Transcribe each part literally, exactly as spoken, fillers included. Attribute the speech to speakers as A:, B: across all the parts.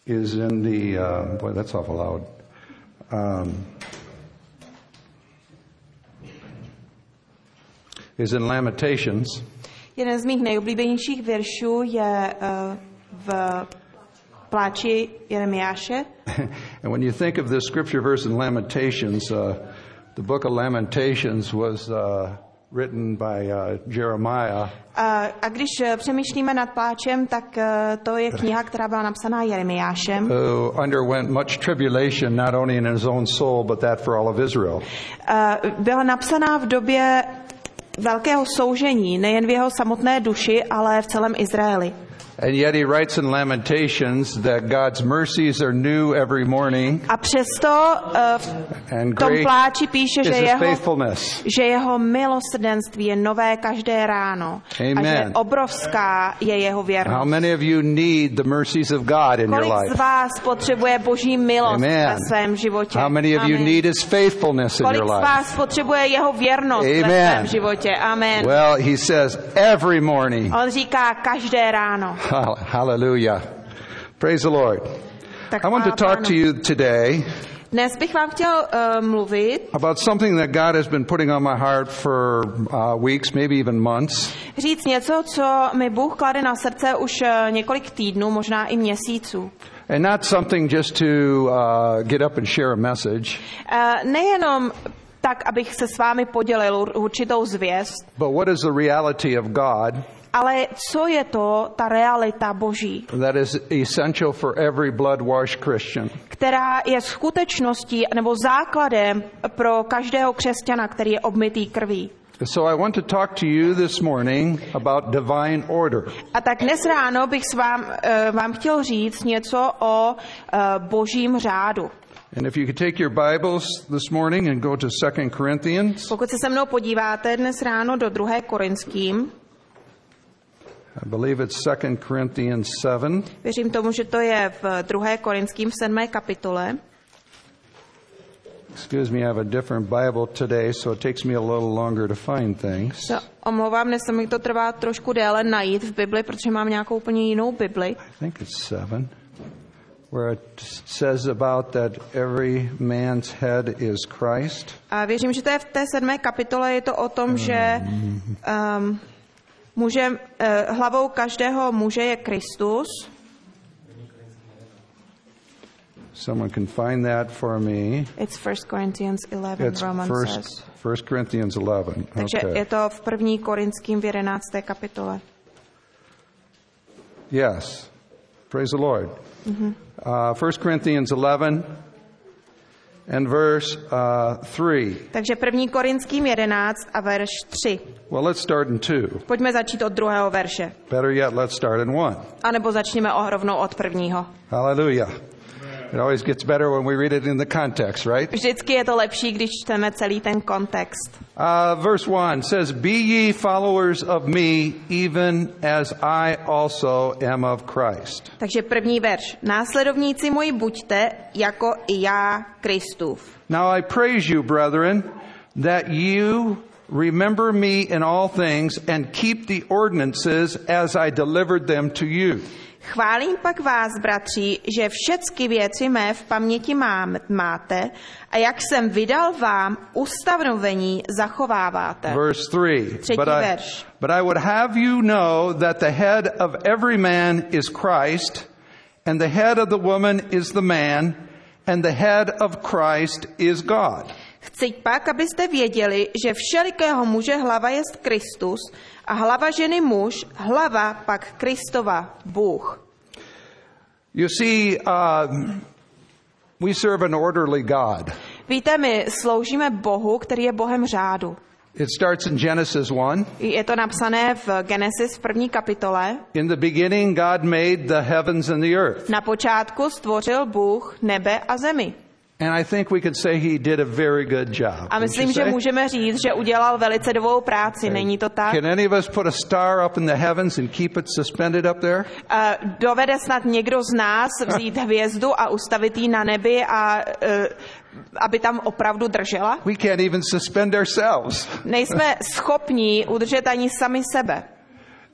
A: is in the, uh, boy, that's awful loud. Um, is in Lamentations.
B: Jeden z mých nejoblíbenějších veršů je uh, v pláči Jeremiáše.
A: And when you think of this scripture verse in Lamentations, uh, the book of Lamentations was uh, written by uh, Jeremiah.
B: A, a když přemýšlíme nad pláčem, tak uh, to je kniha, která byla napsaná Jeremiášem.
A: Who underwent much tribulation, not only in his own soul, but that for all of Israel.
B: Uh, byla napsaná v době velkého soužení, nejen v jeho samotné duši, ale v celém Izraeli.
A: And yet he writes in Lamentations that God's mercies are new every morning.
B: A přesto uh, v tom pláči píše, že jeho, že jeho milosrdenství je nové každé ráno.
A: Amen.
B: A že obrovská je jeho věrnost.
A: How many of you need the mercies of God in your life?
B: Kolik z vás potřebuje Boží milost ve svém životě?
A: How many of you need his faithfulness in your life?
B: Kolik z vás potřebuje jeho věrnost
A: Amen.
B: ve svém životě? Amen.
A: Well, he says every morning.
B: On říká každé ráno.
A: Hallelujah. Praise the Lord.
B: Tak
A: I want to talk to you today
B: Dnes bych vám chtěl uh, mluvit
A: about something that God has been putting on my heart for uh, weeks, maybe even months.
B: Říct něco, co mi Bůh klade na srdce už uh, několik týdnů, možná i měsíců.
A: And not something just to uh, get up and share a message.
B: Uh, nejenom tak, abych se s vámi podělil určitou zvěst.
A: But what is the reality of God?
B: Ale co je to ta realita Boží?
A: That is essential for every blood-washed Christian.
B: Která je skutečností nebo základem pro každého křesťana, který je obmytý krví.
A: So I want to talk to you this morning about divine order.
B: A tak dnes ráno bych s vám, uh, vám chtěl říct něco o uh, Božím řádu.
A: And if you could take your Bibles this morning and go to Second Corinthians.
B: Pokud se se mnou podíváte dnes ráno do druhé Korinským.
A: I believe it's Second Corinthians seven.
B: Věřím tomu, že to je v druhé Korinským v sedmé kapitole.
A: Excuse me, I have a different Bible today, so it takes me a little longer to find things.
B: So, omlouvám, dnes se mi to trvá trošku déle najít v Bibli, protože mám nějakou úplně jinou Bibli.
A: I think it's seven, where it says about that every man's head is Christ.
B: A věřím, že to je v té sedmé kapitole, je to o tom, že um, muže, uh, hlavou každého muže je Kristus.
A: Someone can find that for me.
B: It's First Corinthians eleven,
A: It's
B: Roman
A: first,
B: says.
A: First Corinthians eleven.
B: Takže
A: Okay.
B: je to v první Korinským v jedenácté kapitole.
A: Yes. Praise the Lord.
B: Mm-hmm.
A: Uh, First Corinthians eleven and verse uh, three.
B: Takže první Korinským jedenáct a verš tři.
A: Well, let's start in two.
B: Pojďme začít od druhého verše.
A: Better yet, let's start in one.
B: A nebo začněme rovnou od prvního.
A: Hallelujah. It always gets better when we read it in the context, right?
B: Vždycky je to lepší, když čteme celý ten kontext.
A: Uh, verse one says, Be ye followers of me, even as I also am of Christ.
B: Takže první verš. Následovníci moji buďte, jako i já Kristův.
A: Now I praise you, brethren, that you remember me in all things and keep the ordinances as I delivered them to you.
B: Chválím pak vás, bratři, že všecky věci mé v paměti mám, máte a jak jsem vydal vám ustanovení, zachováváte.
A: Verse three.
B: Třetí
A: But I,
B: verš.
A: but I would have you know that the head of every man is Christ, and the head of the woman is the man, and the head of Christ is God.
B: Chci pak, abyste věděli, že všelikého muže hlava jest Kristus a hlava ženy muž, hlava pak Kristova, Bůh.
A: You see, uh, we serve an orderly God.
B: Víte, my sloužíme Bohu, který je Bohem řádu.
A: It starts in Genesis one.
B: Je to napsané v Genesis v první kapitole.
A: In the beginning, God made the heavens and the earth.
B: Na počátku stvořil Bůh nebe a zemi.
A: And I think we could say he did a very good job.
B: A myslím, že můžeme říct, že udělal velice dobrou práci, není to tak?
A: Can any of us put a star up in the heavens and keep it suspended up there?
B: Uh, dovede snad někdo z nás vzít hvězdu a ustavit ji na nebi a uh, aby tam opravdu držela?
A: We can't even suspend ourselves.
B: Nejsme schopni udržet ani sami sebe.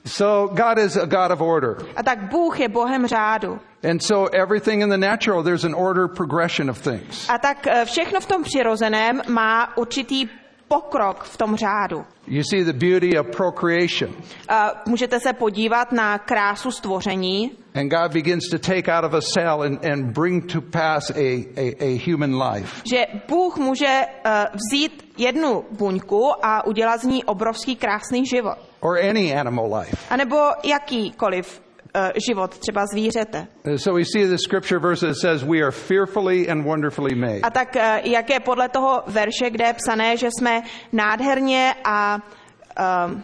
A: So God is a God of order.
B: A tak Bůh je Bohem řádu.
A: And so everything in the natural, there's an order progression of things.
B: A tak eh, všechno v tom přirozeném má určitý pokrok v tom řádu.
A: You see the beauty of procreation.
B: Uh, můžete se podívat na krásu stvoření.
A: And God begins to take out of a cell and, and bring to pass a, a, a human life.
B: Že Bůh může uh, vzít jednu buňku a udělat z ní obrovský krásný život.
A: Or any animal life.
B: A nebo jakýkoliv uh, život, třeba zvířete.
A: So we see the scripture verse that says we are fearfully and wonderfully made.
B: A tak uh, jak je podle toho verše, kde je psané, že jsme nádherně a uh,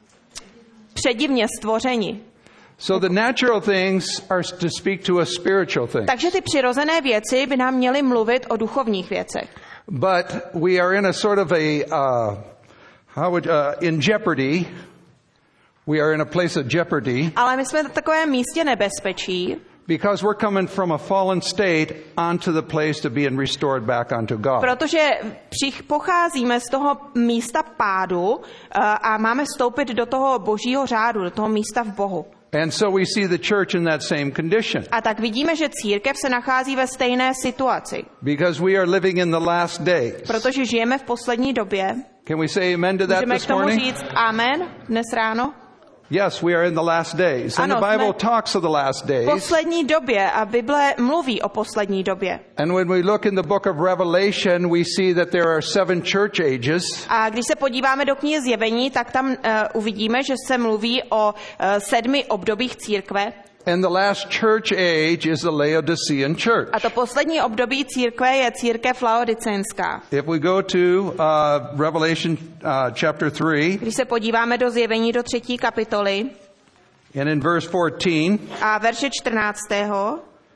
B: předivně stvořeni.
A: So the natural things are to speak to us spiritual things.
B: Takže ty přirozené věci by nám měly mluvit o duchovních věcech.
A: But we are in a sort of a uh, how would uh, in jeopardy. We are in a place of jeopardy.
B: Ale my jsme v takovém místě nebezpečí.
A: Because we're coming from a fallen state onto the place to be restored back unto God.
B: Protože přich, pocházíme z toho místa pádu uh, a máme vstoupit do toho božího řádu, do toho místa v Bohu.
A: And so we see the church in that same condition.
B: A tak vidíme, že církev se nachází ve stejné situaci.
A: Because we are living in the last days.
B: Protože žijeme v poslední době.
A: Can we say amen to that
B: Můžeme
A: this
B: k tomu
A: morning?
B: říct amen dnes ráno?
A: Yes, we are in the last days. And
B: Ano,
A: the Bible
B: jsme
A: talks of the last
B: v
A: days.
B: poslední době a Bible mluví o poslední době.
A: And when we look in the book of Revelation, we see that there are seven church ages.
B: A když se podíváme do knihy Zjevení, tak tam uh, uvidíme, že se mluví o uh, sedmi obdobích církve.
A: And the last church age is the Laodicean church.
B: A to poslední období církve je církev laodicenská.
A: If we go to uh, Revelation uh, chapter three,
B: Když se podíváme do Zjevení do třetí kapitoly
A: and in verse fourteen,
B: a verše čtrnáctého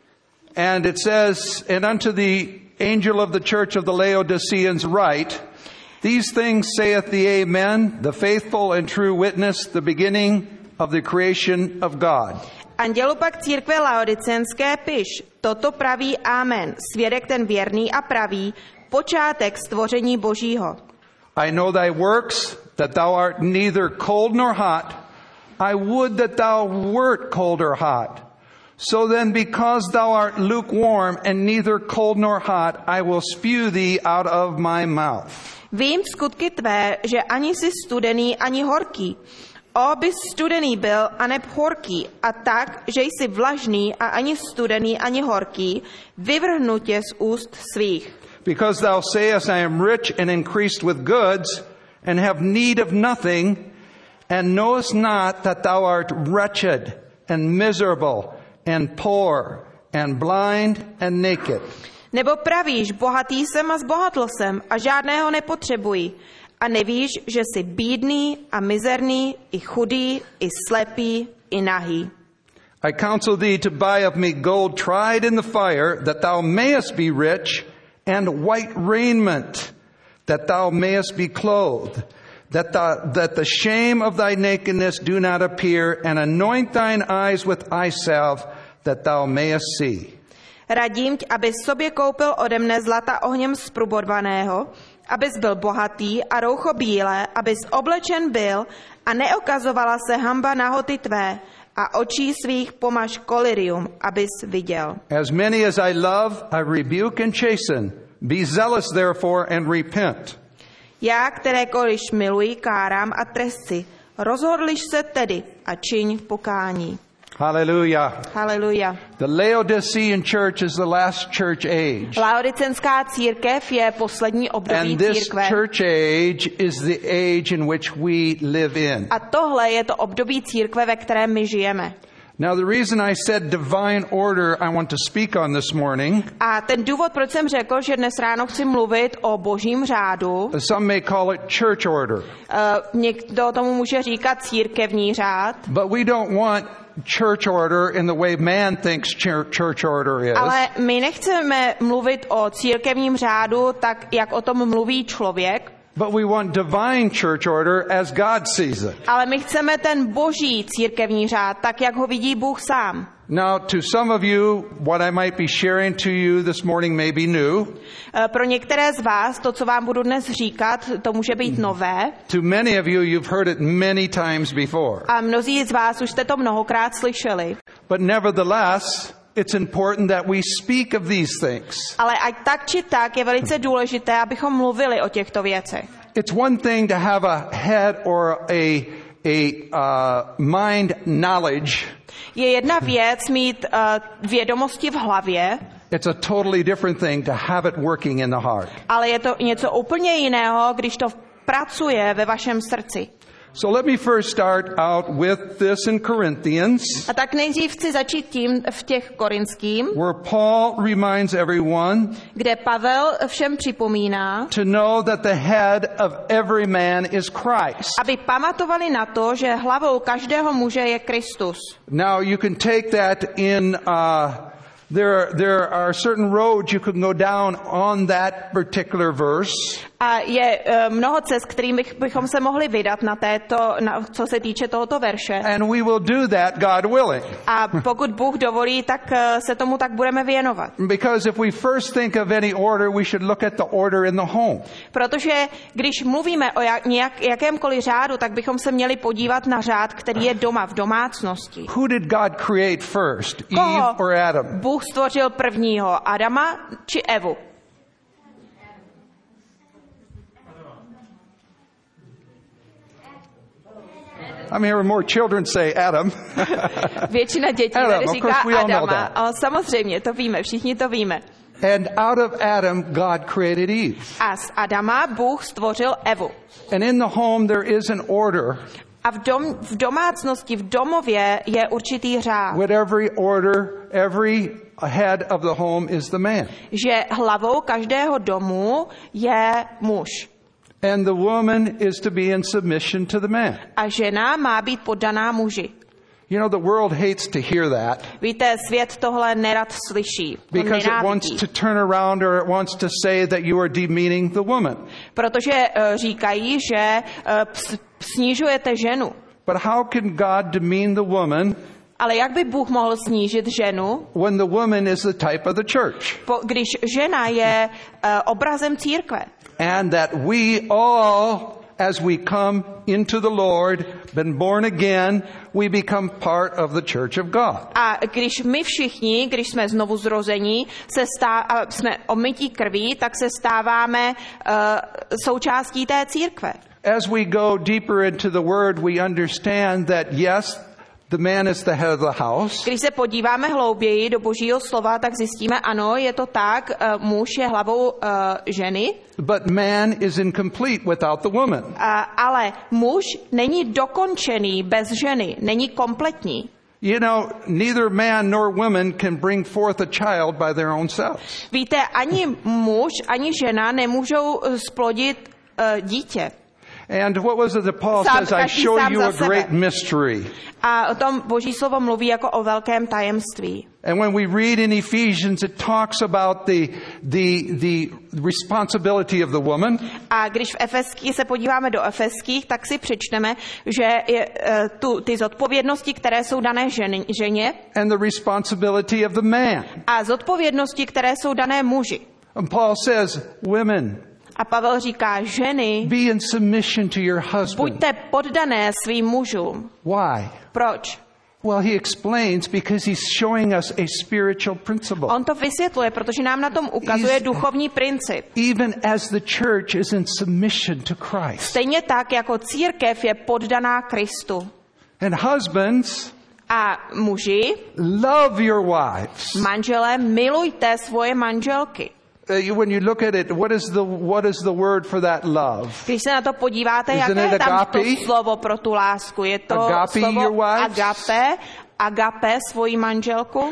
A: and it says, and unto the angel of the church of the Laodiceans write, these things saith the Amen, the faithful and true witness, the beginning of the creation of God.
B: Andělu pak církve laodicenské piš, toto praví Amen, svědek ten věrný a pravý, počátek stvoření Božího.
A: I know thy works, that thou art neither cold nor hot. I would that thou wert cold or hot. So then, because thou art lukewarm and neither cold nor hot, I will spew thee out of my mouth.
B: Vím skutky tvé, že ani jsi studený, ani horký. O, bys studený byl a neb horký, a tak, že jsi vlažný a ani studený, ani horký, vyvrhnu tě z úst svých.
A: Because thou sayest, I am rich and increased with goods, and have need of nothing, and knowest not that thou art wretched and miserable and poor and blind and naked.
B: Nebo pravíš, bohatý jsem a zbohatl jsem a žádného nepotřebuji. A nevíš, že jsi bídný a mizerný, i chudý, i slepý, i nahý.
A: I counsel thee to buy of me gold tried in the fire, that thou mayest be rich, and white raiment, that thou mayest be clothed, that the, that the shame of thy nakedness do not appear, and anoint thine eyes with eye salve, that thou mayest see.
B: Radím tě, abys sobě koupil ode mne zlata ohněm zprubodvaného, abys byl bohatý a roucho bílé, abys oblečen byl a neokazovala se hamba nahoty tvé, a očí svých pomaž kolirium, abys viděl.
A: As many as I love, I rebuke and chasten. Be zealous therefore and repent.
B: Já, kterékoliv miluji, kárám a trestci. Rozhodliš se tedy a čiň pokání.
A: Hallelujah.
B: Haleluja.
A: The Laodicean church is the last church age.
B: Laodicenská církev je poslední období
A: And this
B: církve.
A: church age is the age in which we live in.
B: A tohle je to období církve, ve kterém my žijeme.
A: Now the reason I said divine order I want to speak on this morning.
B: A ten důvod, proč jsem řekl, že dnes ráno chci mluvit o božím řádu,
A: Some may call it church order.
B: uh, někdo tomu může říkat církevní řád,
A: But we don't want church order in the way man thinks church order is.
B: ale my nechceme mluvit o církevním řádu tak, jak o tom mluví člověk,
A: But we want divine church order as God sees it.
B: ale my chceme ten boží církevní řád, tak jak ho vidí Bůh sám.
A: Now, to some of you, what I might be sharing to you this morning may be new.
B: Pro některé z vás to, co vám budu dnes říkat, to může být nové.
A: To many of you, you've heard it many times before.
B: A mnozí z vás už jste to mnohokrát slyšeli.
A: But nevertheless, it's important that we speak of these things.
B: Ale ať tak či tak je velice důležité, abychom mluvili o těchto věcech.
A: It's one thing to have a head or a a uh, mind knowledge.
B: Je jedna věc mít uh, vědomosti v hlavě.
A: It's a totally different thing to have it working in the heart.
B: Ale je to něco úplně jiného, když to pracuje ve vašem srdci.
A: So let me first start out with this in Corinthians.
B: A tak nejdřív chci začít tím v těch korinským,
A: where Paul reminds everyone
B: kde Pavel všem připomíná,
A: to know that the head of every man is Christ.
B: aby pamatovali na to, že hlavou každého muže je Kristus.
A: Now you can take that in uh There, there are certain roads you can go down on that particular verse.
B: A je uh, mnoho cest, kterým bych, bychom se mohli vydat na této, na, co se týče tohoto verše.
A: And we will do that, God willing.
B: A pokud Bůh dovolí, tak uh, se tomu tak budeme věnovat.
A: Because if we first think of any order, we should look at the order in the home.
B: Protože když mluvíme o jak, nějak, jakémkoliv řádu, tak bychom se měli podívat na řád, který je doma v domácnosti.
A: Who did God create first,
B: Koho
A: Eve or Adam?
B: Bůh stvořil prvního, Adama či Evu?
A: I'm hearing more children say Adam.
B: Většina dětí tady říká Adama. Ale samozřejmě, to víme, všichni to víme.
A: And out of Adam, God created Eve.
B: A z Adama Bůh stvořil Evu.
A: And in the home there is an order.
B: A v, dom, v domácnosti, v domově je určitý řád.
A: With every order, every head of the home is the man.
B: Že hlavou každého domu je muž.
A: And the woman is to be in submission to the man.
B: A žena má být poddaná muži.
A: You know, the world hates to hear that.
B: Víte, svět tohle nerad slyší.
A: Because it wants to turn around or it wants to say that you are demeaning the woman.
B: Protože uh, říkají, že uh, snižujete ženu.
A: But how can God demean the woman?
B: Ale jak by Bůh mohl snížit ženu?
A: When the woman is the type of the church.
B: Po, když žena je uh, obrazem církve.
A: And that we all, as we come into the Lord, been born again, we become part of the church of God.
B: A když my všichni, když jsme znovu zrození, se stá, jsme omytí krví, tak se stáváme uh, součástí té církve.
A: As we go deeper into the word, we understand that yes, the man is the head of the house.
B: Když se podíváme hlouběji do Božího slova, tak zjistíme, ano, je to tak, uh, muž je hlavou uh, ženy.
A: But man is incomplete without the woman.
B: Uh, ale muž není dokončený bez ženy, není kompletní.
A: You know, neither man nor woman can bring forth a child by their own selves.
B: Víte, ani muž, ani žena nemůžou splodit uh, dítě.
A: And what was it that Paul says, I show you a great mystery.
B: A o tom Boží slovo mluví jako o velkém tajemství.
A: And when we read in Ephesians, it talks about the, the, the responsibility of the woman.
B: A když v Efeských se podíváme do Efeských, tak si přečteme, že je, uh, tu, ty zodpovědnosti, které jsou dané ženy, ženě.
A: And the responsibility of the man.
B: A zodpovědnosti, které jsou dané muži.
A: And Paul says, women,
B: a Pavel říká, ženy,
A: be in submission to your husband.
B: Buďte poddané svým mužům.
A: Why?
B: Proč?
A: Well, he explains because he's showing us a spiritual principle.
B: On to vysvětluje, protože nám na tom ukazuje he's, duchovní princip.
A: Even as the church is in submission to Christ.
B: Stejně tak, jako církev je poddaná Kristu.
A: And husbands,
B: a muži,
A: love your wives.
B: Manželé, milujte svoje manželky.
A: Uh, when you look at it, what is the what is the word for that love?
B: Když se na to podíváte, jaké je tam to slovo pro tu lásku? Je to
A: agape,
B: slovo agape, agape, svoji manželku?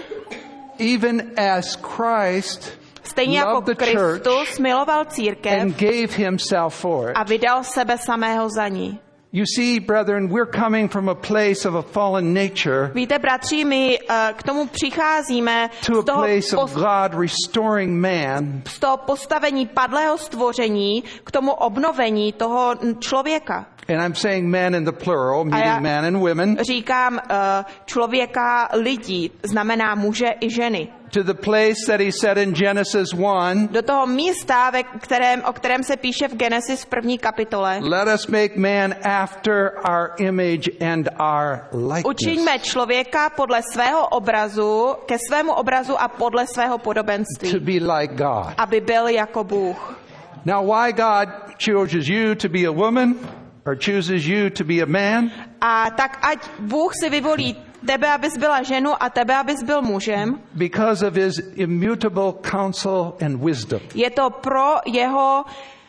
A: Even as Christ
B: stejně jako Kristus miloval církev
A: and gave himself for it.
B: A vydal sebe samého za ní.
A: You see, brethren, we're coming from a place of a fallen nature.
B: Víte, bratři, my uh, k tomu přicházíme
A: to
B: z toho,
A: a place of God restoring man.
B: Z toho postavení padlého stvoření k tomu obnovení toho člověka.
A: And I'm saying men in the plural, meaning men and women.
B: Říkám uh, člověka, lidí, znamená muže i ženy.
A: To the place that he said in Genesis one.
B: Do toho místa, ve kterém, o kterém se píše v Genesis v první kapitole.
A: Let us make man after our image and our likeness.
B: Učiňme člověka podle svého obrazu, ke svému obrazu a podle svého podobenství.
A: To be like God.
B: Aby byl jako Bůh.
A: Now why God chooses you to be a woman or chooses you to be a man?
B: A tak ať Bůh si vyvolí tebe, abys byla ženu a tebe, abys byl mužem.
A: Because of his immutable counsel and wisdom.
B: Je to pro jeho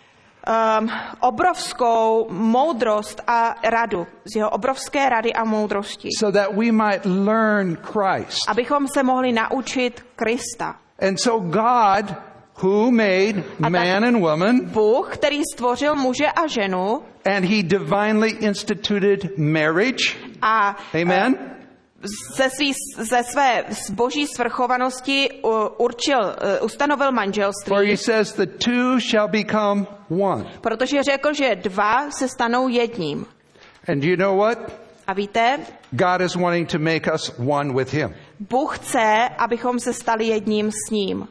B: um, obrovskou moudrost a radu. Z jeho obrovské rady a moudrosti.
A: So that we might learn Christ.
B: Abychom se mohli naučit Krista.
A: And so God, who made man and woman,
B: Bůh, který stvořil muže a ženu,
A: and he divinely instituted marriage.
B: A
A: Amen.
B: Ze, svý, ze své boží svrchovanosti určil, ustanovil manželství.
A: For he says the two shall become one.
B: Protože řekl, že dva se stanou jedním.
A: And you know what?
B: A víte?
A: God is wanting to make us one with him.
B: Bůh chce, abychom se stali jedním s ním.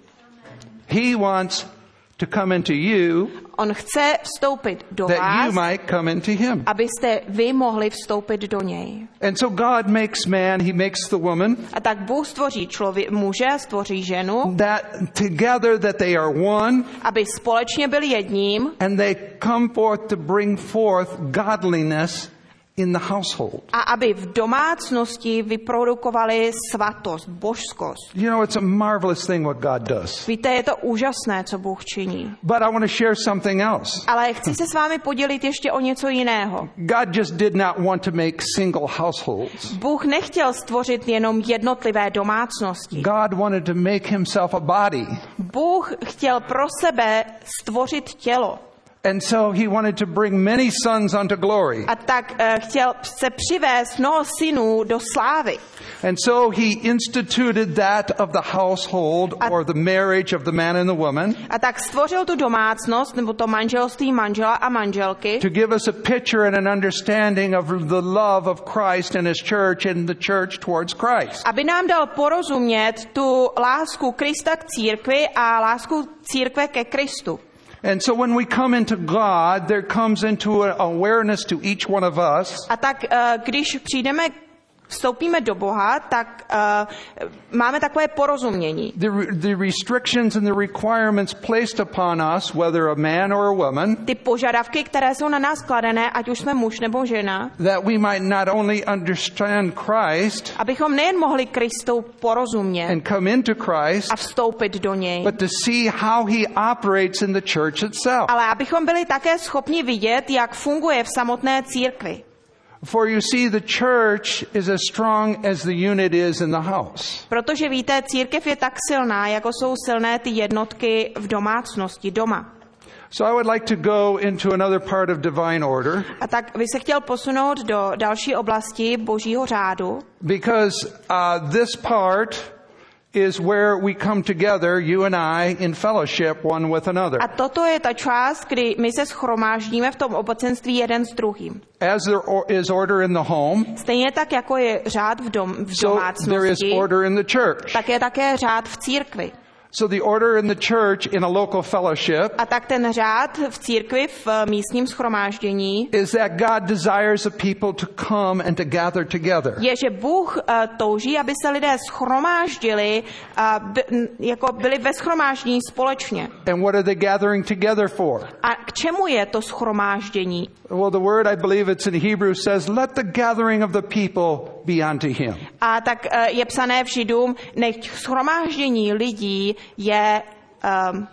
A: He wants to come into you.
B: On chce vstoupit do
A: that
B: vás,
A: you might come into him.
B: Abyste vy mohli vstoupit do něj.
A: And so God makes man, he makes the woman.
B: A tak Bůh stvoří člověk, muže, stvoří ženu.
A: That together that they are one.
B: Aby společně byli jedním.
A: And they come forth to bring forth godliness in the household.
B: A aby v domácnosti vyprodukovali svatost, božskost.
A: You know, it's a marvelous thing what God does.
B: Víte, je to úžasné, co Bůh činí.
A: But I want to share something else.
B: Ale chci se s vámi podělit ještě o něco jiného.
A: God just did not want to make single households.
B: Bůh nechtěl stvořit jenom jednotlivé domácnosti.
A: God wanted to make himself a body.
B: Bůh chtěl pro sebe stvořit tělo.
A: And so he wanted to bring many sons unto glory.
B: A tak uh, chtěl se přivést mnoho synů do slávy.
A: And so he instituted that of the household
B: a,
A: or the marriage of the man and the woman.
B: A tak stvořil tu domácnost nebo to manželství manžela a manželky.
A: To give us a picture and an understanding of the love of Christ and his church and the church towards Christ.
B: Aby nám dal porozumět tu lásku Krista k církvi a lásku církve ke Kristu.
A: And so when we come into God, there comes into an awareness to each one of us.
B: A tak když přijdeme, vstoupíme do Boha, tak uh, máme takové porozumění.
A: The, the restrictions and the requirements placed upon us, whether a man or a woman.
B: Ty požadavky, které jsou na nás kladené, ať už jsme muž nebo žena.
A: That we might not only understand Christ.
B: Abychom nejen mohli Kristu porozumět.
A: And come into Christ.
B: A vstoupit do něj.
A: But to see how he operates in the church itself.
B: Ale abychom byli také schopni vidět, jak funguje v samotné církvi.
A: For you see, the church is as strong as the unit is in the house.
B: Protože víte, církev je tak silná, jako jsou silné ty jednotky v domácnosti, doma.
A: So I would like to go into another part of divine order.
B: A tak bych se chtěl posunout do další oblasti božího řádu.
A: Because uh, this part is where we come together, you and I, in fellowship one with another.
B: A toto je ta část, kdy my se shromáždíme v tom obecenství jeden s druhým.
A: As there is order in the home,
B: stejně tak, jako je řád v, dom, v domácnosti,
A: so there is order in the church.
B: Tak je také řád v církvi.
A: So the order in the church in a local fellowship
B: a tak ten řád v církvi v místním shromáždění
A: is that God desires a people to come and to gather together.
B: Je, že Bůh uh, touží, aby se lidé shromáždili a by, jako byli ve shromáždění společně.
A: And what are they gathering together for?
B: A k čemu je to shromáždění?
A: Well, the word, I believe it's in Hebrew, says, let the gathering of the people be unto him.
B: A tak uh, je psané v Židům, nech shromáždění lidí je um,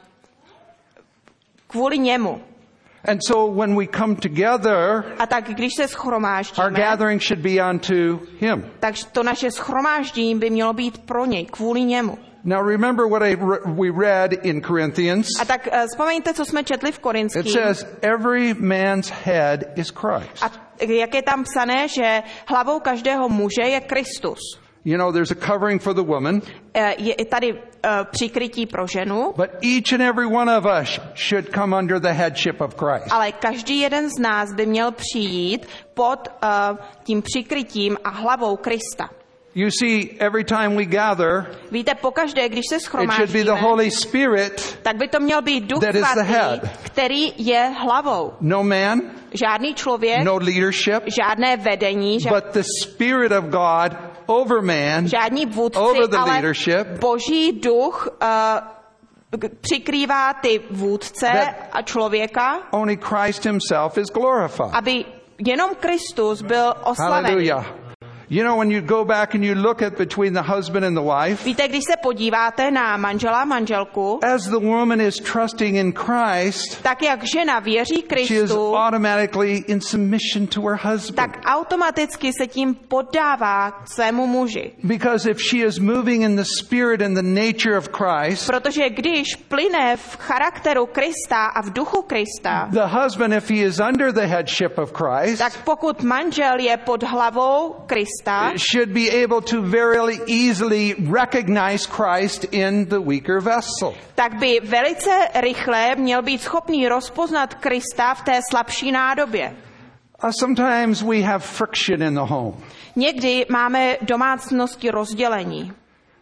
B: kvůli němu.
A: And so when we come together,
B: a tak když se shromáždíme,
A: our gathering should be unto him.
B: Tak to naše shromáždění by mělo být pro něj, kvůli němu.
A: Now remember what I re- we read in Corinthians.
B: A tak uh, vzpomeňte, co jsme četli v Korinských.
A: It says every man's head is Christ.
B: A jak je tam psané, že hlavou každého muže je Kristus.
A: You know, there's a covering for the woman.
B: Je tady uh, přikrytí pro ženu.
A: But each and every one of us should come under the headship of Christ.
B: Ale každý jeden z nás by měl přijít pod uh, tím přikrytím a hlavou Krista.
A: You see, every time we gather,
B: víte, pokaždé, když se
A: it should be the
B: shromáždíme,
A: Holy Spirit
B: tak by to měl být Duch
A: that is the
B: Svatý,
A: head.
B: který je hlavou.
A: No man,
B: Žádný člověk,
A: no leadership,
B: žádné vedení, žád,
A: but the Spirit of God over man,
B: žádní vůdci,
A: over the
B: ale
A: leadership,
B: Boží duch uh, přikrývá ty vůdce
A: that
B: a člověka,
A: only Christ himself is glorified.
B: aby jenom Kristus byl oslavený.
A: Hallelujah. You know, when you go back and you look at between the husband and the wife,
B: Víte, když se podíváte na manžela a manželku,
A: as the woman is trusting in Christ,
B: tak jak žena věří
A: she is
B: Kristu,
A: automatically in submission to her husband.
B: tak automaticky se tím poddává svému muži.
A: Because if she is moving in the spirit and the nature of Christ,
B: Protože když plyne v charakteru Krista a v duchu Krista,
A: the husband, if he is under the headship of Christ,
B: tak pokud manžel je pod hlavou Krista,
A: should be able to very easily recognize Christ in the weaker vessel.
B: tak by velice rychle měl být schopný rozpoznat Krista v té slabší nádobě.
A: Uh, sometimes we have friction in the home.
B: Někdy máme domácnosti rozdělení.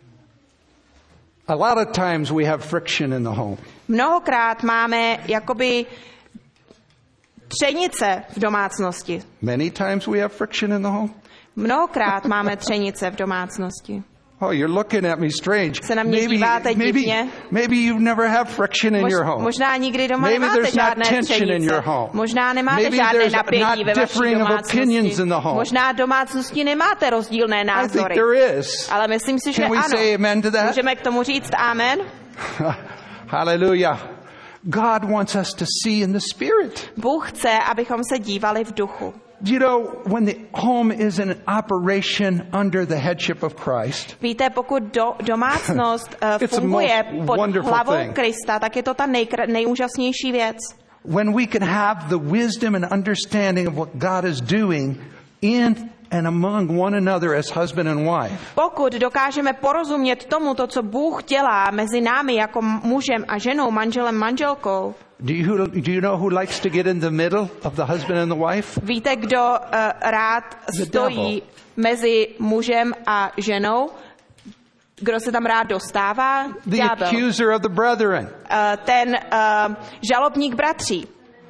A: A lot of times we have friction in the home.
B: Mnohokrát máme jakoby třenice v domácnosti.
A: Many times we have friction in the home.
B: Mnohokrát máme třenice v domácnosti.
A: Oh, you're looking at me strange.
B: Se na mě díváte
A: maybe,
B: divně.
A: maybe you never have friction in
B: Mož,
A: your home.
B: možná nikdy doma
A: Maybe
B: nemáte
A: there's not
B: žádné
A: tension in
B: třenice.
A: your home.
B: Možná nemáte
A: Maybe
B: žádné
A: there's
B: napětí
A: not
B: ve vaší
A: differing of opinions
B: domácnosti.
A: in the home.
B: Možná domácnosti nemáte rozdílné
A: I think
B: názory.
A: there is.
B: Ale myslím si, že
A: Can we
B: ano.
A: say amen to that?
B: Můžeme k tomu říct amen?
A: Hallelujah. God wants us to see in the Spirit.
B: Bůh chce, abychom se dívali v duchu.
A: You know, when the home is in operation under the headship of Christ,
B: Víte, pokud do, domácnost uh,
A: It's the
B: funguje
A: most
B: pod
A: wonderful
B: hlavou
A: thing.
B: Krista, tak je to ta nejkra- nejúžasnější věc.
A: when we can have the wisdom and understanding of what God is doing in and among one another as husband and wife.
B: Pokud dokážeme porozumět tomu, to, co Bůh dělá mezi námi jako mužem a ženou, manželem, manželkou,
A: Do you, do you know who likes to get in the middle of the husband and the wife?
B: víte, kdo uh, rád
A: The
B: stojí
A: devil.
B: mezi mužem a ženou? Kdo se tam rád dostává?
A: The
B: Ďábel.
A: accuser of the brethren.
B: Uh, ten uh, žalobník bratří.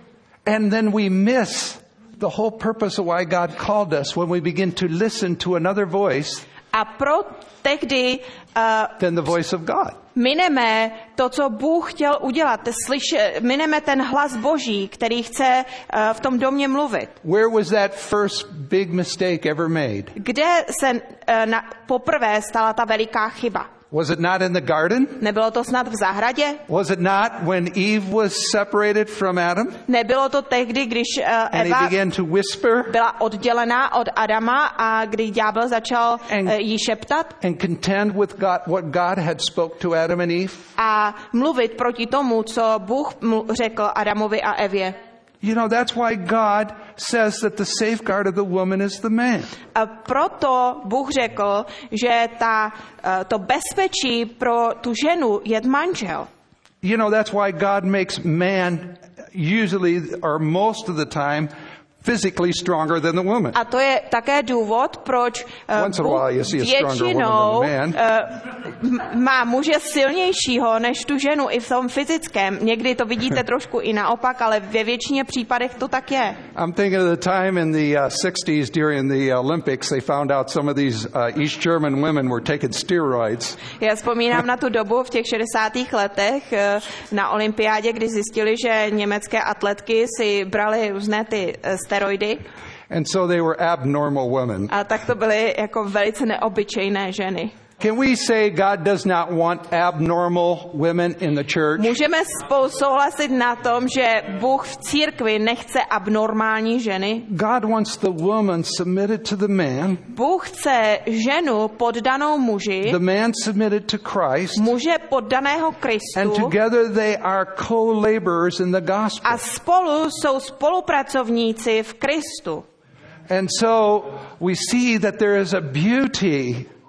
A: And then we miss the whole purpose of why God called us when we begin to listen to another voice
B: A pro tehdy uh,
A: than the voice of God.
B: mineme to, co Bůh chtěl udělat. Slyše, mineme ten hlas Boží, který chce uh, v tom domě mluvit.
A: Where was that first big mistake ever made?
B: Kde se uh, na, poprvé stala ta veliká chyba?
A: Was it not in the garden?
B: Nebylo to snad v zahradě?
A: Was it not when Eve was separated from Adam
B: Nebylo to tehdy, když uh,
A: and he
B: Eva
A: began to whisper
B: byla oddělená od Adama a kdy ďábel začal
A: And-
B: uh, jí šeptat
A: and contend with God, what God had spoke to Adam and Eve?
B: a mluvit proti tomu, co Bůh mlu- řekl Adamovi a Evě.
A: You know, that's why God says that the safeguard of the woman is the man.
B: A proto Bůh řekl, že ta, uh, to bezpečí pro tu ženu je manžel.
A: You know, that's why God makes man usually or most of the time physically stronger than the woman.
B: A to je také důvod, proč uh,
A: Once in a
B: Bůh
A: while you see a stronger
B: většinou
A: woman than the
B: uh, m- má muže silnějšího než tu ženu i v tom fyzickém. Někdy to vidíte trošku i naopak, ale ve většině případech to tak je.
A: I'm thinking of the time in the uh, sixties during the Olympics, they found out some of these uh, East German women were taking steroids.
B: Já vzpomínám na tu dobu v těch šedesátých letech uh, na olympiádě, kdy zjistili, že německé atletky si brali různé ty uh, steroidy.
A: And so they were abnormal women.
B: A tak to byly jako velice neobyčejné ženy.
A: Can we say God does not want abnormal women in the church?
B: Můžeme spolu souhlasit na tom, že Bůh v církvi nechce abnormální ženy.
A: God wants the woman submitted to the man,
B: Bůh chce ženu poddanou muži,
A: the man submitted to Christ,
B: muže poddaného
A: and
B: Kristu
A: together they are co-laborers in the gospel.
B: a spolu jsou spolupracovníci v Kristu.
A: And so we see that there is a beauty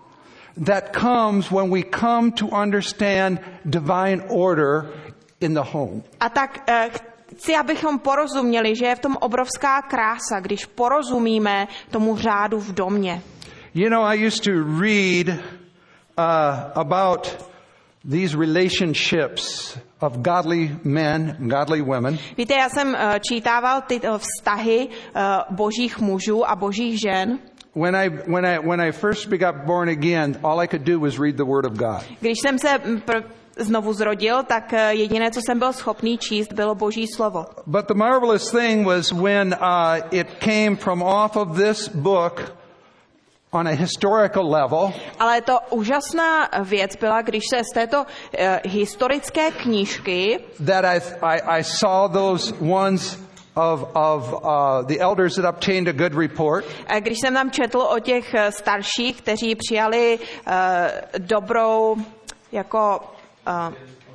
A: that comes when we come to understand divine order in the home.
B: A tak uh, chci, abychom porozuměli, že je v tom obrovská krása, když porozumíme tomu řádu v domě.
A: You know, I used to read uh, about these relationships of godly men, godly women.
B: Víte, já jsem uh, čítával ty uh, vztahy uh, božích mužů a božích žen.
A: When I when I when I first got born again, all I could do was read the Word of God.
B: Když jsem se pr- znovu zrodil, tak uh, jediné, co jsem byl schopný číst, bylo boží slovo.
A: But the marvelous thing was when uh, it came from off of this book on a historical level.
B: Ale to úžasná věc byla, když se z této uh, historické knížky
A: That I I, I saw those ones of of uh, the elders that obtained a good report.
B: Když jsem tam četl o těch starších, kteří přijali uh, dobrou jako uh,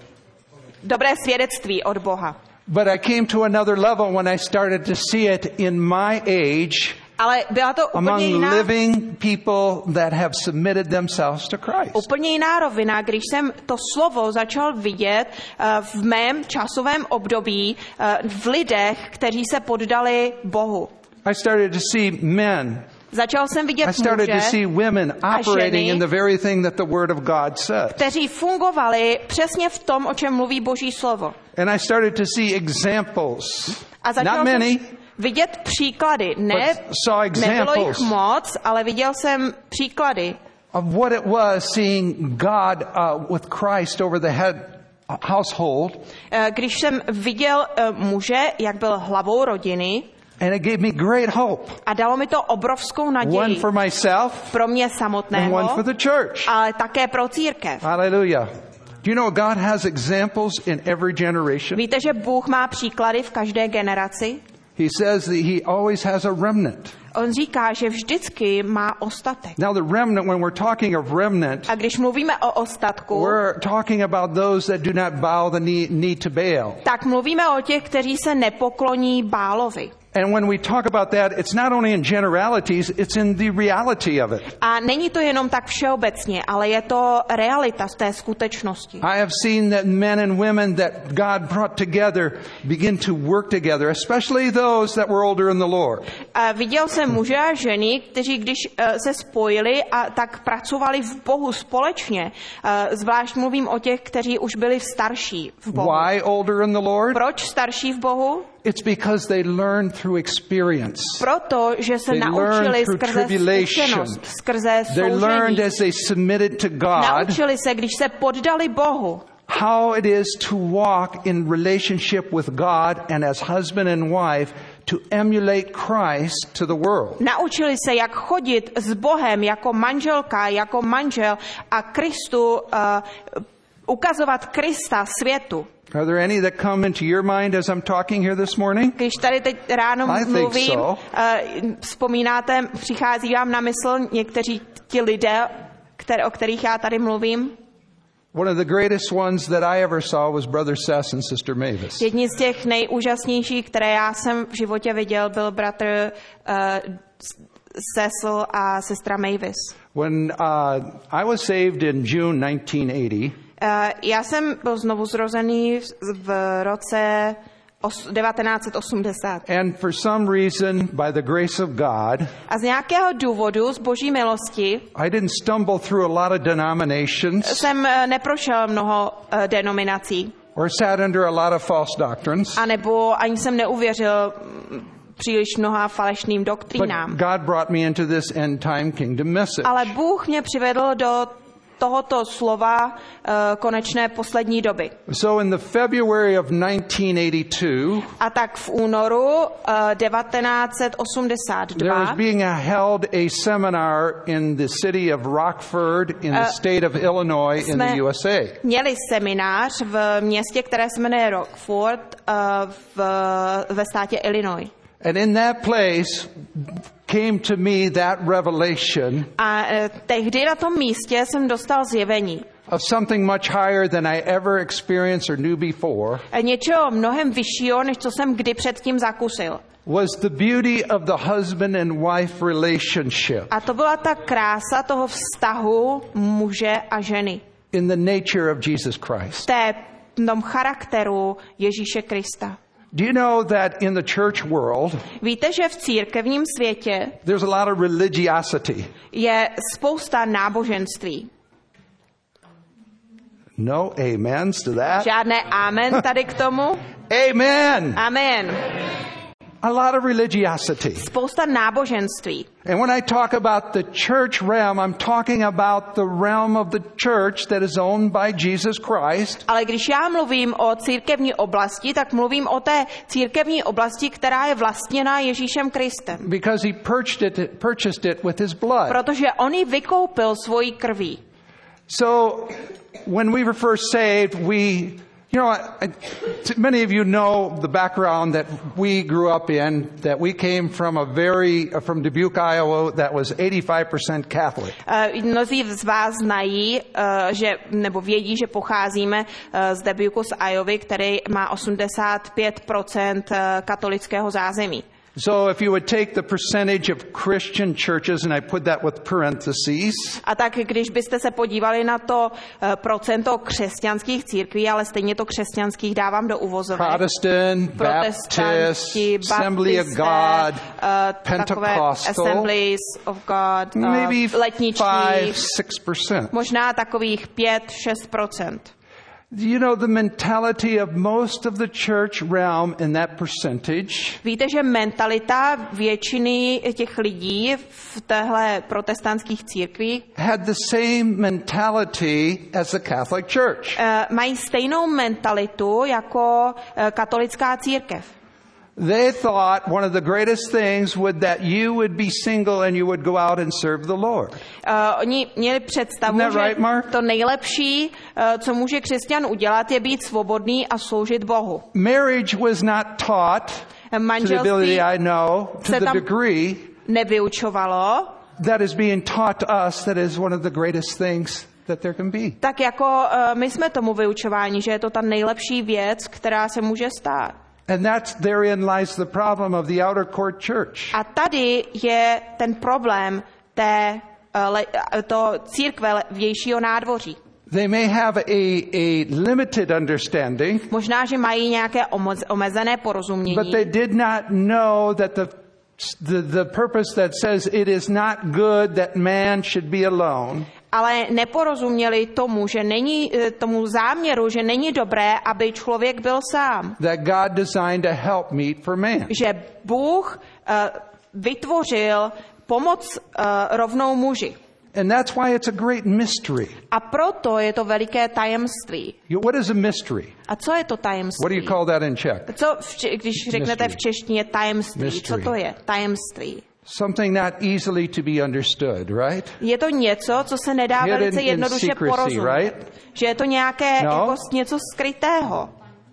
B: dobré svědectví od Boha.
A: But I came to another level when I started to see it in my age.
B: Ale byla to úplně
A: Among
B: jiná,
A: living people that have submitted themselves to Christ.
B: úplně jiná rovina, když jsem to slovo začal vidět uh, v mém časovém období uh, v lidech, kteří se poddali Bohu.
A: I started to see men.
B: Začal jsem
A: I
B: vidět
A: started to
B: muže,
A: see women operating
B: ženy,
A: in the very thing that the Word of God says.
B: kteří fungovali přesně v tom, o čem mluví Boží slovo.
A: And I started to see examples.
B: A začal
A: Not many,
B: jsem vidět příklady. Ne,
A: but saw examples
B: nebylo jich moc, ale viděl jsem příklady.
A: of what it was seeing God uh, with Christ over the head household.
B: Eh, Když jsem viděl eh, muže, jak byl hlavou rodiny,
A: And it gave me great hope.
B: a dalo mi to obrovskou
A: One
B: naději
A: for myself
B: pro mě
A: and one
B: samotného,
A: for the church.
B: ale také pro církev.
A: Hallelujah. Do you know God has examples in every generation?
B: Víte, že Bůh má příklady v každé generaci?
A: He says that he always has a remnant.
B: On říká, že vždycky má ostatek.
A: Now the remnant, when we're talking of remnant,
B: A když mluvíme o ostatku,
A: we're talking about those that do not bow the knee, knee to Baal.
B: tak mluvíme o těch, kteří se nepokloní Bálovi.
A: And when we talk about that, it's not only in generalities, it's in the reality of it.
B: A není to jenom tak všeobecně, ale je to realita z té skutečnosti.
A: I have seen that men and women that God brought together begin to work together, especially those that were older in the Lord.
B: A viděl jsem muže a ženy, kteří když uh, se spojili a tak pracovali v Bohu společně. Uh, zvlášť mluvím o těch, kteří už byli starší v Bohu.
A: Why older in the Lord?
B: Proč starší v Bohu?
A: It's because they learned through experience.
B: Proto, že se
A: They
B: naučili
A: learned through
B: skrze
A: tribulation.
B: zkušenost, skrze
A: They learned
B: soužení.
A: as they submitted to God
B: Naučili se, když se poddali Bohu,
A: how it is to walk in relationship with God and as husband and wife to emulate Christ to the world.
B: naučili se, jak chodit s Bohem jako manželka, jako manžel a Kristu, uh, ukazovat Krista světu.
A: Are there any that come into your mind as I'm talking here this morning?
B: Když tady teď ráno
A: I think
B: mluvím,
A: so.
B: uh, vzpomínáte, přichází vám na mysl někteří ti lidé, které, o kterých já tady mluvím?
A: One of the greatest ones that I ever saw was Brother Sess and Sister Mavis.
B: Jedni z těch nejúžasnějších, které já jsem v životě viděl, byl bratr uh, Cecil a sestra Mavis.
A: When uh, I was saved in June nineteen eighty,
B: Uh, já jsem byl znovu zrozený v, v roce os, devatenáct osmdesát.
A: and for some reason, by the grace of God,
B: A z nějakého důvodu, z boží milosti,
A: I didn't stumble through a lot of denominations
B: jsem uh, neprošel mnoho uh, denominací.
A: or sat under a lot of false doctrines.
B: A nebo ani jsem neuvěřil mm, příliš mnoha falešným
A: But
B: doktrínám.
A: God brought me into this end time kingdom message.
B: Ale Bůh mě přivedl do tohoto slova uh, konečné poslední doby.
A: So in the February of nineteen eighty-two,
B: A tak v únoru uh, devatenáct osmdesát
A: there was
B: dva
A: being a, held a seminar in the city of Rockford in the
B: Uh,
A: state of Illinois in the
B: jsme
A: U S A.
B: měli seminář v městě, které se jmenuje Rockford uh, v, ve státě Illinois.
A: And in that place came to me that revelation
B: A uh, tehdy na tom místě jsem dostal zjevení.
A: of something much higher than I ever experienced or knew before
B: něčeho mnohem vyššího, než co jsem kdy předtím zakusil.
A: was the beauty of the husband and wife relationship
B: A to byla ta krása toho vztahu muže a ženy.
A: in the nature of Jesus Christ.
B: Té tom charakteru Ježíše Krista.
A: Do you know that in the church world
B: Víte, že v církevním světě
A: there's a lot of religiosity?
B: je spousta náboženství.
A: No amens to that.
B: Žádné amen tady k tomu.
A: Amen.
B: Amen.
A: A lot of religiosity.
B: Spousta náboženství.
A: And when I talk about the church realm, I'm talking about the realm of the church that is owned by Jesus Christ.
B: Ale když já mluvím o církevní oblasti, tak mluvím o té církevní oblasti, která je vlastněná Ježíšem Kristem.
A: Because he purchased it, purchased it with his blood.
B: Protože on ji vykoupil svojí krví.
A: So when we were first saved, we, you know, I, I, many of you know the background that we grew up in, that we came from a very, from Dubuque, Iowa, that was eighty-five percent Catholic.
B: Uh, mnozí z vás znají, uh, že, nebo vědí, že pocházíme uh, z Dubuque z Iovy, který má osmdesát pět procent uh, katolického zázemí.
A: So if you would take the percentage of Christian churches, and I put that with parentheses.
B: A tak když byste se podívali na to uh, procento křesťanských církví, ale stejně to křesťanských dávám do uvozovek.
A: Protestant, Baptist, Assembly of God,
B: uh,
A: Pentecostal,
B: Assemblies of God, uh,
A: maybe
B: letničtí,
A: five, six percent.
B: možná takových pět šest procent.
A: You know the mentality of most of the church realm in that percentage.
B: Víte, že mentalita většiny těch lidí v téhle protestantských církví
A: had the same mentality as the Catholic Church.
B: uh, mají stejnou mentalitu jako uh, katolická církev.
A: They thought one of the greatest things would that you would be single and you would go out and serve the Lord.
B: Uh, oni měli představu,
A: Isn't that
B: že
A: right, Mark?
B: to nejlepší, uh, co může křesťan udělat, je být svobodný a sloužit Bohu.
A: Marriage was not taught to the ability I know, to
B: se
A: the
B: tam
A: degree
B: nevyučovalo,
A: that is being taught to us that is one of the greatest things that there can be.
B: tak jako uh, my jsme tomu vyučováni, že je to ta nejlepší věc, která se může stát.
A: And that's therein lies the problem of the outer court church.
B: A tady je ten problém té uh, le, to církve vnějšího nádvoří.
A: They may have a, a limited understanding,
B: Možná, že mají nějaké omezené
A: but
B: porozumění,
A: they did not know that the, the, the purpose that says it is not good that man should be alone.
B: ale neporozuměli tomu, že není tomu záměru, že není dobré, aby člověk byl sám.
A: That God designed a helpmeet for man.
B: Že Bůh uh, vytvořil pomoc uh, rovnou muži.
A: And that's why it's a great mystery.
B: A proto je to veliké tajemství.
A: What is a mystery?
B: A co je to tajemství?
A: What do you call that in Czech?
B: Co, v, když řeknete v češtině tajemství,
A: Mystery.
B: co to je? Tajemství.
A: Something not easily to be understood, right?
B: Je to něco, co se nedá
A: Hidden
B: velice
A: in
B: jednoduše
A: secrecy,
B: porozumět.
A: right?
B: Že je to nějaké,
A: No.
B: jako něco skrytého.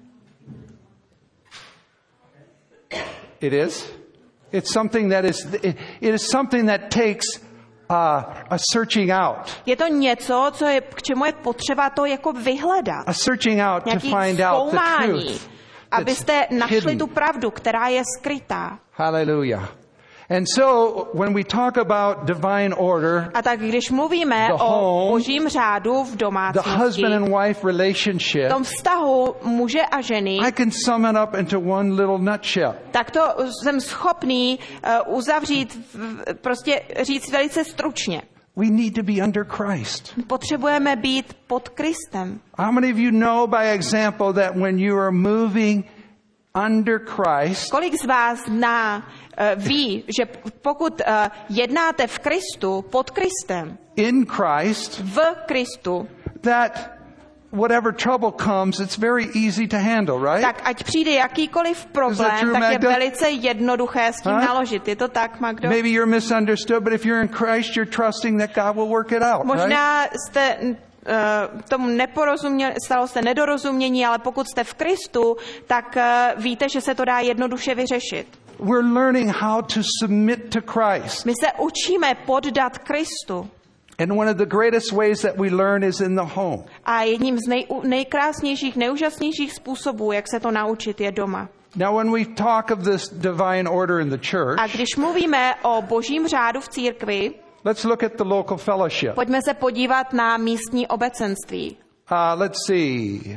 A: It is. It's something that is. It, it is something that takes uh, a searching out.
B: Je to něco, co je, k čemu je potřeba to jako vyhledat.
A: A searching out to
B: Nějaký
A: find out the
B: zkoumání,
A: truth.
B: abyste našli
A: hidden.
B: tu pravdu, která je skrytá.
A: Hallelujah. And so when we talk about divine order,
B: A tak když mluvíme
A: The
B: o
A: home,
B: božím řádu v
A: the
B: domácnosti,
A: husband and wife relationship,
B: v tom vztahu muže a ženy,
A: I can sum it up into one little nutshell.
B: tak to jsem schopný uh, uzavřít, v, prostě říct velice stručně.
A: We need to be under Christ.
B: Potřebujeme být pod Kristem.
A: How many of you know by example that when you are moving under Christ,
B: Kolik z vás zná, uh, ví, že pokud uh, jednáte v Kristu, pod Kristem,
A: in Christ,
B: v Kristu,
A: that whatever trouble comes, it's very easy to handle, right?
B: tak ať přijde jakýkoliv problém,
A: true,
B: tak je
A: Magda?
B: velice jednoduché s tím
A: Huh?
B: naložit. Je to tak, Magdo?
A: Maybe you're misunderstood, but if you're in Christ, you're trusting that God will work it out, right?
B: Možná jste uh, tomu neporozuměli, stalo se nedorozumění, ale pokud jste v Kristu, tak uh, víte, že se to dá jednoduše vyřešit.
A: We're learning how to submit to Christ.
B: My se učíme poddat Kristu.
A: And one of the greatest ways that we learn is in the home.
B: A jedním z nej, nejkrásnějších, nejúžasnějších způsobů, jak se to naučit, je doma.
A: Now when we talk of this divine order in the church,
B: A když mluvíme o božím řádu v církvi,
A: let's look at the local fellowship.
B: pojďme se podívat na místní obecenství.
A: Uh, let's see.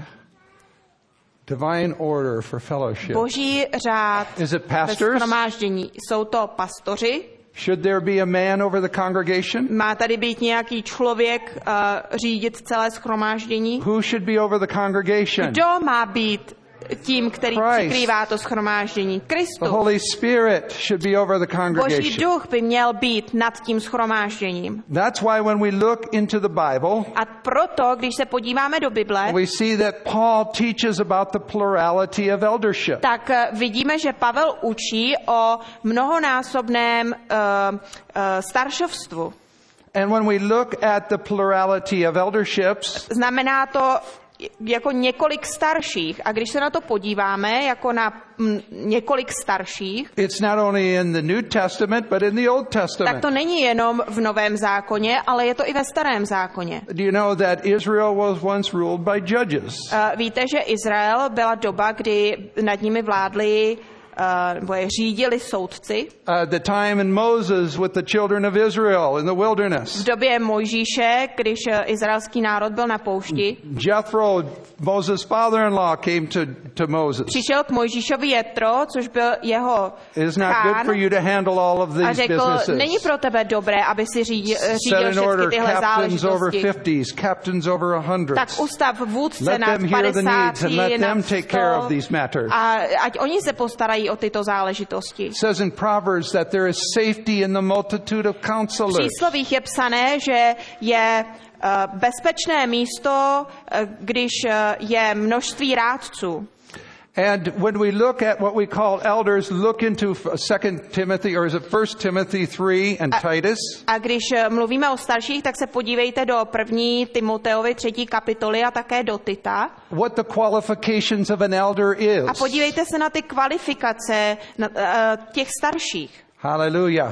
A: Divine order for fellowship.
B: Boží řád
A: Is it
B: ve
A: pastors?
B: shromáždění. Jsou to pastoři?
A: Should there be a man over the congregation?
B: Má tady být nějaký člověk uh, řídit celé shromáždění?
A: Who should be over the congregation?
B: Kdo má být tím, který
A: Christ.
B: přikrývá to shromáždění?
A: The
B: Kristus.
A: Holy Spirit should be over the
B: Boží
A: congregation.
B: duch by měl být nad tím shromážděním.
A: That's why when we look into the Bible,
B: A proto, když se podíváme do Bible,
A: we see that Paul teaches about the plurality of eldership.
B: tak eh, vidíme, že Pavel učí o mnohonásobném uh, uh, staršovstvu.
A: And when we look at the plurality of elderships,
B: Znamená to jako několik starších. A když se na to podíváme jako na m, několik starších,
A: it's not only in the New Testament, but in the Old
B: tak
A: Testament.
B: to není jenom v Novém zákoně, ale je to i ve Starém zákoně.
A: Do you know that Israel was once ruled by judges?
B: Uh, víte, že Izrael byla doba, kdy nad nimi vládli uh, nebo je řídili soudci.
A: Uh, the time in Moses with the children of Israel in the wilderness.
B: V době Mojžíše, když uh, izraelský národ byl na poušti,
A: Jethro, Moses' father-in-law, came to, to Moses.
B: přišel k Mojžíšovi Jetro, což byl jeho
A: It is not good
B: chán,
A: for you to handle all of
B: a
A: these
B: řekl,
A: businesses.
B: není pro tebe dobré, aby si řídil,
A: Set
B: řídil
A: in
B: všechny
A: order
B: tyhle
A: captains over
B: záležitosti.
A: fifties, captains over a hundred.
B: Tak ustav vůdce
A: Let
B: nad
A: them hear the needs and let
B: padesáti,
A: them
B: nad
A: take care of
B: sto,
A: these matters.
B: a ať oni se postarají o tyto záležitosti.
A: It says in Proverbs that there is safety in the multitude of
B: V
A: counselors.
B: příslovích je psané, že je uh, bezpečné místo, uh, když uh, je množství rádců.
A: And when we look at what we call elders, look into Second Timothy, or is it First Timothy three and Titus.
B: A když uh, mluvíme o starších, tak se podívejte do první Timoteovy třetí kapitoly a také do Tita.
A: What the qualifications of an elder is.
B: A podívejte se na ty kvalifikace na, uh, těch starších.
A: Hallelujah.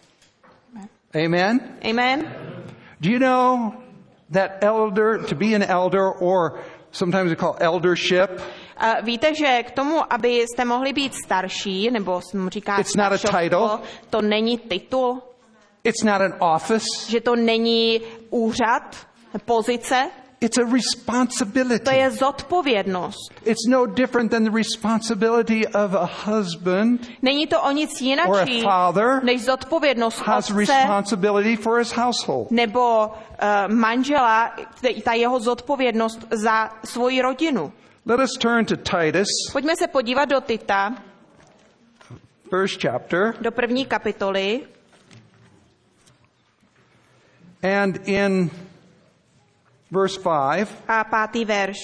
A: Amen.
B: Amen.
A: Do you know that elder, to be an elder, or sometimes we call eldership,
B: Uh, víte, že k tomu, abyste mohli být starší, nebo se mu říká
A: It's not a
B: staršovstvo,
A: title.
B: to není titul,
A: it's not an office,
B: že to není úřad, pozice,
A: it's a responsibility.
B: to je zodpovědnost.
A: It's no different than the responsibility of a husband
B: Není to o nic
A: or a
B: jinačí,
A: father
B: než zodpovědnost
A: has
B: otce
A: responsibility for his household.
B: nebo uh, manžela, ta jeho zodpovědnost za svoji rodinu.
A: Let us turn to Titus,
B: Pojďme se podívat do Tita,
A: first chapter,
B: do první kapitoly.
A: and in verse five,
B: A pátý verš.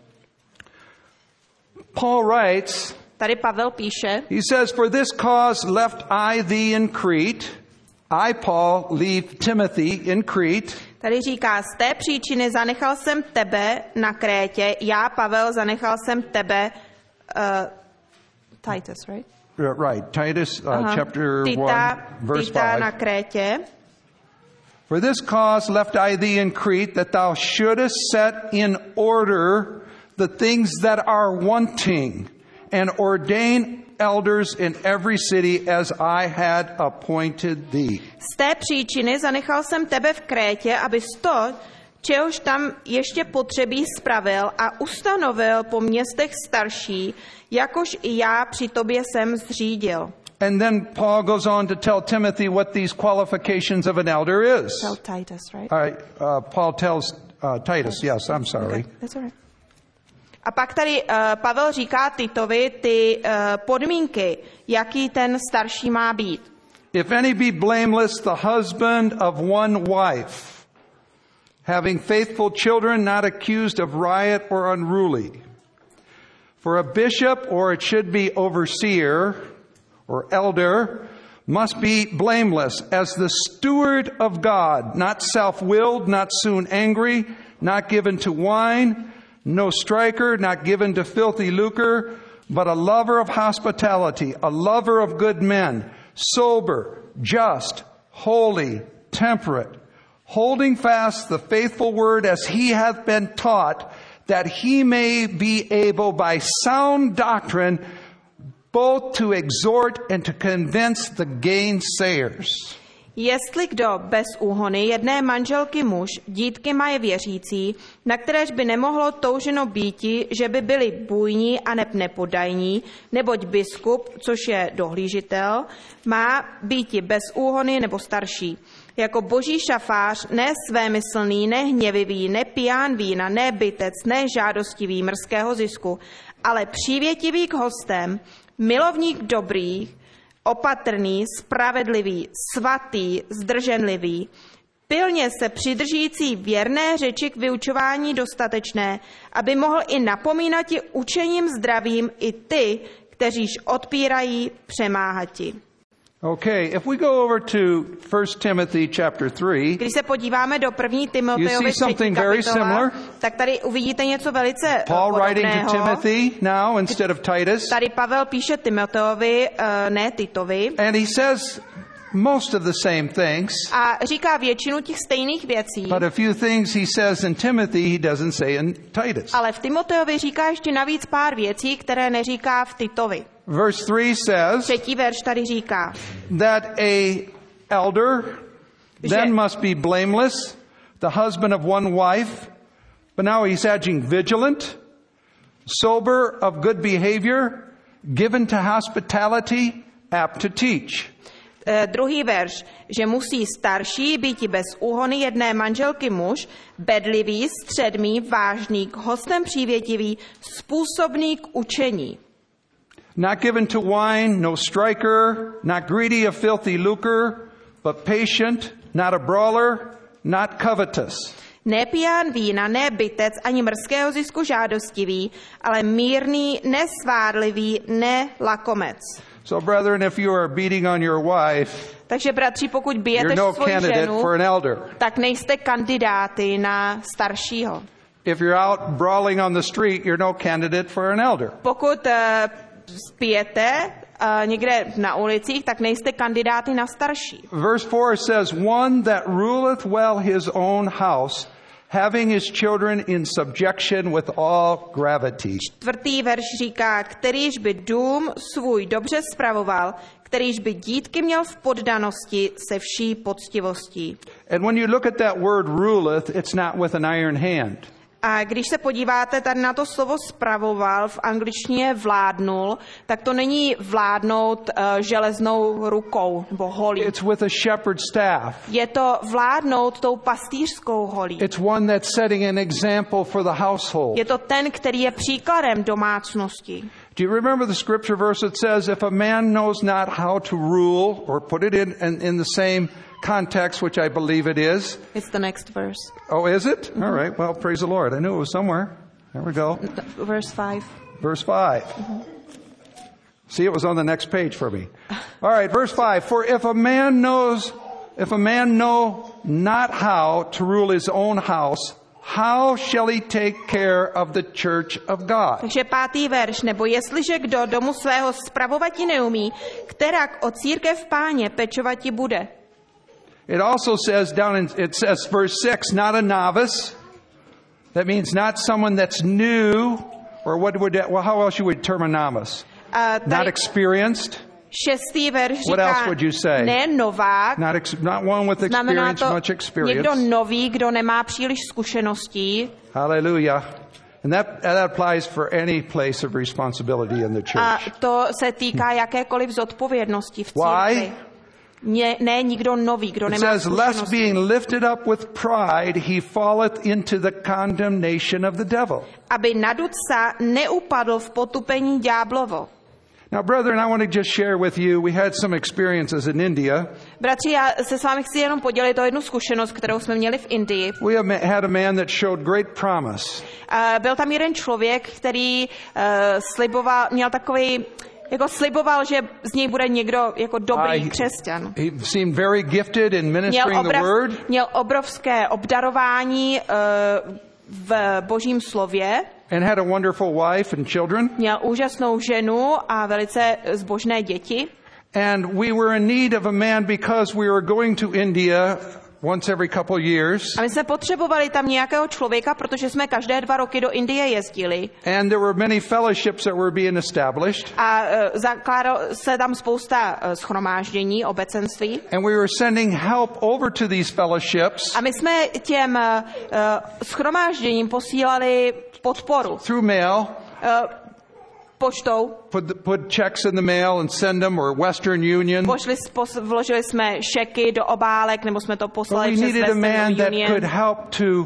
A: Paul writes,
B: Tady Pavel píše,
A: he says, "For this cause left I thee in Crete, I, Paul, leave Timothy in Crete,
B: tady říká, z té příčiny zanechal jsem tebe na Krétě, já, Pavel, zanechal jsem tebe, uh, Titus, right?
A: right, Titus uh,
B: Aha.
A: chapter
B: Tita,
A: one, verse
B: Tita na
A: five.
B: Krétě.
A: For this cause left I thee in Crete, that thou shouldest set in order the things that are wanting, and ordain elders in every city as I had appointed thee."
B: Z té příčiny zanechal jsem tebe v Krétě, abys to, čehož tam ještě potřebí, spravil a ustanovil po městech starší, jakož i já při tobě jsem zřídil.
A: And then Paul goes on to tell Timothy what these qualifications of an elder is.
B: Tell Titus, right?
A: All right, uh, Paul tells uh, Titus, yes, I'm sorry.
B: Okay, that's all right. A pak tady uh, Pavel říká Titovi ty uh, podmínky, jaký ten starší má být.
A: If any be blameless, the husband of one wife, having faithful children, not accused of riot or unruly. For a bishop, or it should be overseer, or elder, must be blameless as the steward of God, not self-willed, not soon angry, not given to wine, no striker, not given to filthy lucre, but a lover of hospitality, a lover of good men, sober, just, holy, temperate. holding fast the faithful word as he hath been taught, that he may be able by sound doctrine both to exhort and to convince the gainsayers.
B: Jestli kdo bez úhony jedné manželky muž, dítky maje věřící, na kteréž by nemohlo touženo býti, že by byli bujní a neb nepodajní, neboť biskup, což je dohlížitel, má býti bez úhony nebo starší. Jako boží šafář, ne svémyslný, ne hněvivý, ne piján vína, ne bytec, ne žádostivý mrzkého zisku, ale přívětivý k hostem, milovník dobrý, opatrný, spravedlivý, svatý, zdrženlivý, pilně se přidržící věrné řeči k vyučování dostatečné, aby mohl i napomínati učením zdravým i ty, kteříž odpírají přemáhati.
A: Okay, if we go over to First Timothy chapter three,
B: když se podíváme do první Timoteovy třetí
A: very
B: kapitola, tak tady uvidíte něco velice
A: Paul writing
B: podobného.
A: to Timothy now instead of Titus.
B: Tady Pavel píše Timoteovi, uh, ne Titovi.
A: And he says most of the same things.
B: A říká většinu těch stejných věcí.
A: But a few things he says in Timothy he doesn't say in Titus.
B: Ale v Timoteovi říká ještě navíc pár věcí, které neříká v Titovi.
A: Verse three says
B: Třetí verš tady říká,
A: that a elder then must be blameless, the husband of one wife, but now he's adding vigilant, sober, of good behavior, given to hospitality, apt to teach.
B: Uh, druhý verš, že musí starší býti bez úhony jedné manželky muž, bedlivý, středmý, vážný, k hostem přívětivý, způsobný k učení.
A: Not given to wine, no striker, not greedy of filthy lucre, but patient, not a brawler, not covetous.
B: Ne piján vína, ne bytec, ani mrzkého zisku žádostivý, ale mírný, nesvárlivý, ne lakomec.
A: So, brethren, if you are beating on your wife,
B: takže bratři, pokud bijete
A: you're no
B: svoji
A: candidate
B: ženu,
A: for an elder.
B: tak nejste kandidáty na staršího.
A: If you're out brawling on the street, you're no candidate for an elder.
B: Pokud uh, spijete uh, někde na ulicích, tak nejste kandidáty na starší.
A: Verse four says, one that ruleth well his own house, having his children in subjection with all gravity.
B: Čtvrtý verš říká, kterýž by dům svůj dobře spravoval, kterýž by dítky měl v poddanosti se vší poctivostí.
A: And when you look at that word ruleth, it's not with an iron hand.
B: A když se podíváte tady na to slovo spravoval, v angličtině vládnul, tak to není vládnout uh, železnou rukou nebo holí.
A: It's with a shepherd's staff.
B: Je to vládnout tou pastýřskou holí.
A: It's one that's setting an example for the household.
B: Je to ten, který je příkladem domácnosti.
A: Do you remember the scripture verse that says, if a man knows not how to rule, or put it in, in, in the same context, which I believe it is.
B: It's the next verse.
A: Oh, is it? Mm-hmm. All right. Well, praise the Lord. I knew it was somewhere. There we go.
B: Verse five.
A: Verse five. Mm-hmm. See, it was on the next page for me. All right, verse five. For if a man knows, if a man know not how to rule his own house, how shall he take care of the church of God?
B: Takže pátý verš, nebo jestliže kdo domu svého spravovati neumí, kterak o církev Páně pečovati bude.
A: It also says down in, it says verse six, not a novice. That means not someone that's new, or what would that, well, how else you would term a novice?
B: Uh,
A: not experienced.
B: Šestý verš
A: What else
B: říká,
A: would you say?
B: ne novák,
A: Not, ex, not one with experience,
B: to
A: much experience.
B: někdo nový, kdo nemá příliš zkušeností.
A: Hallelujah. And that, that applies for any place of responsibility in the church.
B: A to se týká jakékoliv zodpovědnosti v
A: Why?
B: církvi. Ne, ne nikdo nový, kdo
A: It
B: nemá
A: says, lest
B: zkušenosti.
A: being lifted up with pride, he falleth into the condemnation of the devil.
B: Aby nadutsa neupadl v potupení ďáblovo.
A: Now, brethren, I want to just share with you, we had some experiences in India.
B: Bratři, já se s vámi chci jenom podělit o jednu zkušenost, kterou jsme měli v Indii.
A: We had a man that showed great promise.
B: Uh, byl tam jeden člověk, který uh, sliboval, měl takový, jako sliboval, že z něj bude někdo jako dobrý
A: I,
B: křesťan.
A: He seemed very gifted in ministering
B: Měl, obrav,
A: the word.
B: měl obrovské obdarování uh, v Božím slově.
A: And had a wonderful wife and children.
B: Měl úžasnou ženu a velice zbožné děti.
A: And we were in need of a man because we were going to India once every couple years.
B: A my jsme potřebovali tam nějakého člověka, protože jsme každé dva roky do Indie jezdili.
A: And there were many fellowships that were being established.
B: A uh, zakládalo se tam spousta uh, shromáždění, obecenství.
A: And we were sending help over to these fellowships.
B: A my jsme těm uh, shromážděním posílali podporu.
A: Through mail.
B: Uh, poštou.
A: Put, the, put checks in the mail and send them, or Western Union.
B: Pošli, pos, vložili jsme šeky do obálek, nebo jsme to poslali
A: But we
B: přes
A: needed a
B: Western
A: man that
B: Union.
A: could help to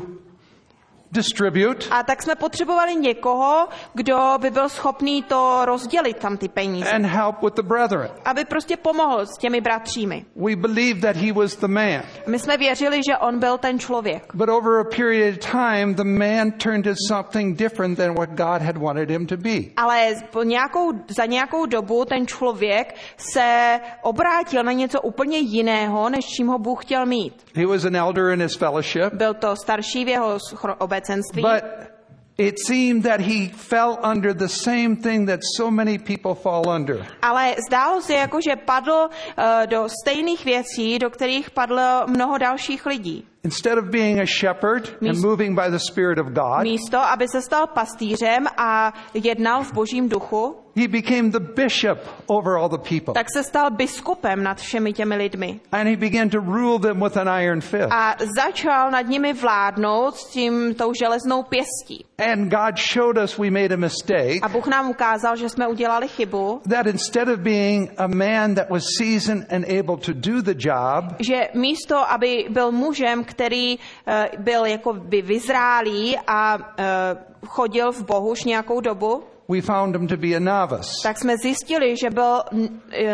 A: distribute.
B: A tak jsme potřebovali někoho, kdo by byl schopný to rozdělit tam ty peníze.
A: And help with the brethren.
B: Aby prostě pomohl s těmi bratřími.
A: We believed that he was the man.
B: My jsme věřili, že on byl ten člověk.
A: But over a period of time, the man turned to something different than what God had wanted him to be.
B: Ale po nějakou, za nějakou dobu ten člověk se obrátil na něco úplně jiného, než čím ho Bůh chtěl mít.
A: He was an elder in his fellowship.
B: Byl to starší v jeho obecenství.
A: But it seemed that he fell under the same thing that so many people fall under.
B: Ale zdálo se jako, že padl uh, do stejných věcí, do kterých padlo mnoho dalších lidí.
A: Instead of being a shepherd and moving by the Spirit of God,
B: Místo, aby se stal pastýřem a jednal v Božím duchu,
A: he became the bishop over all the people.
B: tak se stal biskupem nad všemi těmi lidmi.
A: And he began to rule them with an iron fist.
B: A začal nad nimi vládnout s tím tou železnou pěstí.
A: And God showed us we made a mistake.
B: A Bůh nám ukázal, že jsme udělali chybu.
A: That instead of being a man that was seasoned and able to do the job,
B: že místo, aby byl mužem, který uh, byl jako by vyzrálý a uh, chodil v Bohu už nějakou dobu,
A: we found him to be a novice.
B: tak jsme zjistili, že byl uh,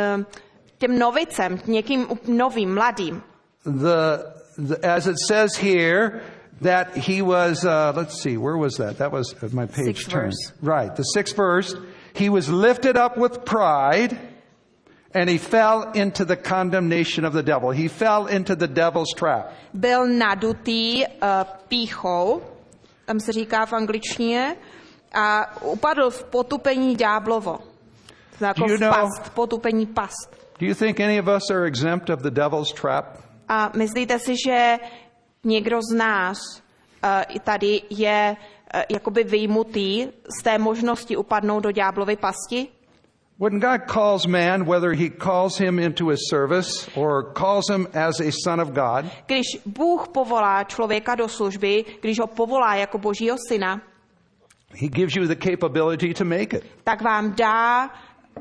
B: tím novicem, někým novým, mladým.
A: The, the as it says here, that he was, uh, let's see, where was that? That was my page
B: Sixth
A: turned.
B: verse.
A: Right, the sixth verse. He was lifted up with pride, and he fell into the condemnation of the devil. He fell into the devil's trap.
B: Byl nadutý uh, pýchou, tam se říká v angličtině, a upadl v potupení ďáblovo. Jako
A: Do you
B: v
A: know-
B: past, potupení past.
A: Do you think any of us are exempt of the devil's trap?
B: A myslíte si, že někdo z nás uh, i tady je uh, jakoby vyjmutý z té možnosti upadnout do ďáblovy pasti?
A: When God calls man, whether he calls him into his service or calls him as a son of God,
B: Když Bůh povolá člověka do služby, když ho povolá jako Božího syna,
A: he gives you the capability to make it.
B: tak vám dá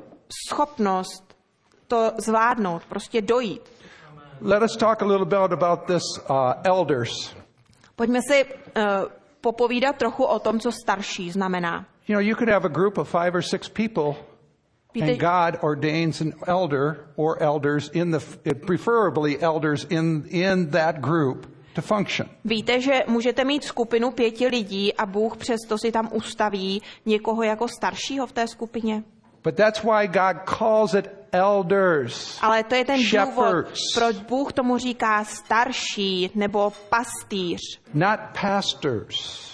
B: schopnost to zvládnout, prostě dojít.
A: Let us talk a little bit about this uh, elders.
B: Pojďme si uh, popovídat trochu o tom, co starší znamená.
A: You know, you could have a group of five or six people,
B: Víte,
A: and God ordains an elder or elders in the, preferably elders in, in that group to function.
B: víte, že můžete mít skupinu pěti lidí a Bůh přesto si tam ustaví někoho jako staršího v té skupině?
A: But that's why God calls it elders.
B: Ale to je ten důvod,
A: Shepherds.
B: proč Bůh tomu říká starší nebo pastýř.
A: Not pastors.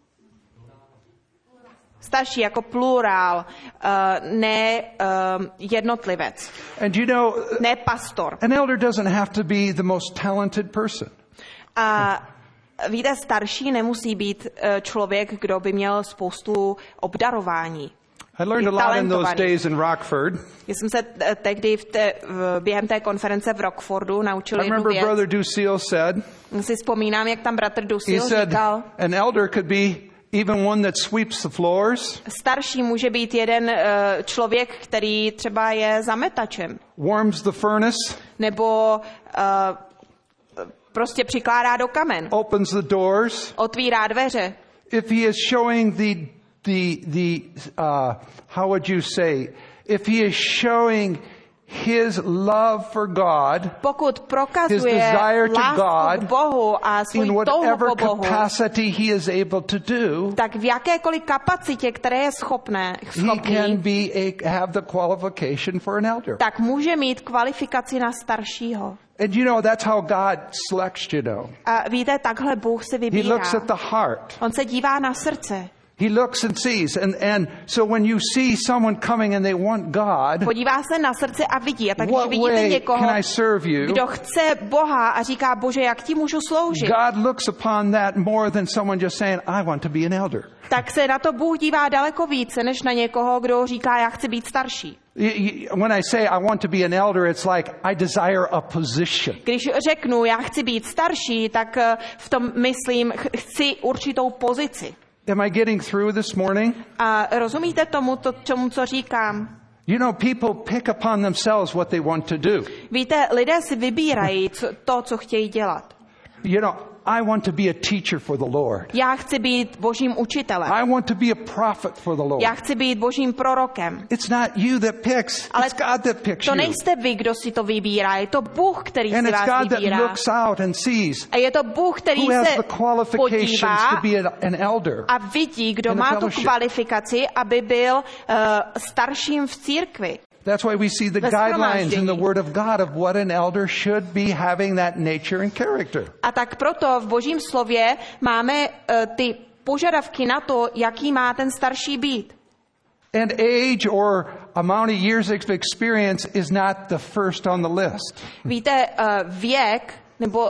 B: Starší jako plurál, uh, ne uh, jednotlivec,
A: And you know,
B: ne pastor.
A: an elder doesn't have to be the most talented person.
B: A víte, starší nemusí být uh, člověk, kdo by měl spoustu obdarování.
A: I learned a lot in those
B: Talentovaný.
A: days in Rockford.
B: Já jsem se t- tehdy v té, v, během té konference v Rockfordu naučil
A: I
B: jednu
A: remember
B: věc.
A: Brother Ducil said,
B: Já si vzpomínám, jak tam bratr
A: he
B: Dusil
A: said,
B: říkal,
A: an elder could be even one that sweeps the floors,
B: starší může být jeden uh, člověk, který třeba je zametačem,
A: warms the furnace,
B: nebo uh, prostě přikládá do kamen,
A: opens the doors.
B: otvírá dveře.
A: If he is showing the, the, the, uh, how would you say, if he is showing his love for God
B: Pokud
A: his
B: prokazuje
A: desire to
B: lásku
A: God
B: k Bohu a
A: in
B: svůj touhu
A: whatever
B: po Bohu,
A: capacity he is able to do,
B: tak v jakékoliv kapacitě, které je schopné,
A: he can
B: schopný,
A: be a, have the qualification for an elder.
B: tak může mít kvalifikaci na staršího.
A: And you know, that's how God selects, you know.
B: A víte, takhle Bůh si
A: He
B: vybírá.
A: looks at the heart.
B: On se dívá na srdce.
A: He looks and sees. And, and so when you see someone coming and they want God,
B: Podívá se na srdce a vidí. A tak, když
A: what
B: vidíte
A: way
B: někoho,
A: can I serve you?
B: kdo chce Boha a říká, Bože, jak ti můžu sloužit,
A: God looks upon that more than someone just saying, I want to be an elder.
B: tak se na to Bůh dívá daleko více, než na někoho, kdo říká, já chci být starší.
A: When I say I want to be an elder, it's like I desire a position.
B: Když řeknu, já chci být starší, tak eh, v tom myslím, ch- chci určitou pozici.
A: Am I getting through this morning?
B: A rozumíte tomu, to, čemu, co říkám?
A: You know, people pick upon themselves what they want to do.
B: Víte, lidé si vybírají co, to, co chtějí dělat.
A: You know, I want to be a teacher for the Lord.
B: Já chci být božím učitelem.
A: I want to be a prophet for the Lord.
B: Já chci být božím prorokem.
A: It's not you that picks,
B: Ale
A: it's God that picks
B: to
A: you.
B: nejste vy, kdo si to vybírá, je to Bůh, který
A: And
B: si
A: it's
B: vás
A: God that
B: vybírá.
A: looks out and sees
B: A je to Bůh, který
A: who has
B: se
A: the qualifications
B: podívá
A: to be an, an elder.
B: a vidí, kdo
A: in the
B: má tu
A: fellowship.
B: kvalifikaci, aby byl uh, starším v církvi.
A: That's why we see the
B: Ve
A: guidelines in the
B: shromáždění.
A: Word of God of what an elder should be having that nature and character.
B: A tak proto v Božím slově máme uh, ty požadavky na to, jaký má ten starší být.
A: And age or amount of years of experience is not the first on the list.
B: Víte, uh, věk nebo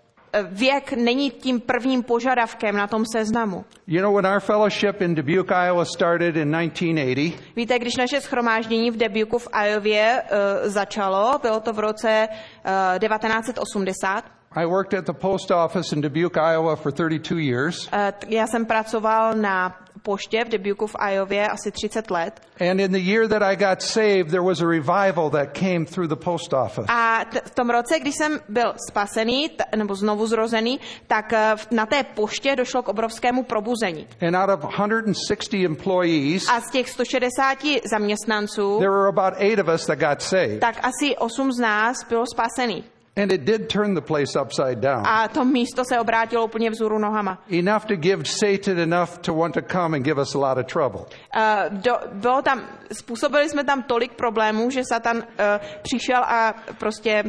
B: věk není tím prvním požadavkem na tom seznamu.
A: You know, when our fellowship in Dubuque, Iowa started in nineteen eighty,
B: Víte, když naše shromáždění v Dubuque v Iově uh, začalo, bylo to v roce uh, devatenáct set osmdesát.
A: I worked at the post office in Dubuque, Iowa for thirty-two years.
B: Uh, já jsem pracoval na poště v Dubuque v Iově asi třicet let.
A: And in the year that I got saved, there was a revival that came through the post office.
B: A t- v tom roce, když jsem byl spasený, t- nebo znovu zrozený, tak uh, na té poště došlo k obrovskému probuzení.
A: And out of one hundred sixty employees,
B: A z těch sto šedesáti zaměstnanců,
A: there were about eight of us that got saved.
B: tak asi osm z nás bylo spasených.
A: And it did turn the place upside down.
B: A to místo se obrátilo úplně vzhůru nohama.
A: Enough to give Satan enough to want to come and give us a lot of trouble.
B: Uh, do, bylo tam, způsobili jsme tam tolik problémů, že Satan uh, přišel a prostě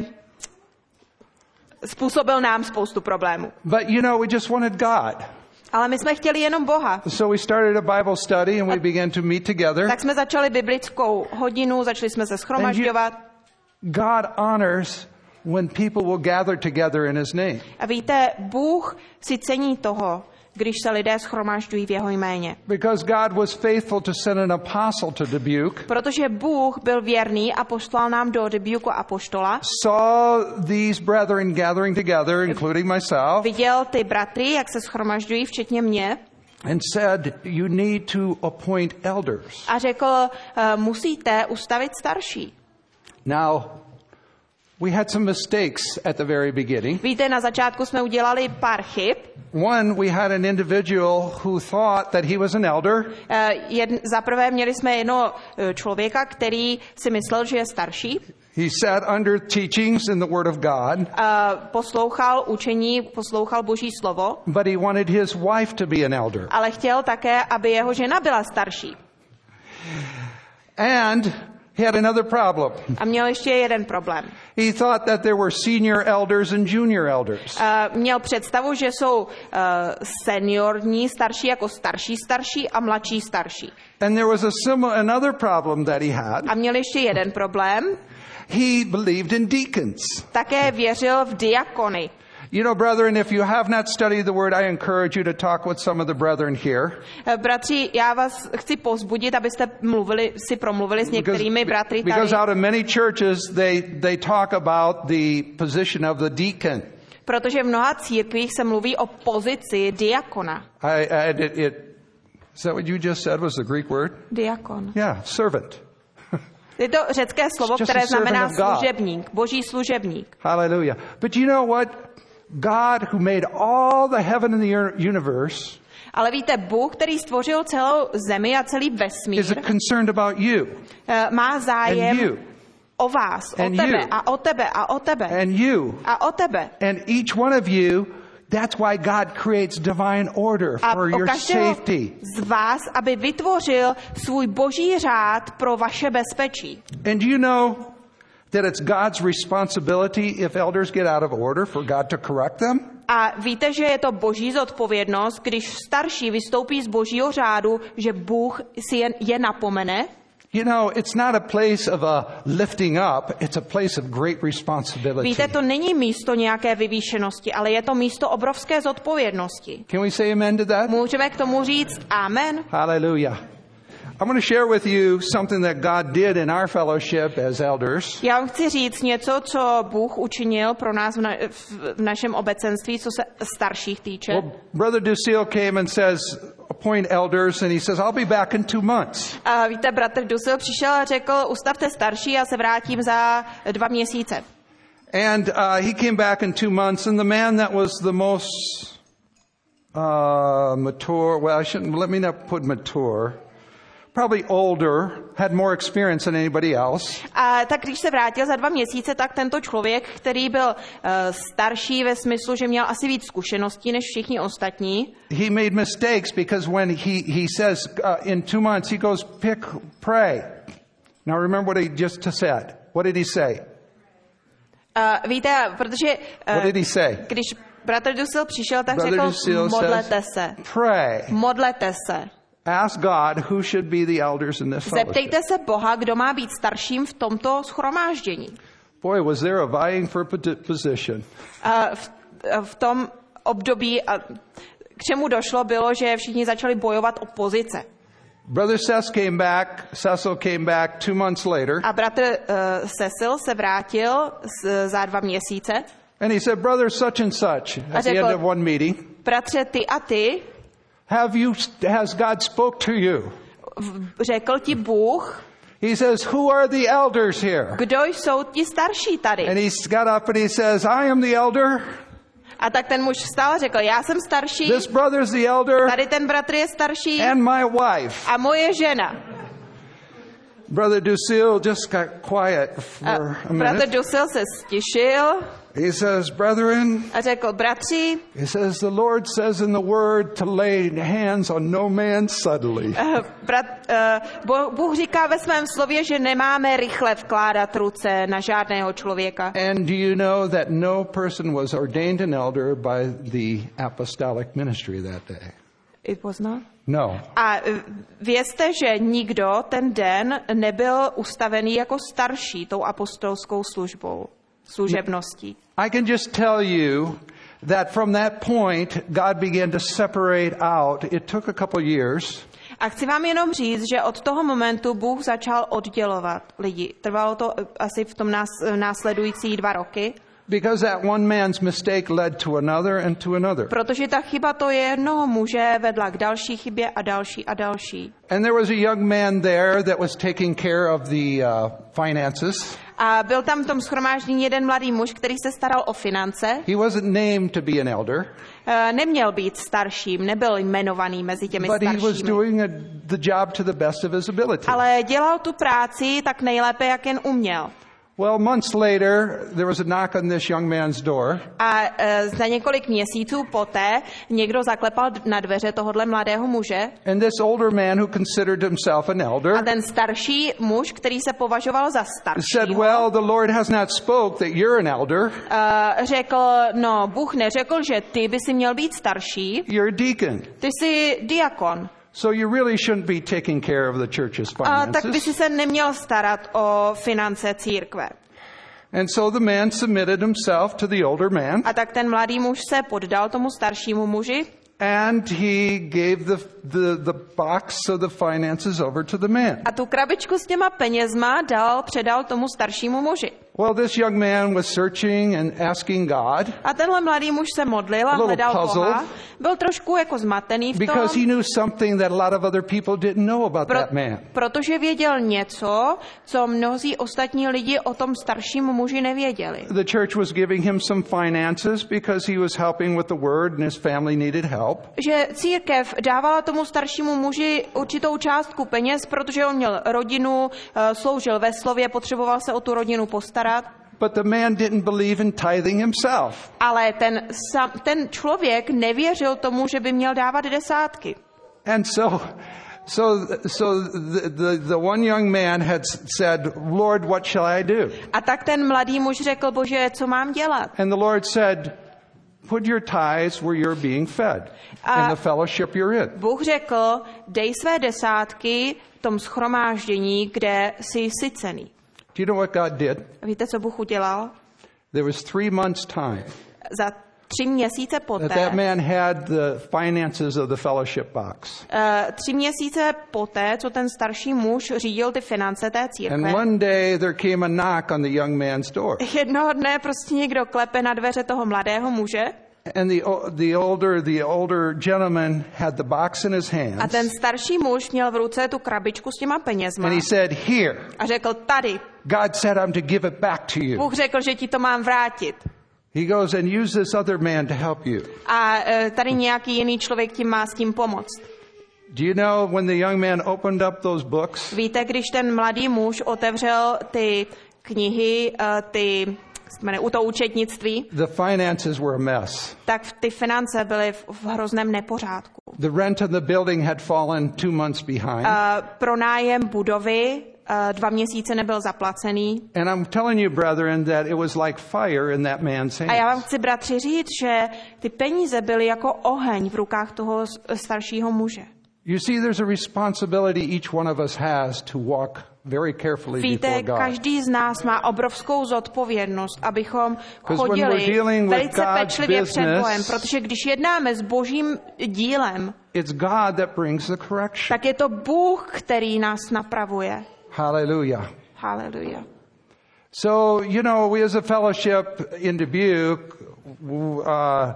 B: způsobil nám spoustu problémů.
A: But you know, we just wanted God.
B: Ale my jsme chtěli jenom Boha.
A: So we started a Bible study and we began to meet together.
B: Tak jsme začali biblickou hodinu, začali jsme se shromažďovat.
A: God honors when people will gather together in his name.
B: A víte, Bůh si cení toho, když se lidé shromažďují v jeho jméně.
A: Because God was faithful to send an apostle to Dubuque.
B: Protože Bůh byl věrný a poslal nám do Dubuque apoštola.
A: Saw these brethren gathering together, including myself,
B: Viděl ty bratry, jak se shromažďují, včetně mě.
A: and said, you need to appoint elders.
B: A řekl, uh, musíte ustavit starší.
A: Now, we had some mistakes at the very beginning.
B: Víte, na začátku jsme udělali pár chyb.
A: One, we had an individual who thought that he was an elder,
B: Uh, jedn, za prvé měli jsme jednoho uh, člověka, který si myslel, že je starší.
A: he sat under teachings in the Word of God,
B: Uh, poslouchal učení, poslouchal Boží slovo,
A: but he wanted his wife to be an elder.
B: ale chtěl také, aby jeho žena byla starší.
A: And he had another problem.
B: A měl ještě jeden problém.
A: He thought that there were senior elders and junior elders.
B: Uh, měl představu, že jsou uh, seniorní starší jako starší starší a mladší starší.
A: And there was a similar, another problem that he had.
B: A měl ještě jeden problém.
A: He believed in deacons.
B: Také věřil v diakony.
A: You know, brethren, if you have not studied the Word, I encourage you to talk with some of the brethren here.
B: Uh, bratři, já vás chci povzbudit, abyste mluvili, si promluvili s některými bratry tady.
A: because out of many churches, they, they talk about the position of the deacon.
B: Protože v mnoha církvích se mluví o pozici diakona.
A: I, I, it, it, is that what you just said was the Greek word?
B: Diakon.
A: Yeah, servant.
B: Je to řecké slovo,
A: Just a
B: které znamená
A: servant of God.
B: služebník, boží služebník.
A: Hallelujah. But you know what? God, who made all the heaven and the universe,
B: Ale víte, Bůh, který stvořil celou zemi a celý vesmír,
A: is concerned about you
B: eh, má
A: and
B: zájem
A: you
B: o vás, o
A: And
B: tebe
A: you.
B: a o tebe a o tebe
A: and you
B: a o tebe.
A: and each one of you. That's why God creates divine order
B: A
A: for
B: o
A: your
B: každého
A: safety.
B: z vás, aby vytvořil svůj boží řád pro vaše bezpečí.
A: And you know that it's God's responsibility if elders get out of order for God to correct them?
B: A víte, že je to boží zodpovědnost, když starší vystoupí z božího řádu, že Bůh si je, je napomene?
A: You know, it's not a place of a lifting up, it's a place of great responsibility.
B: Víte, to není místo nějaké vyvýšenosti, ale je to místo obrovské zodpovědnosti.
A: Can we say amen to that?
B: Můžeme k tomu říct amen?
A: Hallelujah. I'm going to share with you something that God did in our fellowship as elders.
B: Já vám chci říct něco, co Bůh učinil pro nás v, na, v našem obecenství, co se starších týče.
A: Well, Brother Ducille came and says, appoint elders, and he says, I'll be back in two months.
B: A víte, bratr Ducille přišel a řekl, ustavte starší, já se vrátím za dva měsíce.
A: And uh, he came back in two months, and the man that was the most uh, mature, well, I shouldn't, let me not put mature, probably older, had more experience than anybody else.
B: A tak když se vrátil za dva měsíce, tak tento člověk, který byl uh, starší ve smyslu, že měl asi víc zkušeností než všichni ostatní.
A: He made mistakes because when he, he says uh, in two months, he goes, pick, pray. Now remember what he just said. What did he say?
B: Uh, víte, protože uh,
A: What did he say?
B: když bratr Ducille přišel, tak
A: Brother
B: řekl,
A: Ducille
B: modlete
A: says,
B: se.
A: Pray.
B: Modlete se.
A: Ask God who should be the elders in this fellowship.
B: Zeptejte se Boha, kdo má být starším v tomto shromáždění.
A: Boy, was there a vying for position.
B: Uh, v, v tom období, uh, k čemu došlo, bylo, že všichni začali bojovat o pozice.
A: Brother Cecil came back, Cecil came back two months later.
B: A bratr uh, Cecil se vrátil z, za dva měsíce.
A: And he said, brother such and such, at the end of one meeting.
B: Bratře, ty a ty.
A: Have you, has God spoke to you?
B: Řekl ti Bůh.
A: He says, who are the elders here?
B: Kdo jsou ti starší tady?
A: And he got up and he says, I am the elder.
B: A tak ten muž vstal a řekl, já jsem starší.
A: This brother's the elder.
B: Tady ten bratr je starší.
A: And my wife.
B: A moje žena.
A: Brother Ducille just got quiet for a, a minute.
B: Bratr Ducille se stišil.
A: He says, brethren,
B: a řekl, bratři,
A: he says, the Lord says in the word to lay hands on no man suddenly.
B: Uh, brat, uh, Bůh říká ve svém slově, že nemáme rychle vkládat ruce na žádného člověka.
A: And do you know that no person was ordained an elder by the apostolic ministry that day?
B: It was not?
A: No.
B: A vězte, že nikdo ten den nebyl ustavený jako starší tou apostolskou službou, služebností.
A: I can just tell you that from that point God began to separate out. It took a couple years.
B: A chci vám jenom říct, že od toho momentu Bůh začal oddělovat lidi. Trvalo to asi v tom nás, následující dva roky.
A: Because that one man's mistake led to another and to another.
B: Protože ta chyba to jednoho muže vedla k další chybě a další a další.
A: And there was a young man there that was taking care of the uh, finances.
B: A byl tam v tom shromáždění jeden mladý muž, který se staral o finance.
A: He wasn't named to be an elder.
B: Uh, neměl být starším, nebyl jmenovaný mezi těmi
A: but
B: staršími.
A: He was doing a, the job to the best of his ability.
B: Ale dělal tu práci tak nejlépe, jak jen uměl.
A: Well, months later, there was a knock on this young man's door.
B: A uh, za několik měsíců poté někdo zaklepal na dveře tohodle mladého muže.
A: And this older man who considered himself an elder.
B: A ten starší muž, který se považoval za staršího,
A: said, well, the Lord has not spoke that you're an elder.
B: Uh, řekl, no, Bůh neřekl, že ty by si měl být starší.
A: You're a deacon.
B: Ty jsi diakon.
A: So you really shouldn't be taking care of the church's finances.
B: A tak by si se neměl starat o finance církve.
A: And so the man submitted himself to the older man.
B: A tak ten mladý muž se poddal tomu staršímu muži.
A: And he gave the, the, the box of the finances over to the man.
B: A tu krabičku s těma penězma dal, předal tomu staršímu muži.
A: Well, this young man was searching and asking God.
B: A tenhle mladý muž se modlil a hledal Boha. Byl trošku jako zmatený v tom.
A: Because he knew something that a lot of other people didn't know about
B: Pro,
A: that man.
B: Protože věděl něco, co mnozí ostatní lidi o tom starším muži nevěděli.
A: The church was giving him some finances because he was helping with the word and his family needed help.
B: Že církev dávala tomu staršímu muži určitou částku peněz, protože on měl rodinu, sloužil ve slově, potřeboval se o tu rodinu postarat.
A: But the man didn't believe in tithing himself.
B: Ale ten, ten člověk nevěřil tomu, že by měl dávat desátky.
A: And so, so, so the, the, the one young man had said, Lord, what shall I do?
B: A tak ten mladý muž řekl, Bože, co mám dělat?
A: And the Lord said, put your tithes where you're being fed in the fellowship you're in.
B: Bůh řekl, dej své desátky v tom shromáždění, kde jsi sycený.
A: Do you know what God did?
B: A víte, co Bůh udělal?
A: There was three months time
B: Za tři měsíce poté,
A: that that man had the finances of the fellowship box.
B: uh, tři měsíce poté, co ten starší muž řídil ty finance té
A: And
B: církve,
A: one day there came a knock on the young man's door.
B: jednoho dne prostě někdo klepe na dveře toho mladého muže
A: And the the older the older gentleman had the box in his hands.
B: a ten starší muž měl v ruce tu krabičku s těma penězma
A: And he said, "Here,
B: a řekl, tady,
A: God said I'm to give it back to you."
B: Bůh řekl, že ti to mám vrátit.
A: He goes and use this other man to help you.
B: A uh, tady nějaký jiný člověk ti má s tím pomoct.
A: Do you know when the young man opened up those books?
B: Víte, když ten mladý muž otevřel ty knihy, uh, ty jmenuje, u toho účetnictví,
A: The finances were a mess.
B: tak ty finance byly v, v hrozném nepořádku.
A: The rent of the building had fallen two months behind.
B: Uh, pronájem budovy uh, dva měsíce nebyl zaplacený.
A: And I'm telling you, brethren, that it was like fire in that man's
B: A já vám
A: hands.
B: chci, bratři, říct, že ty peníze byly jako oheň v rukách toho staršího muže.
A: You see, there's a responsibility each one of us has to walk very carefully
B: Víte,
A: before God.
B: každý z nás má obrovskou zodpovědnost, abychom
A: when we're
B: chodili
A: dealing with
B: velice
A: God's
B: pečlivě před
A: business,
B: Bohem, protože když jednáme s Božím dílem,
A: It's God that brings the correction.
B: tak je to Bůh, který nás napravuje.
A: Hallelujah.
B: Haleluja.
A: So, you know, we as a fellowship in Dubuque, uh,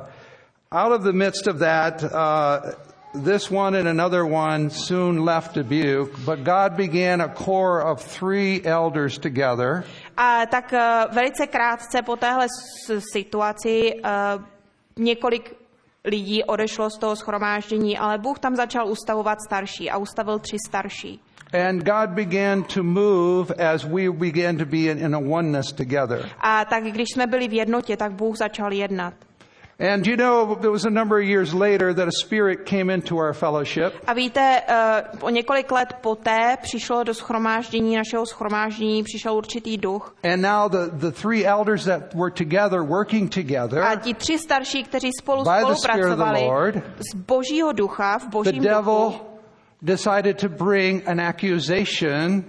A: out of the midst of that, uh, this one and another one soon left Dubuque, but God began a core of three elders together.
B: A tak uh, velice krátce po téhle s- situaci uh, několik lidí odešlo z toho shromáždění, ale Bůh tam začal ustavovat starší a ustavil tři starší.
A: And God began to move as we began to be in, in a oneness together.
B: A tak když jsme byli v jednotě, tak Bůh začal jednat.
A: And you know, there was a number of years later that a spirit came into our fellowship.
B: A víte, uh, o několik let poté přišlo do shromáždění, našeho shromáždění, přišel určitý duch.
A: And now the, the three elders that were together, working together,
B: A ti tři starší, kteří spolu
A: by the Spirit of the
B: spolupracovali
A: Lord,
B: z Božího ducha, v
A: the
B: Božím
A: devil
B: duchu,
A: decided to bring an accusation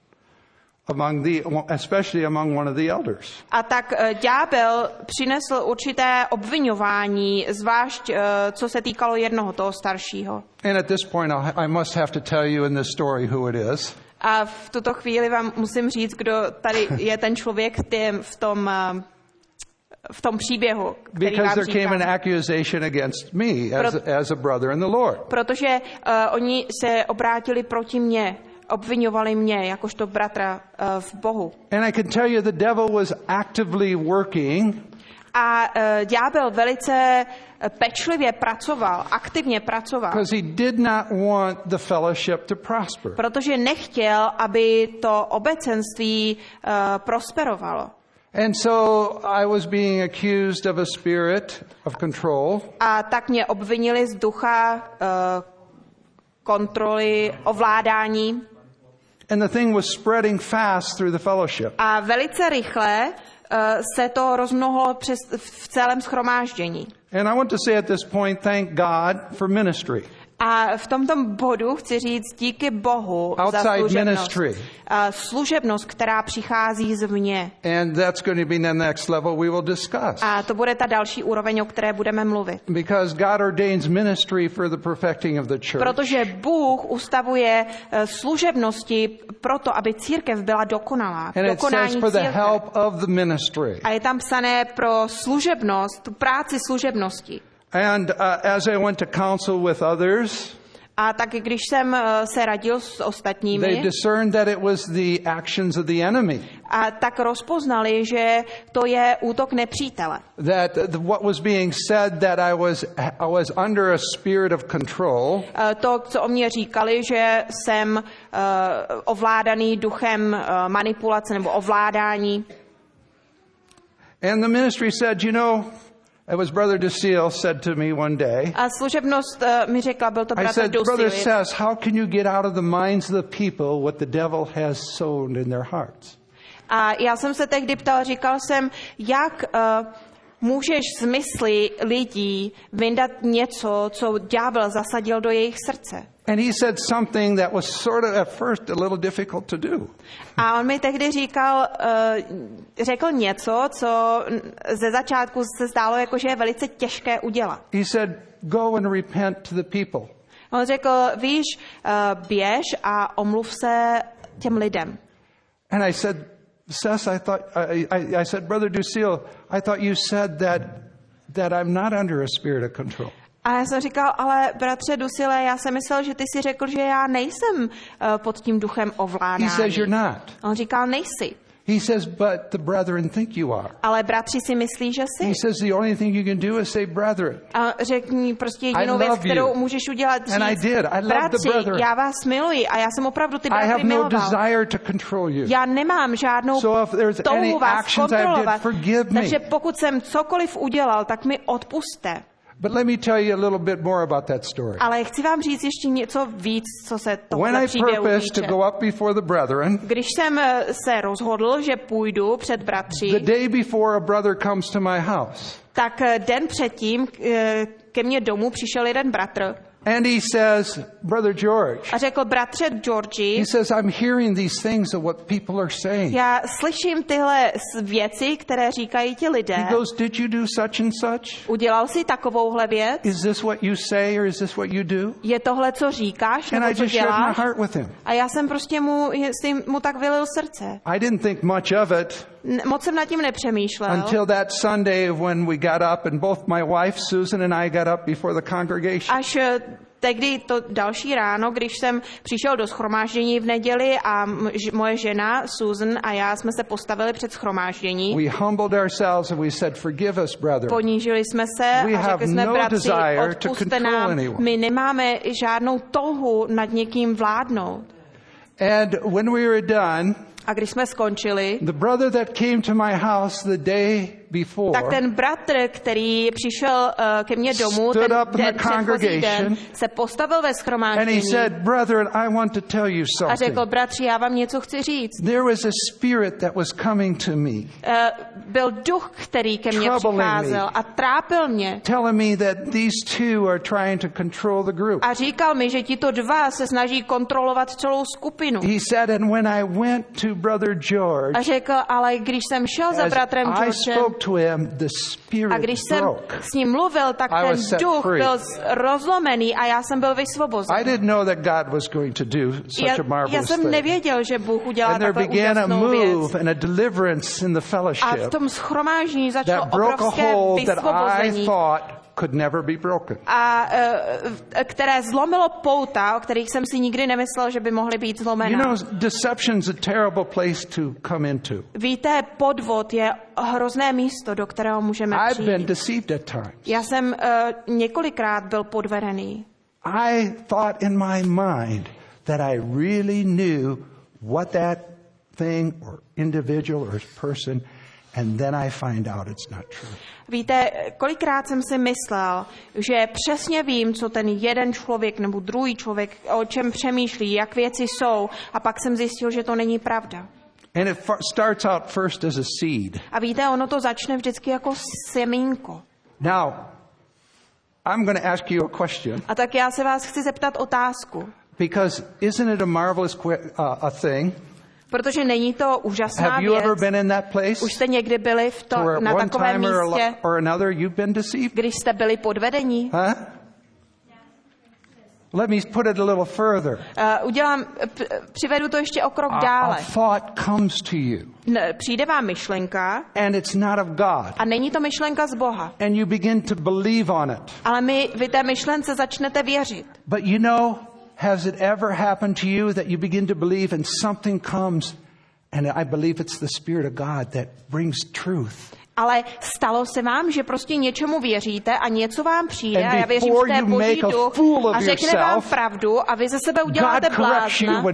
A: among the, especially among one of the elders.
B: a tak uh, ďábel přinesl určité obviňování, zvlášť uh, co se týkalo jednoho toho staršího.
A: And at this point, I'll, I must have to tell you in this story who it is.
B: A v tuto chvíli vám musím říct, kdo tady je ten člověk v, tém, v tom uh, v tom příběhu, který
A: Because
B: vám
A: there came an
B: říkám.
A: accusation against me as,
B: Pro-
A: as a brother in the Lord.
B: Protože uh, oni se obrátili proti mně, obviňovali mě jakožto bratra uh, v Bohu.
A: And I can tell you the devil was actively working
B: A uh, ďábel velice uh, pečlivě pracoval, aktivně pracoval,
A: because he did not want the fellowship to prosper.
B: protože nechtěl, aby to obecenství uh, prosperovalo.
A: And so I was being accused of a spirit of control.
B: A tak mě obvinili z ducha uh, kontroly, ovládání.
A: And the thing was spreading fast through the fellowship.
B: A velice rychle uh, se to rozmnohlo přes, v celém shromáždění.
A: And I want to say at this point, thank God for ministry.
B: A v tomto bodu chci říct díky Bohu za
A: Outside
B: služebnost.
A: ministry.
B: Uh, služebnost, která přichází zvně.
A: And that's going to be the next level we will discuss.
B: A to bude ta další úroveň, o které budeme mluvit.
A: Because God ordains ministry for the perfecting of the church.
B: Protože Bůh ustavuje uh, služebnosti proto, aby církev byla dokonalá.
A: And it says
B: Dokonání
A: for the
B: církve.
A: help of the ministry.
B: A je tam psané pro služebnost, tu práci služebnosti.
A: And uh, as I went to counsel with others,
B: A tak když jsem uh, se radil s
A: they
B: ostatními,
A: discerned that it was the actions of the enemy.
B: a tak rozpoznali, že to je útok nepřítele.
A: That the, what was being said that I was I was under a spirit of control.
B: Uh, To, co o mě říkali, že jsem uh, ovládaný duchem uh, manipulace nebo ovládání.
A: And the ministry said, you know, it was Brother DeSeal said to me one day.
B: A služebnost uh, mi řekla, byl to
A: I
B: bratr
A: said, Brother
B: Dusil.
A: says, how can you get out of the minds of the people what the devil has sown in their hearts?
B: A já jsem se tehdy ptal, říkal jsem, jak uh, můžeš z mysli lidí vyndat něco, co ďábel zasadil do jejich srdce.
A: And he said something that was sort of at first a little difficult to do.
B: A on mi tehdy říkal, uh, řekl něco, co ze začátku se zdálo jako, že je velice těžké udělat.
A: He said, go and repent to the people.
B: On řekl, víš, uh, běž a omluv se těm lidem.
A: And I said, Seth, I thought, I, I, I said, Brother Ducille, I thought you said that, that I'm not under a spirit of control.
B: A já jsem říkal, ale bratře Ducille, já jsem myslel, že ty si řekl, že já nejsem uh, pod tím duchem ovládání.
A: He says you're not.
B: On říkal, nejsi.
A: He says, but the brethren think you are.
B: Ale bratři si myslí, že jsi.
A: He says the only thing you can do is say, brethren.
B: A řekni prostě jedinou věc, kterou můžeš udělat, říct,
A: and I did. I
B: bratři, já vás miluji a já jsem opravdu ty bratry miloval.
A: I have no desire to control you.
B: Já nemám žádnou
A: so if there's any
B: touhu vás
A: actions I
B: kontrolovat.
A: did, forgive me.
B: Takže pokud jsem cokoliv udělal, tak mi odpusťte.
A: But let me tell you a little bit more about that story.
B: Ale chci vám říct ještě něco víc, co se tohle příběhu
A: týče. When I purposed to go up before the brethren,
B: když jsem se rozhodl, že půjdu před bratři,
A: the day before a brother comes to my house,
B: tak den předtím ke mně domů přišel jeden bratr.
A: And he says, Brother George.
B: A řekl, bratře Georgi.
A: He says, I'm hearing these things of what people are saying.
B: Já slyším tyhle věci, které říkají ti lidé.
A: He goes, did you do such and such?
B: Udělal jsi takovouhle věc?
A: Is this what you say or is this what you do?
B: Je tohle, co říkáš,
A: and
B: nebo
A: I
B: co
A: just shared
B: děláš?
A: my heart with him.
B: A já jsem prostě mu, jsem mu tak vylil srdce.
A: I didn't think much of it.
B: Moc jsem nad tím nepřemýšlel.
A: Until that Sunday when we got up and both my wife Susan and I got up before the congregation.
B: Až tehdy to další ráno, když jsem přišel do shromáždění v neděli a moje žena Susan a já jsme se postavili před shromáždění.
A: We humbled ourselves and we said, forgive us, brother.
B: Ponížili jsme se
A: we
B: a řekli jsme,
A: no
B: bratři, odpusťte nám,
A: anyone.
B: my nemáme žádnou touhu nad někým vládnout.
A: And when we were done,
B: a když jsme skončili,
A: the brother that came to my house the day before,
B: tak ten bratr, který přišel uh, ke mně domů, ten den předchozí den, se postavil ve shromáždění.
A: And he said, brethren, I want to tell you something.
B: A řekl, bratři, já vám něco chci říct.
A: There was a spirit that was coming to me.
B: Uh, byl duch, který ke mně přicházel a trápil mě.
A: Telling me that these two are trying to control the group.
B: A říkal mi, že tito dva se snaží kontrolovat celou skupinu.
A: He said, and when I went to brother George,
B: a řekl, ale když jsem šel za bratrem Georgem,
A: to him, the spirit
B: a když jsem
A: broke.
B: s ním mluvil, tak
A: I
B: ten duch byl rozlomený a já jsem byl vysvobozen.
A: I didn't know that God was going to do such
B: já,
A: a marvelous
B: já jsem
A: thing.
B: nevěděl, že Bůh udělá takhle úžasnou věc.
A: And a deliverance in the fellowship
B: a v tom shromáždění začalo
A: that broke
B: obrovské
A: a hold
B: vysvobození.
A: That I thought could never be broken.
B: A uh, které zlomilo pouta, o kterých jsem si nikdy nemyslel, že by mohly být zlomená.
A: You know, deception's a terrible place to come into.
B: Víte, podvod je hrozné místo, do kterého můžeme
A: I've
B: přijít.
A: been deceived at times.
B: Já jsem uh, několikrát byl podvedený.
A: I thought in my mind that I really knew what that thing or individual or person, and then I find out it's not true.
B: Víte, kolikrát jsem si myslel, že přesně vím, co ten jeden člověk nebo druhý člověk, o čem přemýšlí, jak věci jsou, a pak jsem zjistil, že to není pravda.
A: And it starts out first as a seed.
B: A víte, ono to začne vždycky jako semínko.
A: Now, I'm going to ask you a question.
B: A tak já se vás chci zeptat otázku.
A: Because isn't it a marvelous uh, a thing?
B: Protože není to úžasná
A: Have you
B: věc.
A: ever been in that place?
B: Už jste někdy byli v to, na takovém místě,
A: or another you've been deceived?
B: když jste byli podvedení?
A: Huh? Let me put it a little further.
B: Uh, udělám, p- přivedu to ještě o krok
A: a,
B: dále.
A: A thought comes to you.
B: N- přijde vám myšlenka.
A: And it's not of God.
B: A není to myšlenka z Boha.
A: And you begin to believe on it.
B: Ale my, vy té myšlence začnete věřit.
A: But you know, has it ever happened to you that you begin to believe and something comes, and I believe it's the Spirit of God that brings truth.
B: Ale stalo se vám, že prostě něčemu věříte a něco vám přijde a já věřím, že to je Boží duch a řekne vám pravdu a vy ze sebe uděláte blázna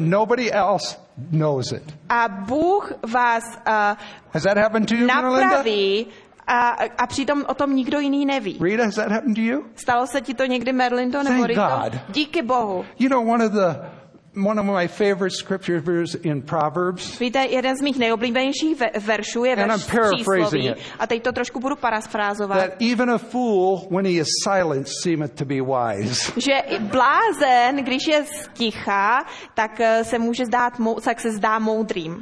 B: a Bůh vás uh, napraví a, a přitom o tom nikdo jiný neví.
A: Rita, has that happened to you?
B: Stalo se ti to někdy, Merlinto, nebo Rito? Díky Bohu.
A: You know, one of the one of my favorite scriptures in Proverbs.
B: Víte, jeden z mých nejoblíbenějších ve- veršů je verš přísloví. A teď to trošku budu parafrázovat.
A: That even a fool, when he is silent, seemeth to be wise.
B: Že blázen, když je sticha, tak se může zdát, tak se zdá moudrým.